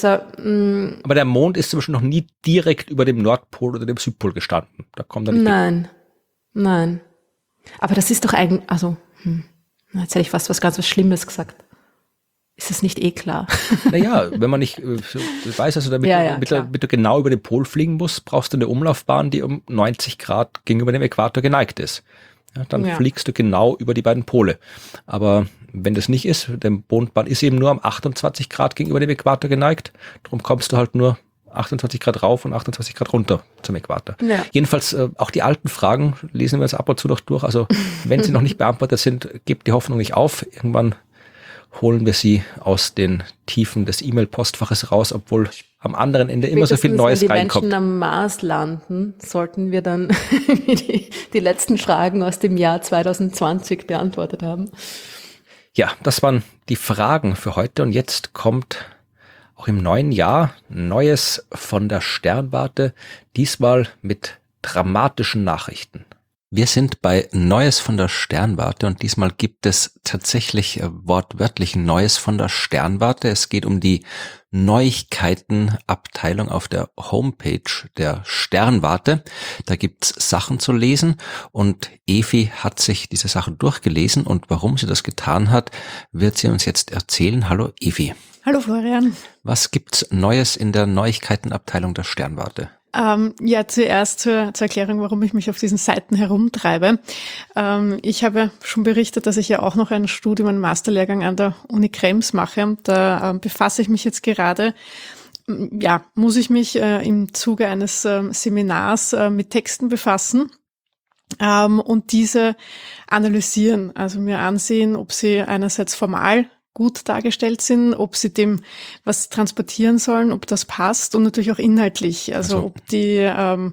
aber der Mond ist zum Beispiel noch nie direkt über dem Nordpol oder dem Südpol gestanden. Da kommt er nicht. Nein. Aber das ist doch eigentlich, also, jetzt hätte ich fast was Schlimmes gesagt. Ist das nicht klar? Naja, wenn man nicht weiß, also damit du genau über den Pol fliegen musst, brauchst du eine Umlaufbahn, die um 90 Grad gegenüber dem Äquator geneigt ist. Ja, dann fliegst du genau über die beiden Pole. Aber wenn das nicht ist, der Mondbahn ist eben nur um 28 Grad gegenüber dem Äquator geneigt, darum kommst du halt nur 28 Grad rauf und 28 Grad runter zum Äquator. Ja. Jedenfalls auch die alten Fragen lesen wir uns ab und zu noch durch. Also wenn sie noch nicht beantwortet sind, gebt die Hoffnung nicht auf. Irgendwann holen wir sie aus den Tiefen des E-Mail-Postfaches raus, obwohl am anderen Ende immer so viel Neues reinkommt. Wenn die Menschen am Mars landen, sollten wir dann die letzten Fragen aus dem Jahr 2020 beantwortet haben. Ja, das waren die Fragen für heute und jetzt kommt auch im neuen Jahr Neues von der Sternwarte, diesmal mit dramatischen Nachrichten. Wir sind bei Neues von der Sternwarte und diesmal gibt es tatsächlich wortwörtlich Neues von der Sternwarte. Es geht um die Neuigkeitenabteilung auf der Homepage der Sternwarte. Da gibt's Sachen zu lesen und Evi hat sich diese Sachen durchgelesen und warum sie das getan hat, wird sie uns jetzt erzählen. Hallo Evi. Hallo Florian. Was gibt's Neues in der Neuigkeitenabteilung der Sternwarte? Zuerst zur Erklärung, warum ich mich auf diesen Seiten herumtreibe. Ich habe schon berichtet, dass ich ja auch noch ein Studium, einen Masterlehrgang an der Uni Krems mache. Da befasse ich mich jetzt gerade. Ja, muss ich mich im Zuge eines Seminars mit Texten befassen und diese analysieren, also mir ansehen, ob sie einerseits formal gut dargestellt sind, ob sie dem was transportieren sollen, ob das passt und natürlich auch inhaltlich, also ob die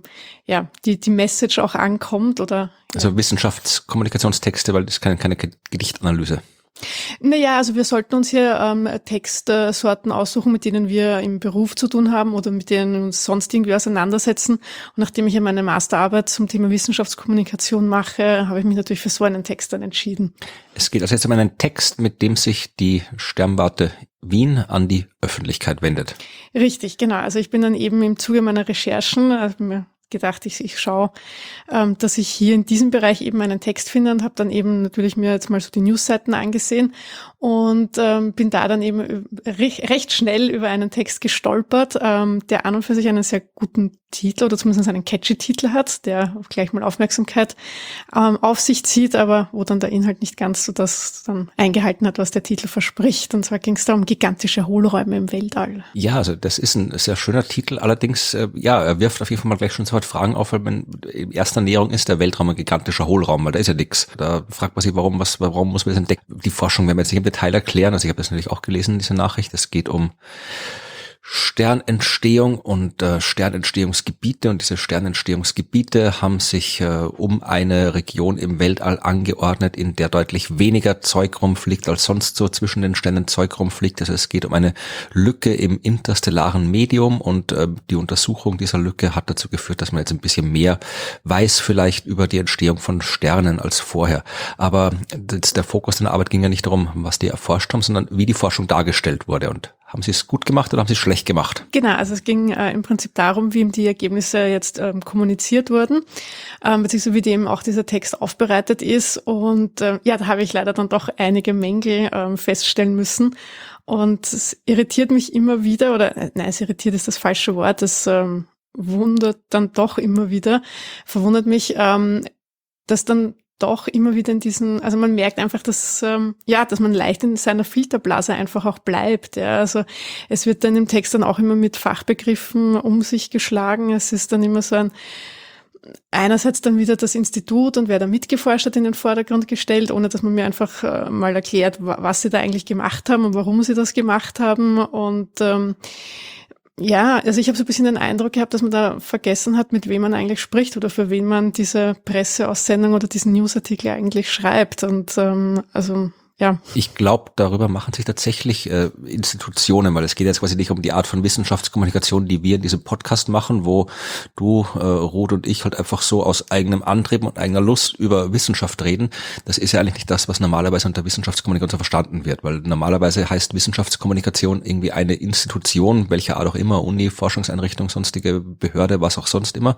Message auch ankommt oder. Also Wissenschaftskommunikationstexte, weil das ist keine Gedichtanalyse. Naja, also wir sollten uns hier Textsorten aussuchen, mit denen wir im Beruf zu tun haben oder mit denen wir uns sonst irgendwie auseinandersetzen. Und nachdem ich ja meine Masterarbeit zum Thema Wissenschaftskommunikation mache, habe ich mich natürlich für so einen Text dann entschieden. Es geht also jetzt um einen Text, mit dem sich die Sternwarte Wien an die Öffentlichkeit wendet. Richtig, genau. Also ich bin dann eben im Zuge meiner Recherchen, gedacht, ich schaue, dass ich hier in diesem Bereich eben einen Text finde und habe dann eben natürlich mir jetzt mal so die Newsseiten angesehen und bin da dann eben recht schnell über einen Text gestolpert, der an und für sich einen sehr guten Titel oder zumindest einen catchy Titel hat, der gleich mal Aufmerksamkeit auf sich zieht, aber wo dann der Inhalt nicht ganz so das dann eingehalten hat, was der Titel verspricht. Und zwar ging es da um gigantische Hohlräume im Weltall. Ja, also das ist ein sehr schöner Titel, allerdings, er wirft auf jeden Fall mal gleich schon so weit Fragen auf, weil in erster Näherung ist der Weltraum ein gigantischer Hohlraum, weil da ist ja nichts. Da fragt man sich, warum muss man das entdecken? Die Forschung werden wir jetzt nicht im Detail erklären, also ich habe das natürlich auch gelesen, diese Nachricht. Es geht um Sternentstehung und Sternentstehungsgebiete und diese Sternentstehungsgebiete haben sich um eine Region im Weltall angeordnet, in der deutlich weniger Zeug rumfliegt als sonst so zwischen den Sternen Zeug rumfliegt. Also es geht um eine Lücke im interstellaren Medium und die Untersuchung dieser Lücke hat dazu geführt, dass man jetzt ein bisschen mehr weiß vielleicht über die Entstehung von Sternen als vorher. Aber der Fokus der Arbeit ging ja nicht darum, was die erforscht haben, sondern wie die Forschung dargestellt wurde und Haben Sie es gut gemacht oder haben Sie es schlecht gemacht? Genau, also es ging im Prinzip darum, wie ihm die Ergebnisse jetzt kommuniziert wurden, beziehungsweise wie dem auch dieser Text aufbereitet ist. Und da habe ich leider dann doch einige Mängel feststellen müssen. Und es irritiert mich immer wieder, es irritiert ist das falsche Wort, es wundert dann doch immer wieder, verwundert mich, dass dann doch immer wieder also man merkt einfach, dass man leicht in seiner Filterblase einfach auch bleibt. Ja. Also es wird dann im Text dann auch immer mit Fachbegriffen um sich geschlagen. Es ist dann immer so einerseits dann wieder das Institut und wer da mitgeforscht hat in den Vordergrund gestellt, ohne dass man mir einfach mal erklärt, was sie da eigentlich gemacht haben und warum sie das gemacht haben. Und also ich habe so ein bisschen den Eindruck gehabt, dass man da vergessen hat, mit wem man eigentlich spricht oder für wen man diese Presseaussendung oder diesen Newsartikel eigentlich schreibt. Und ja. Ich glaube, darüber machen sich tatsächlich Institutionen, weil es geht jetzt quasi nicht um die Art von Wissenschaftskommunikation, die wir in diesem Podcast machen, wo du, Ruth und ich halt einfach so aus eigenem Antrieb und eigener Lust über Wissenschaft reden. Das ist ja eigentlich nicht das, was normalerweise unter Wissenschaftskommunikation verstanden wird, weil normalerweise heißt Wissenschaftskommunikation irgendwie eine Institution, welcher Art auch immer, Uni, Forschungseinrichtung, sonstige Behörde, was auch sonst immer,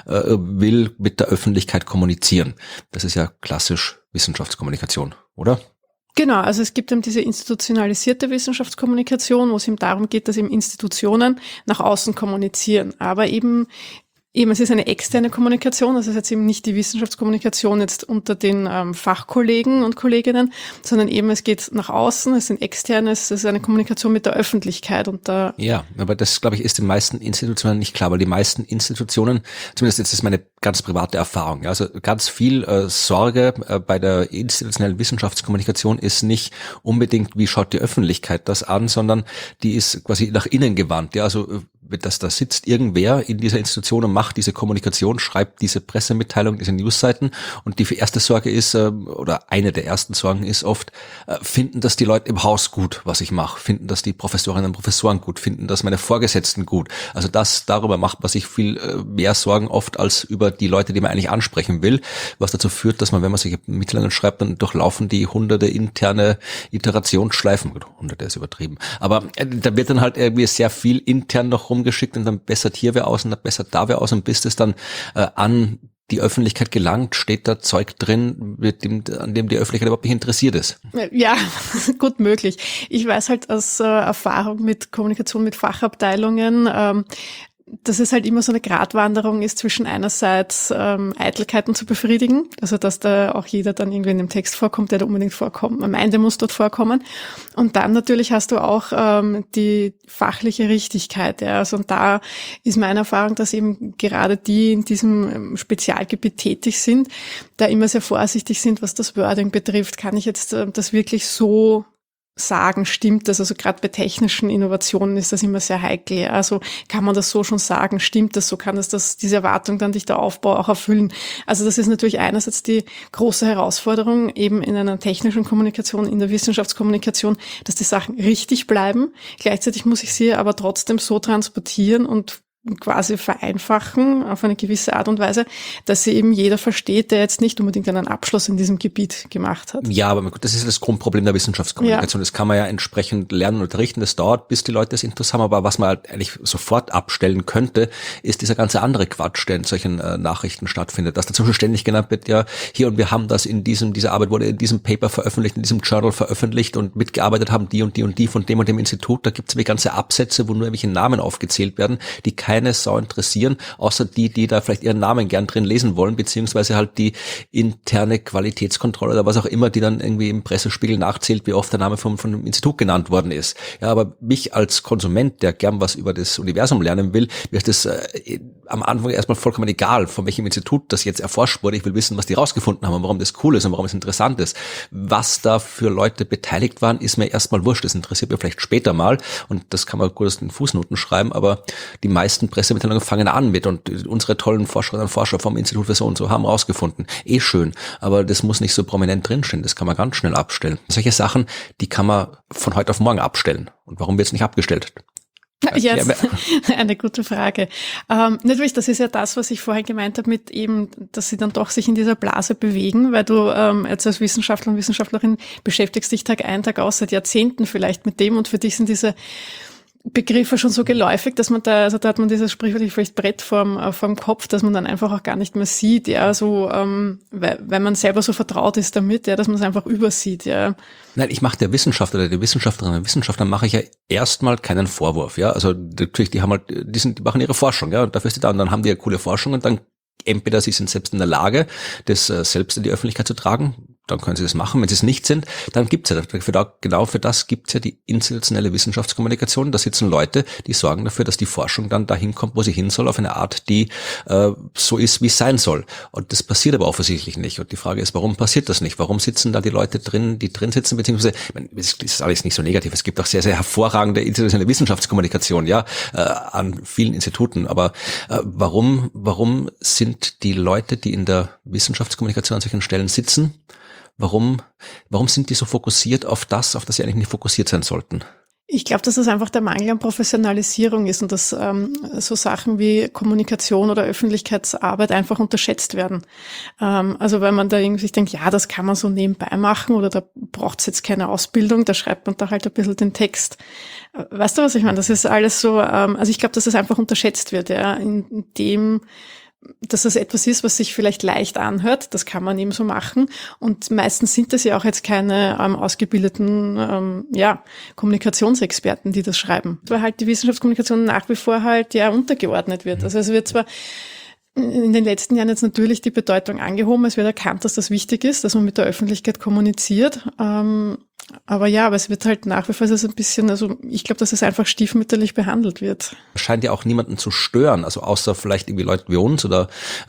will mit der Öffentlichkeit kommunizieren. Das ist ja klassisch Wissenschaftskommunikation, oder? Genau, also es gibt eben diese institutionalisierte Wissenschaftskommunikation, wo es eben darum geht, dass eben Institutionen nach außen kommunizieren, aber eben es ist eine externe Kommunikation, das ist jetzt eben nicht die Wissenschaftskommunikation jetzt unter den Fachkollegen und Kolleginnen, sondern eben es geht nach außen, es sind externe, es ist eine Kommunikation mit der Öffentlichkeit. Und ja, aber das, glaube ich, ist den meisten Institutionen nicht klar, weil die meisten Institutionen, zumindest jetzt ist meine ganz private Erfahrung, ja, also ganz viel Sorge bei der institutionellen Wissenschaftskommunikation ist nicht unbedingt, wie schaut die Öffentlichkeit das an, sondern die ist quasi nach innen gewandt, ja, also dass da sitzt irgendwer in dieser Institution und macht diese Kommunikation, schreibt diese Pressemitteilung, diese Newsseiten und die erste Sorge ist, oder eine der ersten Sorgen ist oft, finden das die Leute im Haus gut, was ich mache, finden das die Professorinnen und Professoren gut, finden das meine Vorgesetzten gut. Also darüber macht man sich viel mehr Sorgen oft als über die Leute, die man eigentlich ansprechen will, was dazu führt, dass man, wenn man solche Mitteilungen schreibt, dann durchlaufen die hunderte interne Iterationsschleifen, gut, hunderte ist übertrieben, aber da wird dann halt irgendwie sehr viel intern noch rumgeschickt und dann bessert hier wer aus und dann bessert da wer aus und bis das dann an die Öffentlichkeit gelangt, steht da Zeug drin, an dem die Öffentlichkeit überhaupt nicht interessiert ist. Ja, gut möglich. Ich weiß halt aus Erfahrung mit Kommunikation mit Fachabteilungen, dass es halt immer so eine Gratwanderung ist zwischen einerseits Eitelkeiten zu befriedigen, also dass da auch jeder dann irgendwie in dem Text vorkommt, der da unbedingt vorkommt. Am Ende muss dort vorkommen. Und dann natürlich hast du auch die fachliche Richtigkeit. Ja. Also und da ist meine Erfahrung, dass eben gerade die in diesem Spezialgebiet tätig sind, da immer sehr vorsichtig sind, was das Wording betrifft. Kann ich jetzt das wirklich so sagen, stimmt das? Also gerade bei technischen Innovationen ist das immer sehr heikel. Also kann man das so schon sagen, stimmt das so? Kann das diese Erwartung dann, die ich da aufbaue, auch erfüllen? Also das ist natürlich einerseits die große Herausforderung eben in einer technischen Kommunikation, in der Wissenschaftskommunikation, dass die Sachen richtig bleiben. Gleichzeitig muss ich sie aber trotzdem so transportieren und quasi vereinfachen auf eine gewisse Art und Weise, dass sie eben jeder versteht, der jetzt nicht unbedingt einen Abschluss in diesem Gebiet gemacht hat. Ja, aber das ist das Grundproblem der Wissenschaftskommunikation. Ja. Das kann man ja entsprechend lernen und unterrichten. Das dauert, bis die Leute das Intus haben. Aber was man halt eigentlich sofort abstellen könnte, ist dieser ganze andere Quatsch, der in solchen Nachrichten stattfindet. Dass dazu ständig genannt wird, ja, hier und wir haben das diese Arbeit wurde in diesem Paper veröffentlicht, in diesem Journal veröffentlicht und mitgearbeitet haben die und die und die von dem und dem Institut. Da gibt es ganze Absätze, wo nur irgendwelche Namen aufgezählt werden, die keine Sau interessieren, außer die da vielleicht ihren Namen gern drin lesen wollen, beziehungsweise halt die interne Qualitätskontrolle oder was auch immer, die dann irgendwie im Pressespiegel nachzählt, wie oft der Name von dem Institut genannt worden ist. Ja, aber mich als Konsument, der gern was über das Universum lernen will, mir ist das am Anfang erstmal vollkommen egal, von welchem Institut das jetzt erforscht wurde. Ich will wissen, was die rausgefunden haben und warum das cool ist und warum es interessant ist. Was da für Leute beteiligt waren, ist mir erstmal wurscht. Das interessiert mich vielleicht später mal und das kann man gut aus den Fußnoten schreiben, aber die meisten Pressemitteilungen fangen an mit und unsere tollen Forscherinnen und Forscher vom Institut für so und so haben rausgefunden. Schön, aber das muss nicht so prominent drinstehen. Das kann man ganz schnell abstellen. Solche Sachen, die kann man von heute auf morgen abstellen. Und warum wird es nicht abgestellt? Jetzt eine gute Frage. Natürlich, das ist ja das, was ich vorher gemeint habe mit eben, dass sie dann doch sich in dieser Blase bewegen, weil du jetzt als Wissenschaftler und Wissenschaftlerin beschäftigst dich Tag ein, Tag aus, seit Jahrzehnten vielleicht mit dem und für dich sind diese Begriffe schon so geläufig, dass man da hat man dieses sprichwörtliche vielleicht Brett vorm Kopf, dass man dann einfach auch gar nicht mehr sieht, ja, so, weil man selber so vertraut ist damit, ja, dass man es einfach übersieht, ja. Nein, ich mache der Wissenschaftler oder der Wissenschaftlerinnen und Wissenschaftler mache ich ja erstmal keinen Vorwurf, ja. Also natürlich, die machen ihre Forschung, ja, und dafür ist die da und dann haben die ja coole Forschung und dann entweder sie sind selbst in der Lage, das selbst in die Öffentlichkeit zu tragen, dann können sie das machen. Wenn sie es nicht sind, dann gibt's ja genau für das gibt's ja die institutionelle Wissenschaftskommunikation. Da sitzen Leute, die sorgen dafür, dass die Forschung dann dahin kommt, wo sie hin soll, auf eine Art, die so ist, wie es sein soll. Und das passiert aber offensichtlich nicht. Und die Frage ist, warum passiert das nicht? Warum sitzen da die Leute drin, die drin sitzen, beziehungsweise, es ist alles nicht so negativ. Es gibt auch sehr, sehr hervorragende institutionelle Wissenschaftskommunikation, ja, an vielen Instituten. Aber warum sind die Leute, die in der Wissenschaftskommunikation an solchen Stellen sitzen, warum sind die so fokussiert auf das sie eigentlich nicht fokussiert sein sollten? Ich glaube, dass es einfach der Mangel an Professionalisierung ist und dass so Sachen wie Kommunikation oder Öffentlichkeitsarbeit einfach unterschätzt werden. Also weil man da irgendwie sich denkt, ja, das kann man so nebenbei machen oder da braucht es jetzt keine Ausbildung, da schreibt man da halt ein bisschen den Text. Weißt du, was ich meine? Das ist alles so, also ich glaube, dass es einfach unterschätzt wird, ja, in dem, dass das etwas ist, was sich vielleicht leicht anhört, das kann man eben so machen und meistens sind das ja auch jetzt keine ausgebildeten Kommunikationsexperten, die das schreiben, weil halt die Wissenschaftskommunikation nach wie vor halt ja untergeordnet wird. Also es wird zwar in den letzten Jahren jetzt natürlich die Bedeutung angehoben, es wird erkannt, dass das wichtig ist, dass man mit der Öffentlichkeit kommuniziert, aber es wird halt nach wie vor ein bisschen, also ich glaube, dass es einfach stiefmütterlich behandelt wird. Scheint ja auch niemanden zu stören, also außer vielleicht irgendwie Leute wie uns oder,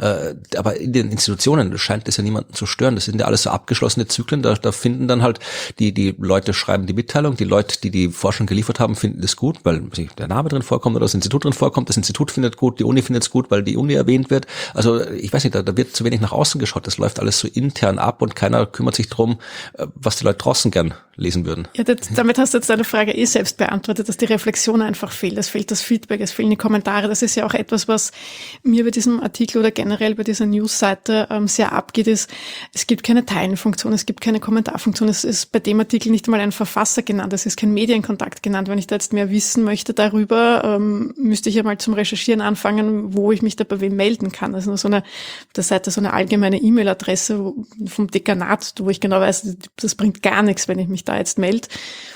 aber in den Institutionen scheint es ja niemanden zu stören. Das sind ja alles so abgeschlossene Zyklen, da finden dann halt die Leute schreiben die Mitteilung, die Leute, die die Forschung geliefert haben, finden es gut, weil der Name drin vorkommt oder das Institut drin vorkommt, das Institut findet gut, die Uni findet es gut, weil die Uni erwähnt wird. Also ich weiß nicht, da wird zu wenig nach außen geschaut, das läuft alles so intern ab und keiner kümmert sich drum, was die Leute draußen gern lesen würden. Ja, damit hast du jetzt deine Frage selbst beantwortet, dass die Reflexion einfach fehlt. Es fehlt das Feedback, es fehlen die Kommentare. Das ist ja auch etwas, was mir bei diesem Artikel oder generell bei dieser Newsseite sehr abgeht, ist, es gibt keine Teilenfunktion, es gibt keine Kommentarfunktion. Es ist bei dem Artikel nicht einmal ein Verfasser genannt, es ist kein Medienkontakt genannt. Wenn ich da jetzt mehr wissen möchte darüber, müsste ich ja mal zum Recherchieren anfangen, wo ich mich da bei wem melden kann. Also nur auf der Seite so eine allgemeine E-Mail-Adresse vom Dekanat, wo ich genau weiß, das bringt gar nichts, wenn ich mich da jetzt melde.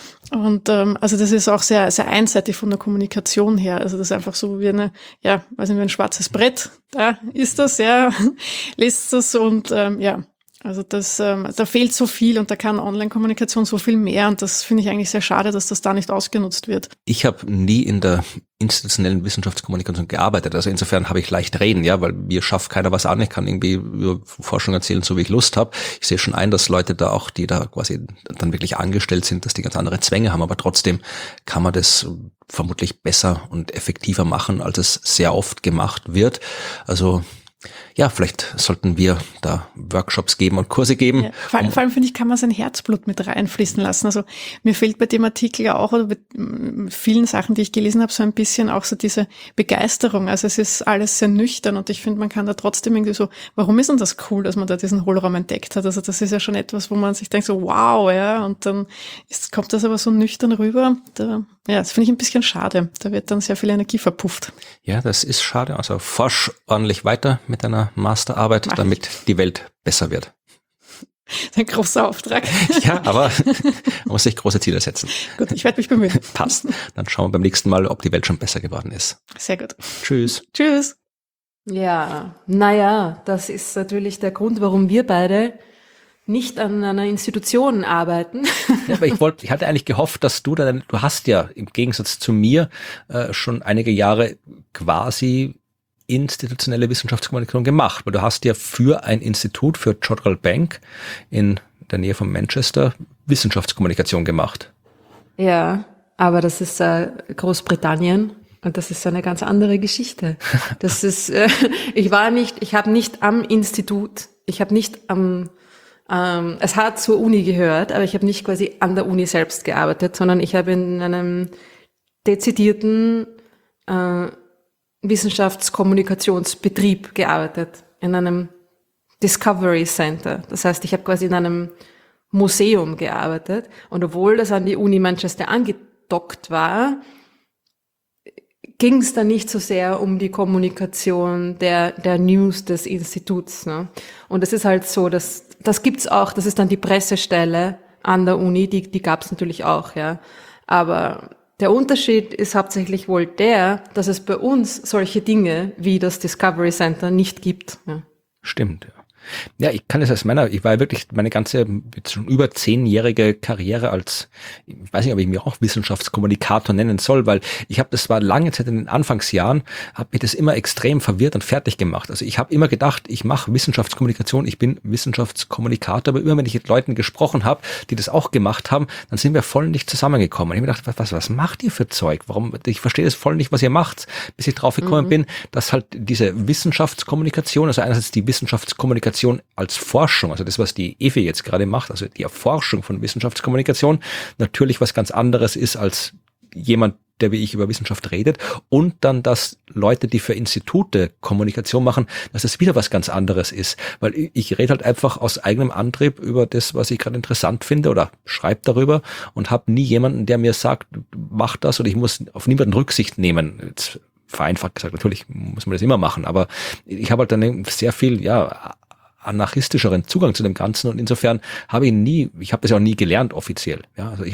Und also das ist auch sehr, sehr einseitig von der Kommunikation her. Also das ist einfach so wie wie ein schwarzes Brett. Da ist das, ja, lest das und also da fehlt so viel und da kann Online-Kommunikation so viel mehr und das finde ich eigentlich sehr schade, dass das da nicht ausgenutzt wird. Ich habe nie in der institutionellen Wissenschaftskommunikation gearbeitet, also insofern habe ich leicht reden, ja, weil mir schafft keiner was an, ich kann irgendwie über Forschung erzählen, so wie ich Lust habe. Ich sehe schon ein, dass Leute da auch, die da quasi dann wirklich angestellt sind, dass die ganz andere Zwänge haben, aber trotzdem kann man das vermutlich besser und effektiver machen, als es sehr oft gemacht wird. Also ja, vielleicht sollten wir da Workshops geben und Kurse geben. Ja, vor allem finde ich, kann man sein Herzblut mit reinfließen lassen. Also mir fehlt bei dem Artikel ja auch, oder bei vielen Sachen, die ich gelesen habe, so ein bisschen auch so diese Begeisterung. Also es ist alles sehr nüchtern und ich finde, man kann da trotzdem irgendwie so, warum ist denn das cool, dass man da diesen Hohlraum entdeckt hat? Also das ist ja schon etwas, wo man sich denkt so, wow, ja, und dann kommt das aber so nüchtern rüber. Das finde ich ein bisschen schade. Da wird dann sehr viel Energie verpufft. Ja, das ist schade. Also forsch ordentlich weiter mit deiner Masterarbeit, damit die Welt besser wird. Ein großer Auftrag. Ja, aber man muss sich große Ziele setzen. Gut, ich werde mich bemühen. Passt. Dann schauen wir beim nächsten Mal, ob die Welt schon besser geworden ist. Sehr gut. Tschüss. Tschüss. Ja, das ist natürlich der Grund, warum wir beide nicht an einer Institution arbeiten. Ja, aber ich hatte eigentlich gehofft, dass du hast ja im Gegensatz zu mir schon einige Jahre quasi institutionelle Wissenschaftskommunikation gemacht, weil du hast ja für ein Institut, für Jodrell Bank in der Nähe von Manchester Wissenschaftskommunikation gemacht. Ja, aber das ist Großbritannien und das ist eine ganz andere Geschichte. Das ist, ich habe nicht am Institut, es hat zur Uni gehört, aber ich habe nicht quasi an der Uni selbst gearbeitet, sondern ich habe in einem dezidierten Wissenschaftskommunikationsbetrieb gearbeitet, in einem Discovery Center. Das heißt, ich habe quasi in einem Museum gearbeitet und obwohl das an die Uni Manchester angedockt war, ging es dann nicht so sehr um die Kommunikation der News des Instituts. Ne? Und es ist halt so, das gibt's auch, das ist dann die Pressestelle an der Uni, die gab's natürlich auch, ja. Aber der Unterschied ist hauptsächlich wohl der, dass es bei uns solche Dinge wie das Discovery Center nicht gibt. Ja. Stimmt, ja. Ja, ich kann es ich war wirklich meine ganze, jetzt schon über 10-jährige Karriere als, ich weiß nicht, ob ich mich auch Wissenschaftskommunikator nennen soll, weil das war lange Zeit in den Anfangsjahren, hat mich das immer extrem verwirrt und fertig gemacht. Also ich habe immer gedacht, ich mache Wissenschaftskommunikation, ich bin Wissenschaftskommunikator, aber immer wenn ich mit Leuten gesprochen habe, die das auch gemacht haben, dann sind wir voll nicht zusammengekommen. Ich habe mir gedacht, was macht ihr für Zeug? Ich verstehe das voll nicht, was ihr macht, bis ich drauf gekommen bin, dass halt diese Wissenschaftskommunikation, also einerseits die Wissenschaftskommunikation als Forschung, also das, was die Evi jetzt gerade macht, also die Erforschung von Wissenschaftskommunikation, natürlich was ganz anderes ist als jemand, der wie ich über Wissenschaft redet, und dann, dass Leute, die für Institute Kommunikation machen, dass das wieder was ganz anderes ist, weil ich rede halt einfach aus eigenem Antrieb über das, was ich gerade interessant finde oder schreibe darüber und habe nie jemanden, der mir sagt, mach das oder ich muss auf niemanden Rücksicht nehmen. Jetzt vereinfacht gesagt, natürlich muss man das immer machen, aber ich habe halt dann sehr viel, anarchistischeren Zugang zu dem Ganzen und insofern ich habe das ja auch nie gelernt offiziell. Ja, also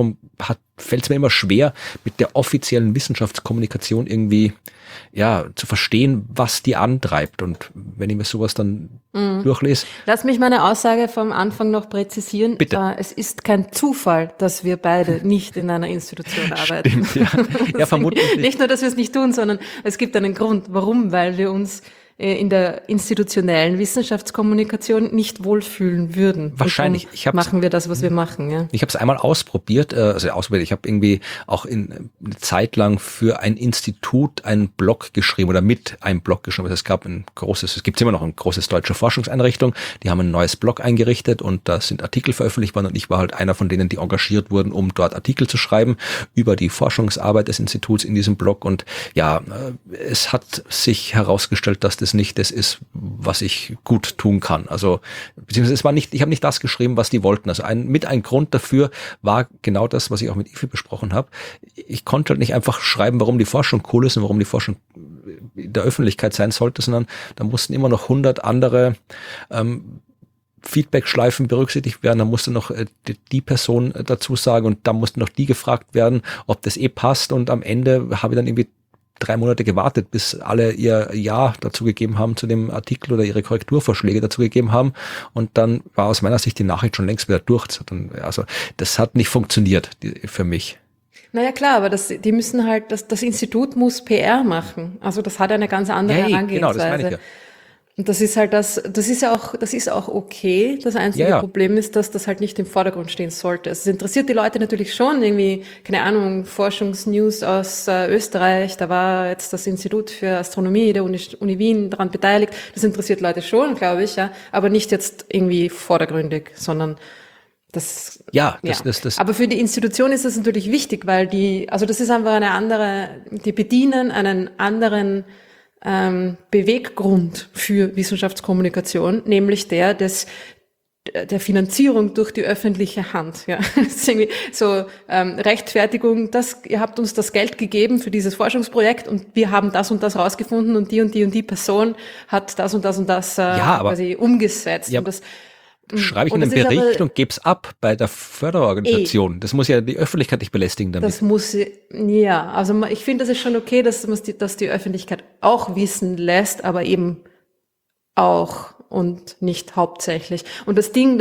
fällt es mir immer schwer, mit der offiziellen Wissenschaftskommunikation irgendwie zu verstehen, was die antreibt. Und wenn ich mir sowas dann durchlese. Lass mich meine Aussage vom Anfang noch präzisieren. Bitte. Es ist kein Zufall, dass wir beide nicht in einer Institution arbeiten. Stimmt, ja, vermutlich nicht. Nicht nur, dass wir es nicht tun, sondern es gibt einen Grund. Warum? Weil wir uns in der institutionellen Wissenschaftskommunikation nicht wohlfühlen würden. Wahrscheinlich. Machen wir das, was wir machen. Ja. Ich habe es einmal ausprobiert. Ich habe irgendwie auch eine Zeit lang für ein Institut einen Blog geschrieben oder mit einem Blog geschrieben. Also es gibt immer noch eine große deutsche Forschungseinrichtung. Die haben ein neues Blog eingerichtet und da sind Artikel veröffentlicht worden und ich war halt einer von denen, die engagiert wurden, um dort Artikel zu schreiben über die Forschungsarbeit des Instituts in diesem Blog. Und es hat sich herausgestellt, dass das nicht das ist, was ich gut tun kann. Also, beziehungsweise ich habe nicht das geschrieben, was die wollten. Also ein Grund dafür war genau das, was ich auch mit Ifi besprochen habe. Ich konnte halt nicht einfach schreiben, warum die Forschung cool ist und warum die Forschung in der Öffentlichkeit sein sollte, sondern da mussten immer noch 100 andere Feedback-Schleifen berücksichtigt werden, da musste noch die Person dazu sagen und da mussten noch die gefragt werden, ob das passt und am Ende habe ich dann irgendwie 3 Monate gewartet, bis alle ihr Ja dazu gegeben haben zu dem Artikel oder ihre Korrekturvorschläge dazu gegeben haben und dann war aus meiner Sicht die Nachricht schon längst wieder durch. Also das hat nicht funktioniert für mich. Naja klar, aber die müssen halt, das Institut muss PR machen. Also das hat eine ganz andere Herangehensweise. Genau, das meine ich ja. Und das ist halt das ist auch okay. Das einzige Problem ist, dass das halt nicht im Vordergrund stehen sollte. Es interessiert die Leute natürlich schon irgendwie, keine Ahnung, Forschungsnews aus Österreich. Da war jetzt das Institut für Astronomie der Uni Wien daran beteiligt. Das interessiert Leute schon, glaube ich, ja. Aber nicht jetzt irgendwie vordergründig, sondern das. Aber für die Institution ist das natürlich wichtig, weil das ist einfach die bedienen einen anderen Beweggrund für Wissenschaftskommunikation, nämlich der Finanzierung durch die öffentliche Hand. Ja, das ist irgendwie so Rechtfertigung, ihr habt uns das Geld gegeben für dieses Forschungsprojekt und wir haben das und das rausgefunden und die und die und die Person hat das und das und das quasi umgesetzt. Ja. Und das schreibe ich einen Bericht und gebe es ab bei der Förderorganisation. Das muss ja die Öffentlichkeit nicht belästigen damit. Also ich finde, das ist schon okay, dass die Öffentlichkeit auch wissen lässt, aber eben auch und nicht hauptsächlich. Und das Ding,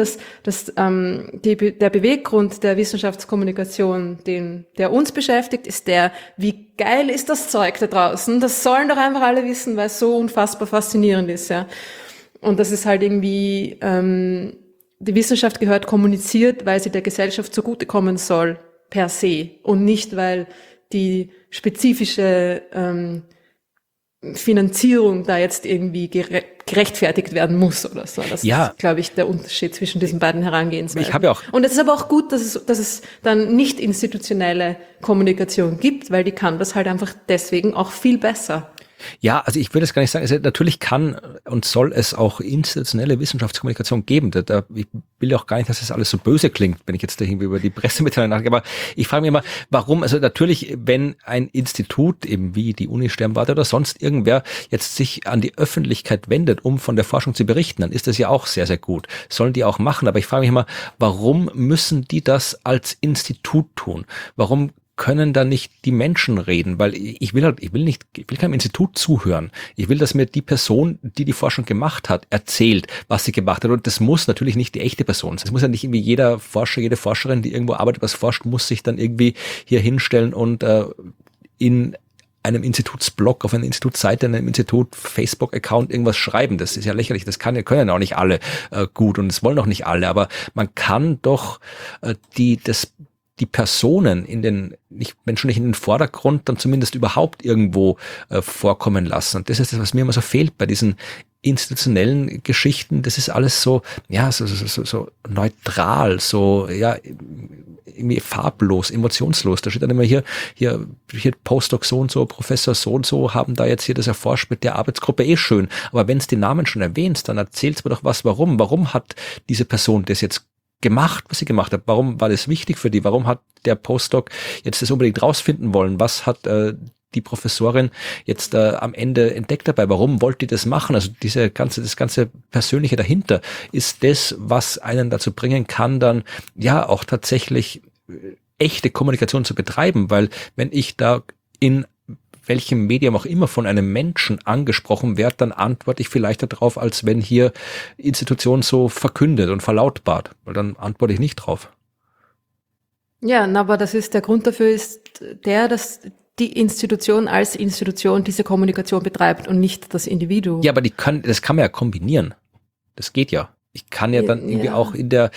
der Beweggrund der Wissenschaftskommunikation, der uns beschäftigt, ist wie geil ist das Zeug da draußen? Das sollen doch einfach alle wissen, weil es so unfassbar faszinierend ist, ja. Und das ist halt irgendwie, die Wissenschaft gehört kommuniziert, weil sie der Gesellschaft zugutekommen soll, per se. Und nicht, weil die spezifische Finanzierung da jetzt irgendwie gerechtfertigt werden muss oder so. Das ist, glaube ich, der Unterschied zwischen diesen beiden Herangehensweisen. Ich habe ja auch. Und es ist aber auch gut, dass es dann nicht institutionelle Kommunikation gibt, weil die kann das halt einfach deswegen auch viel besser. Ja, also ich würde es gar nicht sagen, also natürlich kann und soll es auch institutionelle Wissenschaftskommunikation geben. Ich will auch gar nicht, dass das alles so böse klingt, wenn ich jetzt da irgendwie über die Pressemitteilung nachdenke. Aber ich frage mich immer, warum, also natürlich, wenn ein Institut, eben wie die Uni Sternwarte oder sonst irgendwer, jetzt sich an die Öffentlichkeit wendet, um von der Forschung zu berichten, dann ist das ja auch sehr, sehr gut. Sollen die auch machen. Aber ich frage mich immer, warum müssen die das als Institut tun? Warum können da nicht die Menschen reden, weil ich will keinem Institut zuhören. Ich will, dass mir die Person, die Forschung gemacht hat, erzählt, was sie gemacht hat. Und das muss natürlich nicht die echte Person sein. Es muss ja nicht irgendwie jeder Forscher, jede Forscherin, die irgendwo arbeitet, was forscht, muss sich dann irgendwie hier hinstellen und in einem Institutsblog, auf einer Institutsseite, in einem Institut-Facebook-Account irgendwas schreiben. Das ist ja lächerlich. Das können ja auch nicht alle gut und das wollen auch nicht alle. Aber man kann doch die Personen wenn schon nicht in den Vordergrund, dann zumindest überhaupt irgendwo vorkommen lassen. Und das ist das, was mir immer so fehlt bei diesen institutionellen Geschichten. Das ist alles so, ja, so neutral, so, ja, irgendwie farblos, emotionslos. Da steht dann immer hier Postdoc so und so, Professor so und so haben da jetzt hier das erforscht mit der Arbeitsgruppe, schön. Aber wenn es die Namen schon erwähnst, dann erzählst mir doch was, warum. Warum hat diese Person das jetzt gemacht, was sie gemacht hat? Warum war das wichtig für die? Warum hat der Postdoc jetzt das unbedingt rausfinden wollen? Was hat die Professorin jetzt am Ende entdeckt dabei? Warum wollte die das machen? Also das ganze Persönliche dahinter ist das, was einen dazu bringen kann, dann ja auch tatsächlich echte Kommunikation zu betreiben, weil wenn ich da in welchem Medium auch immer von einem Menschen angesprochen werde, dann antworte ich vielleicht darauf, als wenn hier Institution so verkündet und verlautbart, weil dann antworte ich nicht drauf. Ja, aber der Grund dafür ist dass die Institution als Institution diese Kommunikation betreibt und nicht das Individuum. Ja, aber das kann man ja kombinieren. Das geht ja. Ich kann ja dann irgendwie auch aber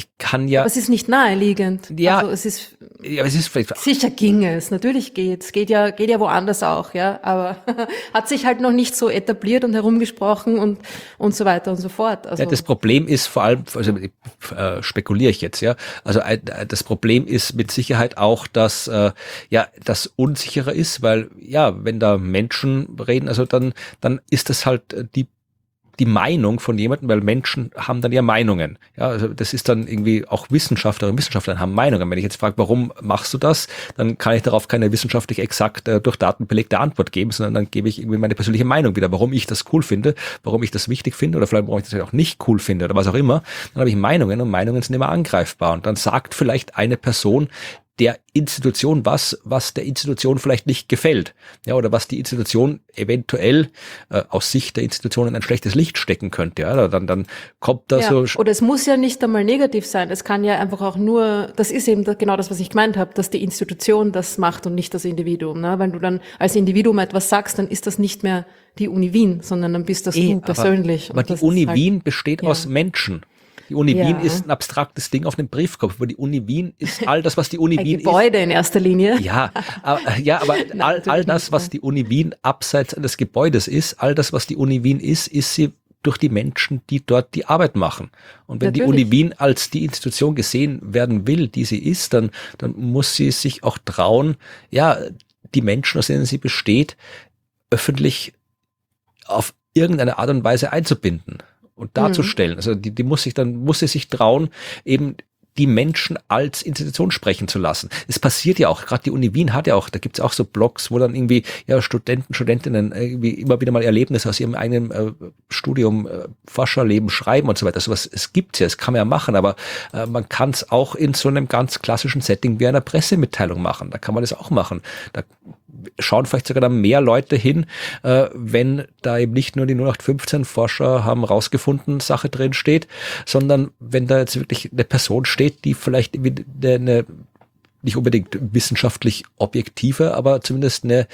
es ist nicht naheliegend. Ja. Also es ist vielleicht. Sicher ginge es, natürlich geht's. Geht ja woanders auch, ja. Aber hat sich halt noch nicht so etabliert und herumgesprochen und so weiter und so fort. Also. Ja, das Problem ist vor allem, also spekuliere ich jetzt, ja. Also das Problem ist mit Sicherheit auch, dass das unsicherer ist, weil ja, wenn da Menschen reden, also dann ist das halt die Meinung von jemandem, weil Menschen haben dann ja Meinungen. Ja, also das ist dann irgendwie auch Wissenschaftlerinnen und Wissenschaftler haben Meinungen. Wenn ich jetzt frage, warum machst du das, dann kann ich darauf keine wissenschaftlich exakt durch Daten belegte Antwort geben, sondern dann gebe ich irgendwie meine persönliche Meinung wieder, warum ich das cool finde, warum ich das wichtig finde oder vielleicht warum ich das auch nicht cool finde oder was auch immer. Dann habe ich Meinungen und Meinungen sind immer angreifbar. Und dann sagt vielleicht eine Person der Institution was der Institution vielleicht nicht gefällt, ja, oder was die Institution eventuell aus Sicht der Institution in ein schlechtes Licht stecken könnte, ja, dann kommt da so. Oder es muss ja nicht einmal negativ sein, es kann ja einfach auch nur, das ist eben genau das, was ich gemeint habe, dass die Institution das macht und nicht das Individuum, ne? Wenn du dann als Individuum etwas sagst, dann ist das nicht mehr die Uni Wien, sondern dann bist das du persönlich. Aber die Uni Wien besteht aus Menschen. Die Uni Wien ist ein abstraktes Ding auf einem Briefkopf, aber die Uni Wien ist all das, was die Uni Wien ist. Ein Gebäude in erster Linie. Ja, aber all das, was die Uni Wien abseits eines Gebäudes ist, all das, was die Uni Wien ist sie durch die Menschen, die dort die Arbeit machen. Und wenn die Uni Wien als die Institution gesehen werden will, die sie ist, dann muss sie sich auch trauen, ja, die Menschen, aus denen sie besteht, öffentlich auf irgendeine Art und Weise einzubinden und darzustellen. Also die muss sie sich trauen, eben die Menschen als Institution sprechen zu lassen. Es passiert ja auch, gerade die Uni Wien hat ja auch, da gibt's auch so Blogs, wo dann irgendwie Studentinnen irgendwie immer wieder mal Erlebnisse aus ihrem eigenen Studium, Forscherleben schreiben und so weiter. Sowas, es gibt's ja, das kann man ja machen, aber man kann es auch in so einem ganz klassischen Setting wie einer Pressemitteilung machen. Da kann man das auch machen. Da schauen vielleicht sogar dann mehr Leute hin, wenn da eben nicht nur die 0815 Forscher haben rausgefunden, Sache drin steht, sondern wenn da jetzt wirklich eine Person steht, die vielleicht eine nicht unbedingt wissenschaftlich objektive, aber zumindest eine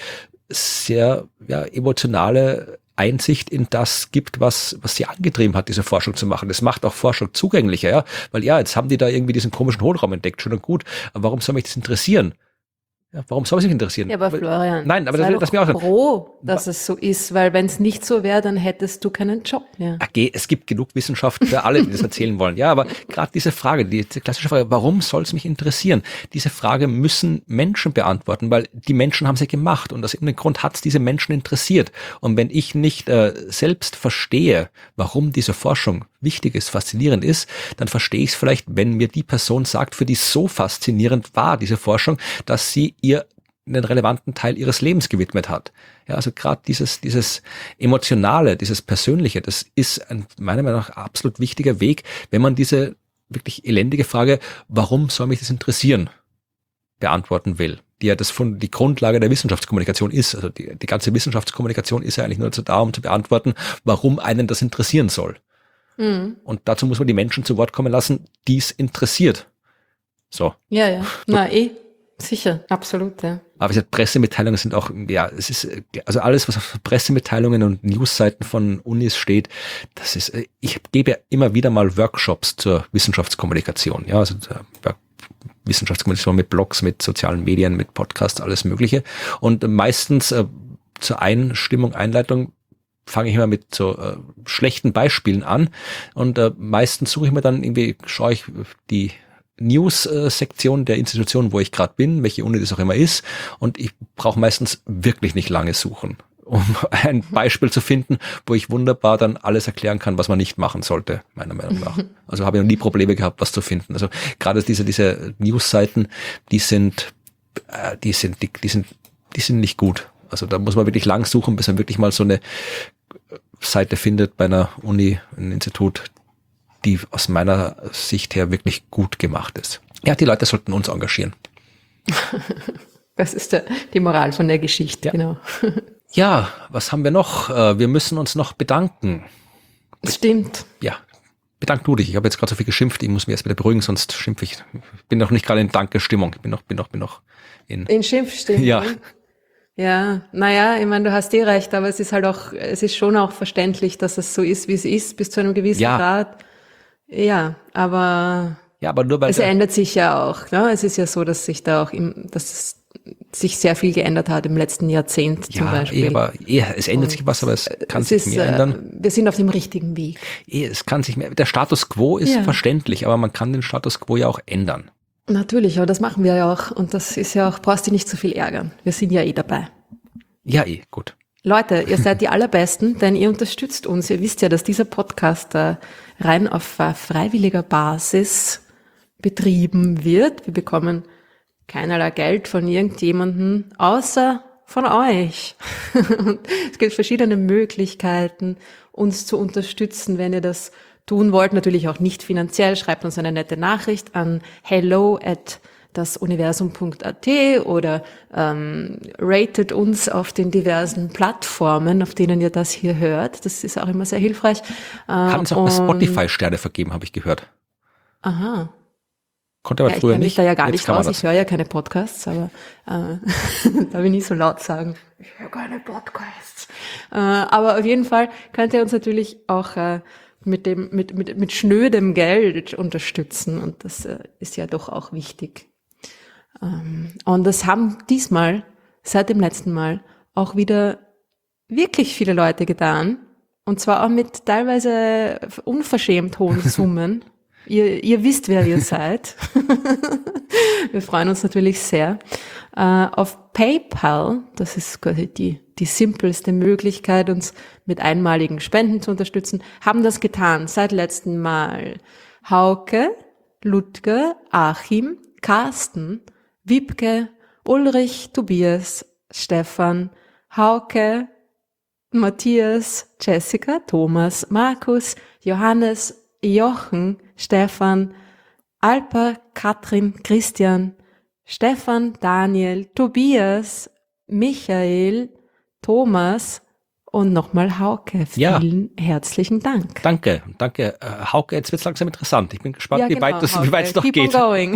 sehr emotionale Einsicht in das gibt, was sie angetrieben hat, diese Forschung zu machen. Das macht auch Forschung zugänglicher, ja, weil jetzt haben die da irgendwie diesen komischen Hohlraum entdeckt, schön und gut, aber warum soll mich das interessieren? Ja, warum soll es mich interessieren? Ja, aber Florian, nein, aber sei das doch mir auch froh, dass es so ist, weil wenn es nicht so wäre, dann hättest du keinen Job mehr. Okay, es gibt genug Wissenschaft für alle, die das erzählen wollen. Ja, aber gerade diese Frage, diese klassische Frage, warum soll es mich interessieren? Diese Frage müssen Menschen beantworten, weil die Menschen haben sie gemacht und aus irgendeinem Grund hat es diese Menschen interessiert. Und wenn ich nicht selbst verstehe, warum diese Forschung wichtig ist, faszinierend ist, dann verstehe ich es vielleicht, wenn mir die Person sagt, für die es so faszinierend war, diese Forschung, dass sie ihr einen relevanten Teil ihres Lebens gewidmet hat. Ja, also gerade dieses Emotionale, dieses Persönliche, das ist meiner Meinung nach absolut wichtiger Weg, wenn man diese wirklich elendige Frage, warum soll mich das interessieren, beantworten will, die ja die Grundlage der Wissenschaftskommunikation ist. Also die ganze Wissenschaftskommunikation ist ja eigentlich nur dazu da, um zu beantworten, warum einen das interessieren soll. Mhm. Und dazu muss man die Menschen zu Wort kommen lassen, die es interessiert. So. Ja. Na sicher, absolut, ja. Aber wie gesagt, Pressemitteilungen sind auch, ja, es ist, also alles, was auf Pressemitteilungen und Newsseiten von Unis steht, das ist, ich gebe ja immer wieder mal Workshops zur Wissenschaftskommunikation, ja, also Wissenschaftskommunikation mit Blogs, mit sozialen Medien, mit Podcasts, alles Mögliche. Und meistens zur Einleitung fange ich immer mit so schlechten Beispielen an und meistens suche ich mir dann irgendwie, schaue ich die News-Sektion der Institution, wo ich gerade bin, welche Uni das auch immer ist, und ich brauche meistens wirklich nicht lange suchen, um ein Beispiel zu finden, wo ich wunderbar dann alles erklären kann, was man nicht machen sollte, meiner Meinung nach. Also habe ich noch nie Probleme gehabt, was zu finden. Also gerade diese News-Seiten, die sind nicht gut. Also da muss man wirklich lang suchen, bis man wirklich mal so eine Seite findet bei einer Uni, einem Institut, die aus meiner Sicht her wirklich gut gemacht ist. Ja, die Leute sollten uns engagieren. Das ist die Moral von der Geschichte, ja. Genau. Ja, was haben wir noch? Wir müssen uns noch bedanken. Stimmt. Ja, bedank du dich. Ich habe jetzt gerade so viel geschimpft, ich muss mich erst wieder beruhigen, sonst schimpfe ich. Ich bin noch nicht gerade in Dankestimmung. Ich bin noch in Schimpfstimmung. Ja. Ja, naja, ich meine, du hast recht, aber es ist schon auch verständlich, dass es so ist, wie es ist, bis zu einem gewissen Grad. Ja, aber nur weil es ändert sich ja auch. Ne? Es ist ja so, dass sich da auch dass sich sehr viel geändert hat im letzten Jahrzehnt zum Beispiel. Aber es ändert sich was, aber es kann sich mehr ändern. Wir sind auf dem richtigen Weg. Es kann sich mehr. Der Status quo ist verständlich, aber man kann den Status quo ja auch ändern. Natürlich, aber das machen wir ja auch. Und das ist ja auch, brauchst dich nicht so viel ärgern. Wir sind ja dabei. Ja, gut. Leute, ihr seid die Allerbesten, denn ihr unterstützt uns. Ihr wisst ja, dass dieser Podcast rein auf freiwilliger Basis betrieben wird. Wir bekommen keinerlei Geld von irgendjemandem, außer von euch. Und es gibt verschiedene Möglichkeiten, uns zu unterstützen, wenn ihr das tun wollt. Natürlich auch nicht finanziell. Schreibt uns eine nette Nachricht an hello@dasuniversum.at oder ratet uns auf den diversen Plattformen, auf denen ihr das hier hört. Das ist auch immer sehr hilfreich. Kann es auch bei Spotify-Sterne vergeben, habe ich gehört. Aha. Konnte aber früher nicht. Ich kenne mich da ja gar nicht aus. Ich höre ja keine Podcasts, aber darf ich nicht so laut sagen. Ich höre keine Podcasts. Aber auf jeden Fall könnt ihr uns natürlich auch mit schnödem Geld unterstützen, und das ist ja doch auch wichtig. Und das haben diesmal, seit dem letzten Mal, auch wieder wirklich viele Leute getan, und zwar auch mit teilweise unverschämt hohen Summen. Ihr wisst, wer ihr seid. Wir freuen uns natürlich sehr. Auf PayPal, das ist quasi die simpelste Möglichkeit, uns mit einmaligen Spenden zu unterstützen, haben das getan seit letztem Mal Hauke, Ludger, Achim, Carsten, Wiebke, Ulrich, Tobias, Stefan, Hauke, Matthias, Jessica, Thomas, Markus, Johannes, Jochen, Stefan, Alper, Katrin, Christian, Stefan, Daniel, Tobias, Michael, Thomas und nochmal Hauke. Vielen herzlichen Dank. Danke. Hauke, jetzt wird's langsam interessant. Ich bin gespannt, wie weit es noch Keep geht. On going.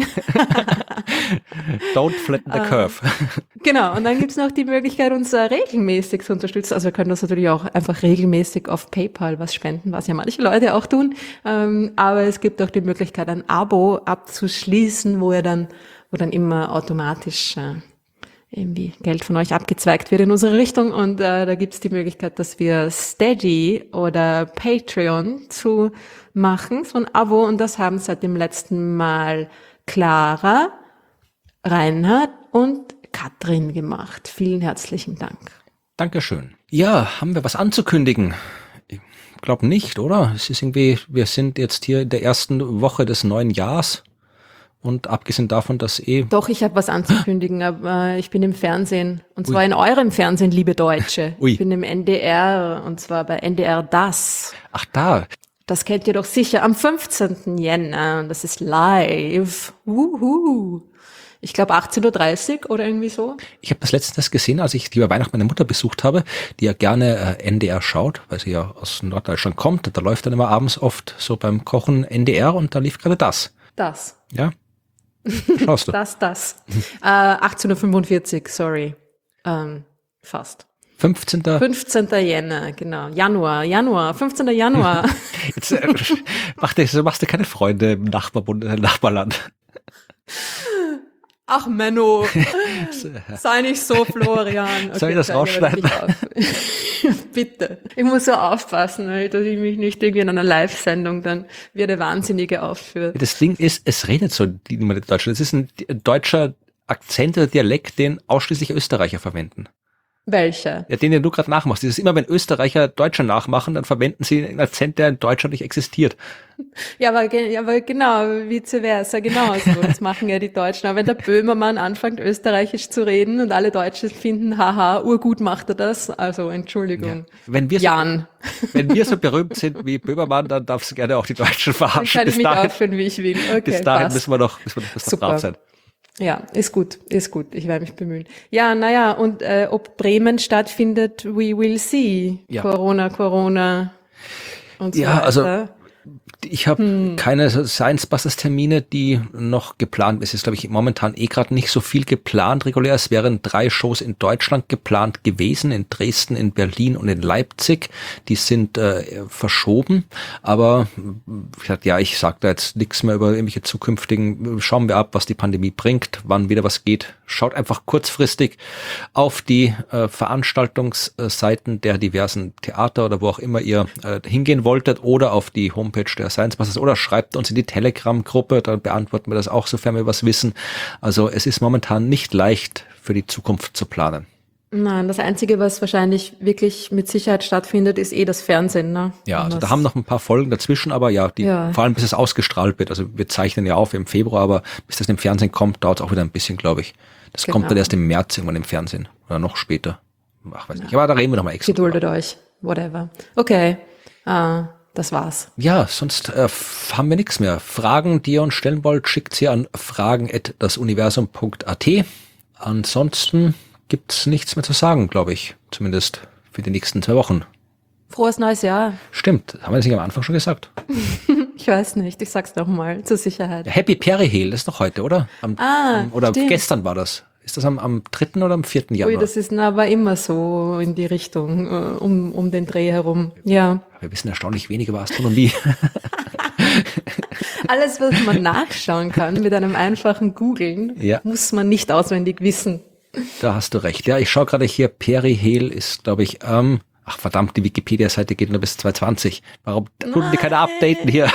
Don't flatten the curve. Genau, und dann gibt's noch die Möglichkeit, uns regelmäßig zu unterstützen. Also wir können das natürlich auch einfach regelmäßig auf PayPal was spenden, was ja manche Leute auch tun. Aber es gibt auch die Möglichkeit, ein Abo abzuschließen, wo dann immer automatisch irgendwie Geld von euch abgezweigt wird in unsere Richtung. Und da gibt's die Möglichkeit, dass wir Steady oder Patreon zu machen, so ein Abo. Und das haben seit dem letzten Mal Clara, Reinhard und Katrin gemacht. Vielen herzlichen Dank. Dankeschön. Ja, haben wir was anzukündigen? Ich glaube nicht, oder? Es ist irgendwie, wir sind jetzt hier in der ersten Woche des neuen Jahres. Und abgesehen davon, dass Doch, ich habe was anzukündigen, aber ich bin im Fernsehen. Und zwar in eurem Fernsehen, liebe Deutsche. Ui. Ich bin im NDR, und zwar bei NDR Das. Ach da. Das kennt ihr doch sicher am 15. Jänner. Und das ist live. Ich glaube 18.30 Uhr oder irgendwie so. Ich habe das letztens gesehen, als ich über Weihnachten meine Mutter besucht habe, die ja gerne NDR schaut, weil sie ja aus Norddeutschland kommt. Da läuft dann immer abends oft so beim Kochen NDR und da lief gerade das. Das. Ja. Schaust du? Das. 18.45 Uhr, sorry. Fast. 15. 15. Jänner, genau. Januar, 15. Januar. Jetzt machst du keine Freunde im Nachbarland. Ach, Menno, sei nicht so, Florian. Okay, soll ich das rausschneiden? Bitte. Ich muss so aufpassen, dass ich mich nicht irgendwie in einer Live-Sendung dann wie der Wahnsinnige aufführe. Das Ding ist, es redet so niemand in Deutschland. Es ist ein deutscher Akzent oder Dialekt, den ausschließlich Österreicher verwenden. Welcher? Ja, den du gerade nachmachst. Das ist immer, wenn Österreicher Deutsche nachmachen, dann verwenden sie einen Akzent, der in Deutschland nicht existiert. Ja, aber genau, vice versa, genau so. Das machen ja die Deutschen. Aber wenn der Böhmermann anfängt, österreichisch zu reden und alle Deutschen finden, haha, urgut macht er das. Also, Entschuldigung. Ja. Wenn wir so berühmt sind wie Böhmermann, dann darfst du gerne auch die Deutschen verarschen. Dann kann ich mich aufführen, wie ich will. Okay, bis dahin passt. müssen wir doch brav sein. Ja, ist gut. Ich werde mich bemühen. Ja, naja, und ob Bremen stattfindet, we will see. Ja. Corona und so ja, weiter. Also ich habe keine Science-Busters-Termine, die noch geplant. Es ist, glaube ich, momentan gerade nicht so viel geplant regulär. Es wären 3 Shows in Deutschland geplant gewesen, in Dresden, in Berlin und in Leipzig. Die sind verschoben. Aber ich sage da jetzt nichts mehr über irgendwelche zukünftigen. Schauen wir ab, was die Pandemie bringt, wann wieder was geht. Schaut einfach kurzfristig auf die Veranstaltungsseiten der diversen Theater oder wo auch immer ihr hingehen wolltet oder auf die Homepage der Science Busters oder schreibt uns in die Telegram-Gruppe, dann beantworten wir das auch, sofern wir was wissen. Also es ist momentan nicht leicht für die Zukunft zu planen. Nein, das Einzige, was wahrscheinlich wirklich mit Sicherheit stattfindet, ist das Fernsehen. Ne? Ja, also da haben noch ein paar Folgen dazwischen, aber vor allem bis es ausgestrahlt wird. Also wir zeichnen ja auf im Februar, aber bis das im Fernsehen kommt, dauert es auch wieder ein bisschen, glaube ich. Das kommt dann erst im März irgendwann im Fernsehen oder noch später. Ach, weiß nicht. Aber da reden wir nochmal extra. Geduldet euch, whatever. Okay, das war's. Ja, sonst haben wir nichts mehr. Fragen, die ihr uns stellen wollt, schickt sie an fragen@dasuniversum.at. Ansonsten gibt's nichts mehr zu sagen, glaube ich. Zumindest für die nächsten 2 Wochen. Frohes neues Jahr. Stimmt, haben wir das nicht am Anfang schon gesagt? Ich weiß nicht, ich sag's noch mal zur Sicherheit. Happy Perihel, das ist doch heute, oder? Oder stimmt. Gestern war das. Ist das am 3. oder am 4. Januar? Ui, das ist aber immer so in die Richtung, um den Dreh herum. Ja. Wir wissen erstaunlich wenig über Astronomie. Alles, was man nachschauen kann mit einem einfachen Googlen, muss man nicht auswendig wissen. Da hast du recht. Ja, ich schaue gerade hier, Perihel ist, glaube ich, ach verdammt, die Wikipedia-Seite geht nur bis 2020. Warum tun die keine updaten hier?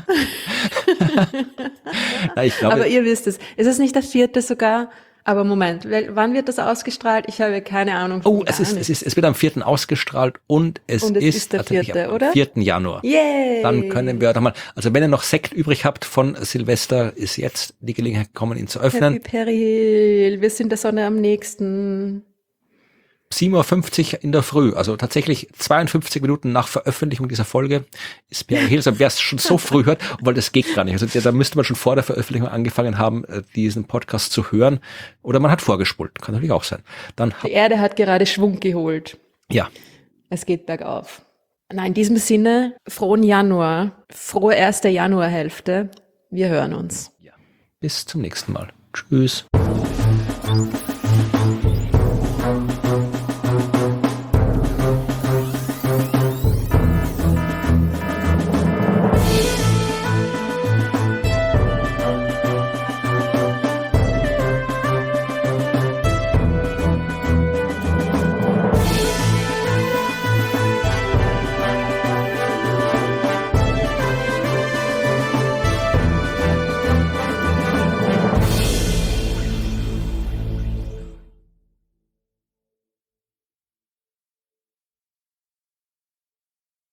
Ja, ich glaube, aber ihr wisst es. Ist es nicht der 4. sogar? Aber Moment, wann wird das ausgestrahlt? Ich habe keine Ahnung. Oh, es wird am 4. ausgestrahlt und es ist der 4., oder? Am 4. Januar. Yay! Dann können wir doch mal, also wenn ihr noch Sekt übrig habt von Silvester, ist jetzt die Gelegenheit gekommen, ihn zu öffnen. Happy Perihel, wir sind der Sonne am nächsten. 7:50 Uhr in der Früh, also tatsächlich 52 Minuten nach Veröffentlichung dieser Folge ist Perihel, also wer es schon so früh hört, weil das geht gar nicht. Also da müsste man schon vor der Veröffentlichung angefangen haben, diesen Podcast zu hören. Oder man hat vorgespult, kann natürlich auch sein. Die Erde hat gerade Schwung geholt. Ja. Es geht bergauf. Na, in diesem Sinne, frohen Januar, frohe erste Januarhälfte. Wir hören uns. Ja. Bis zum nächsten Mal. Tschüss.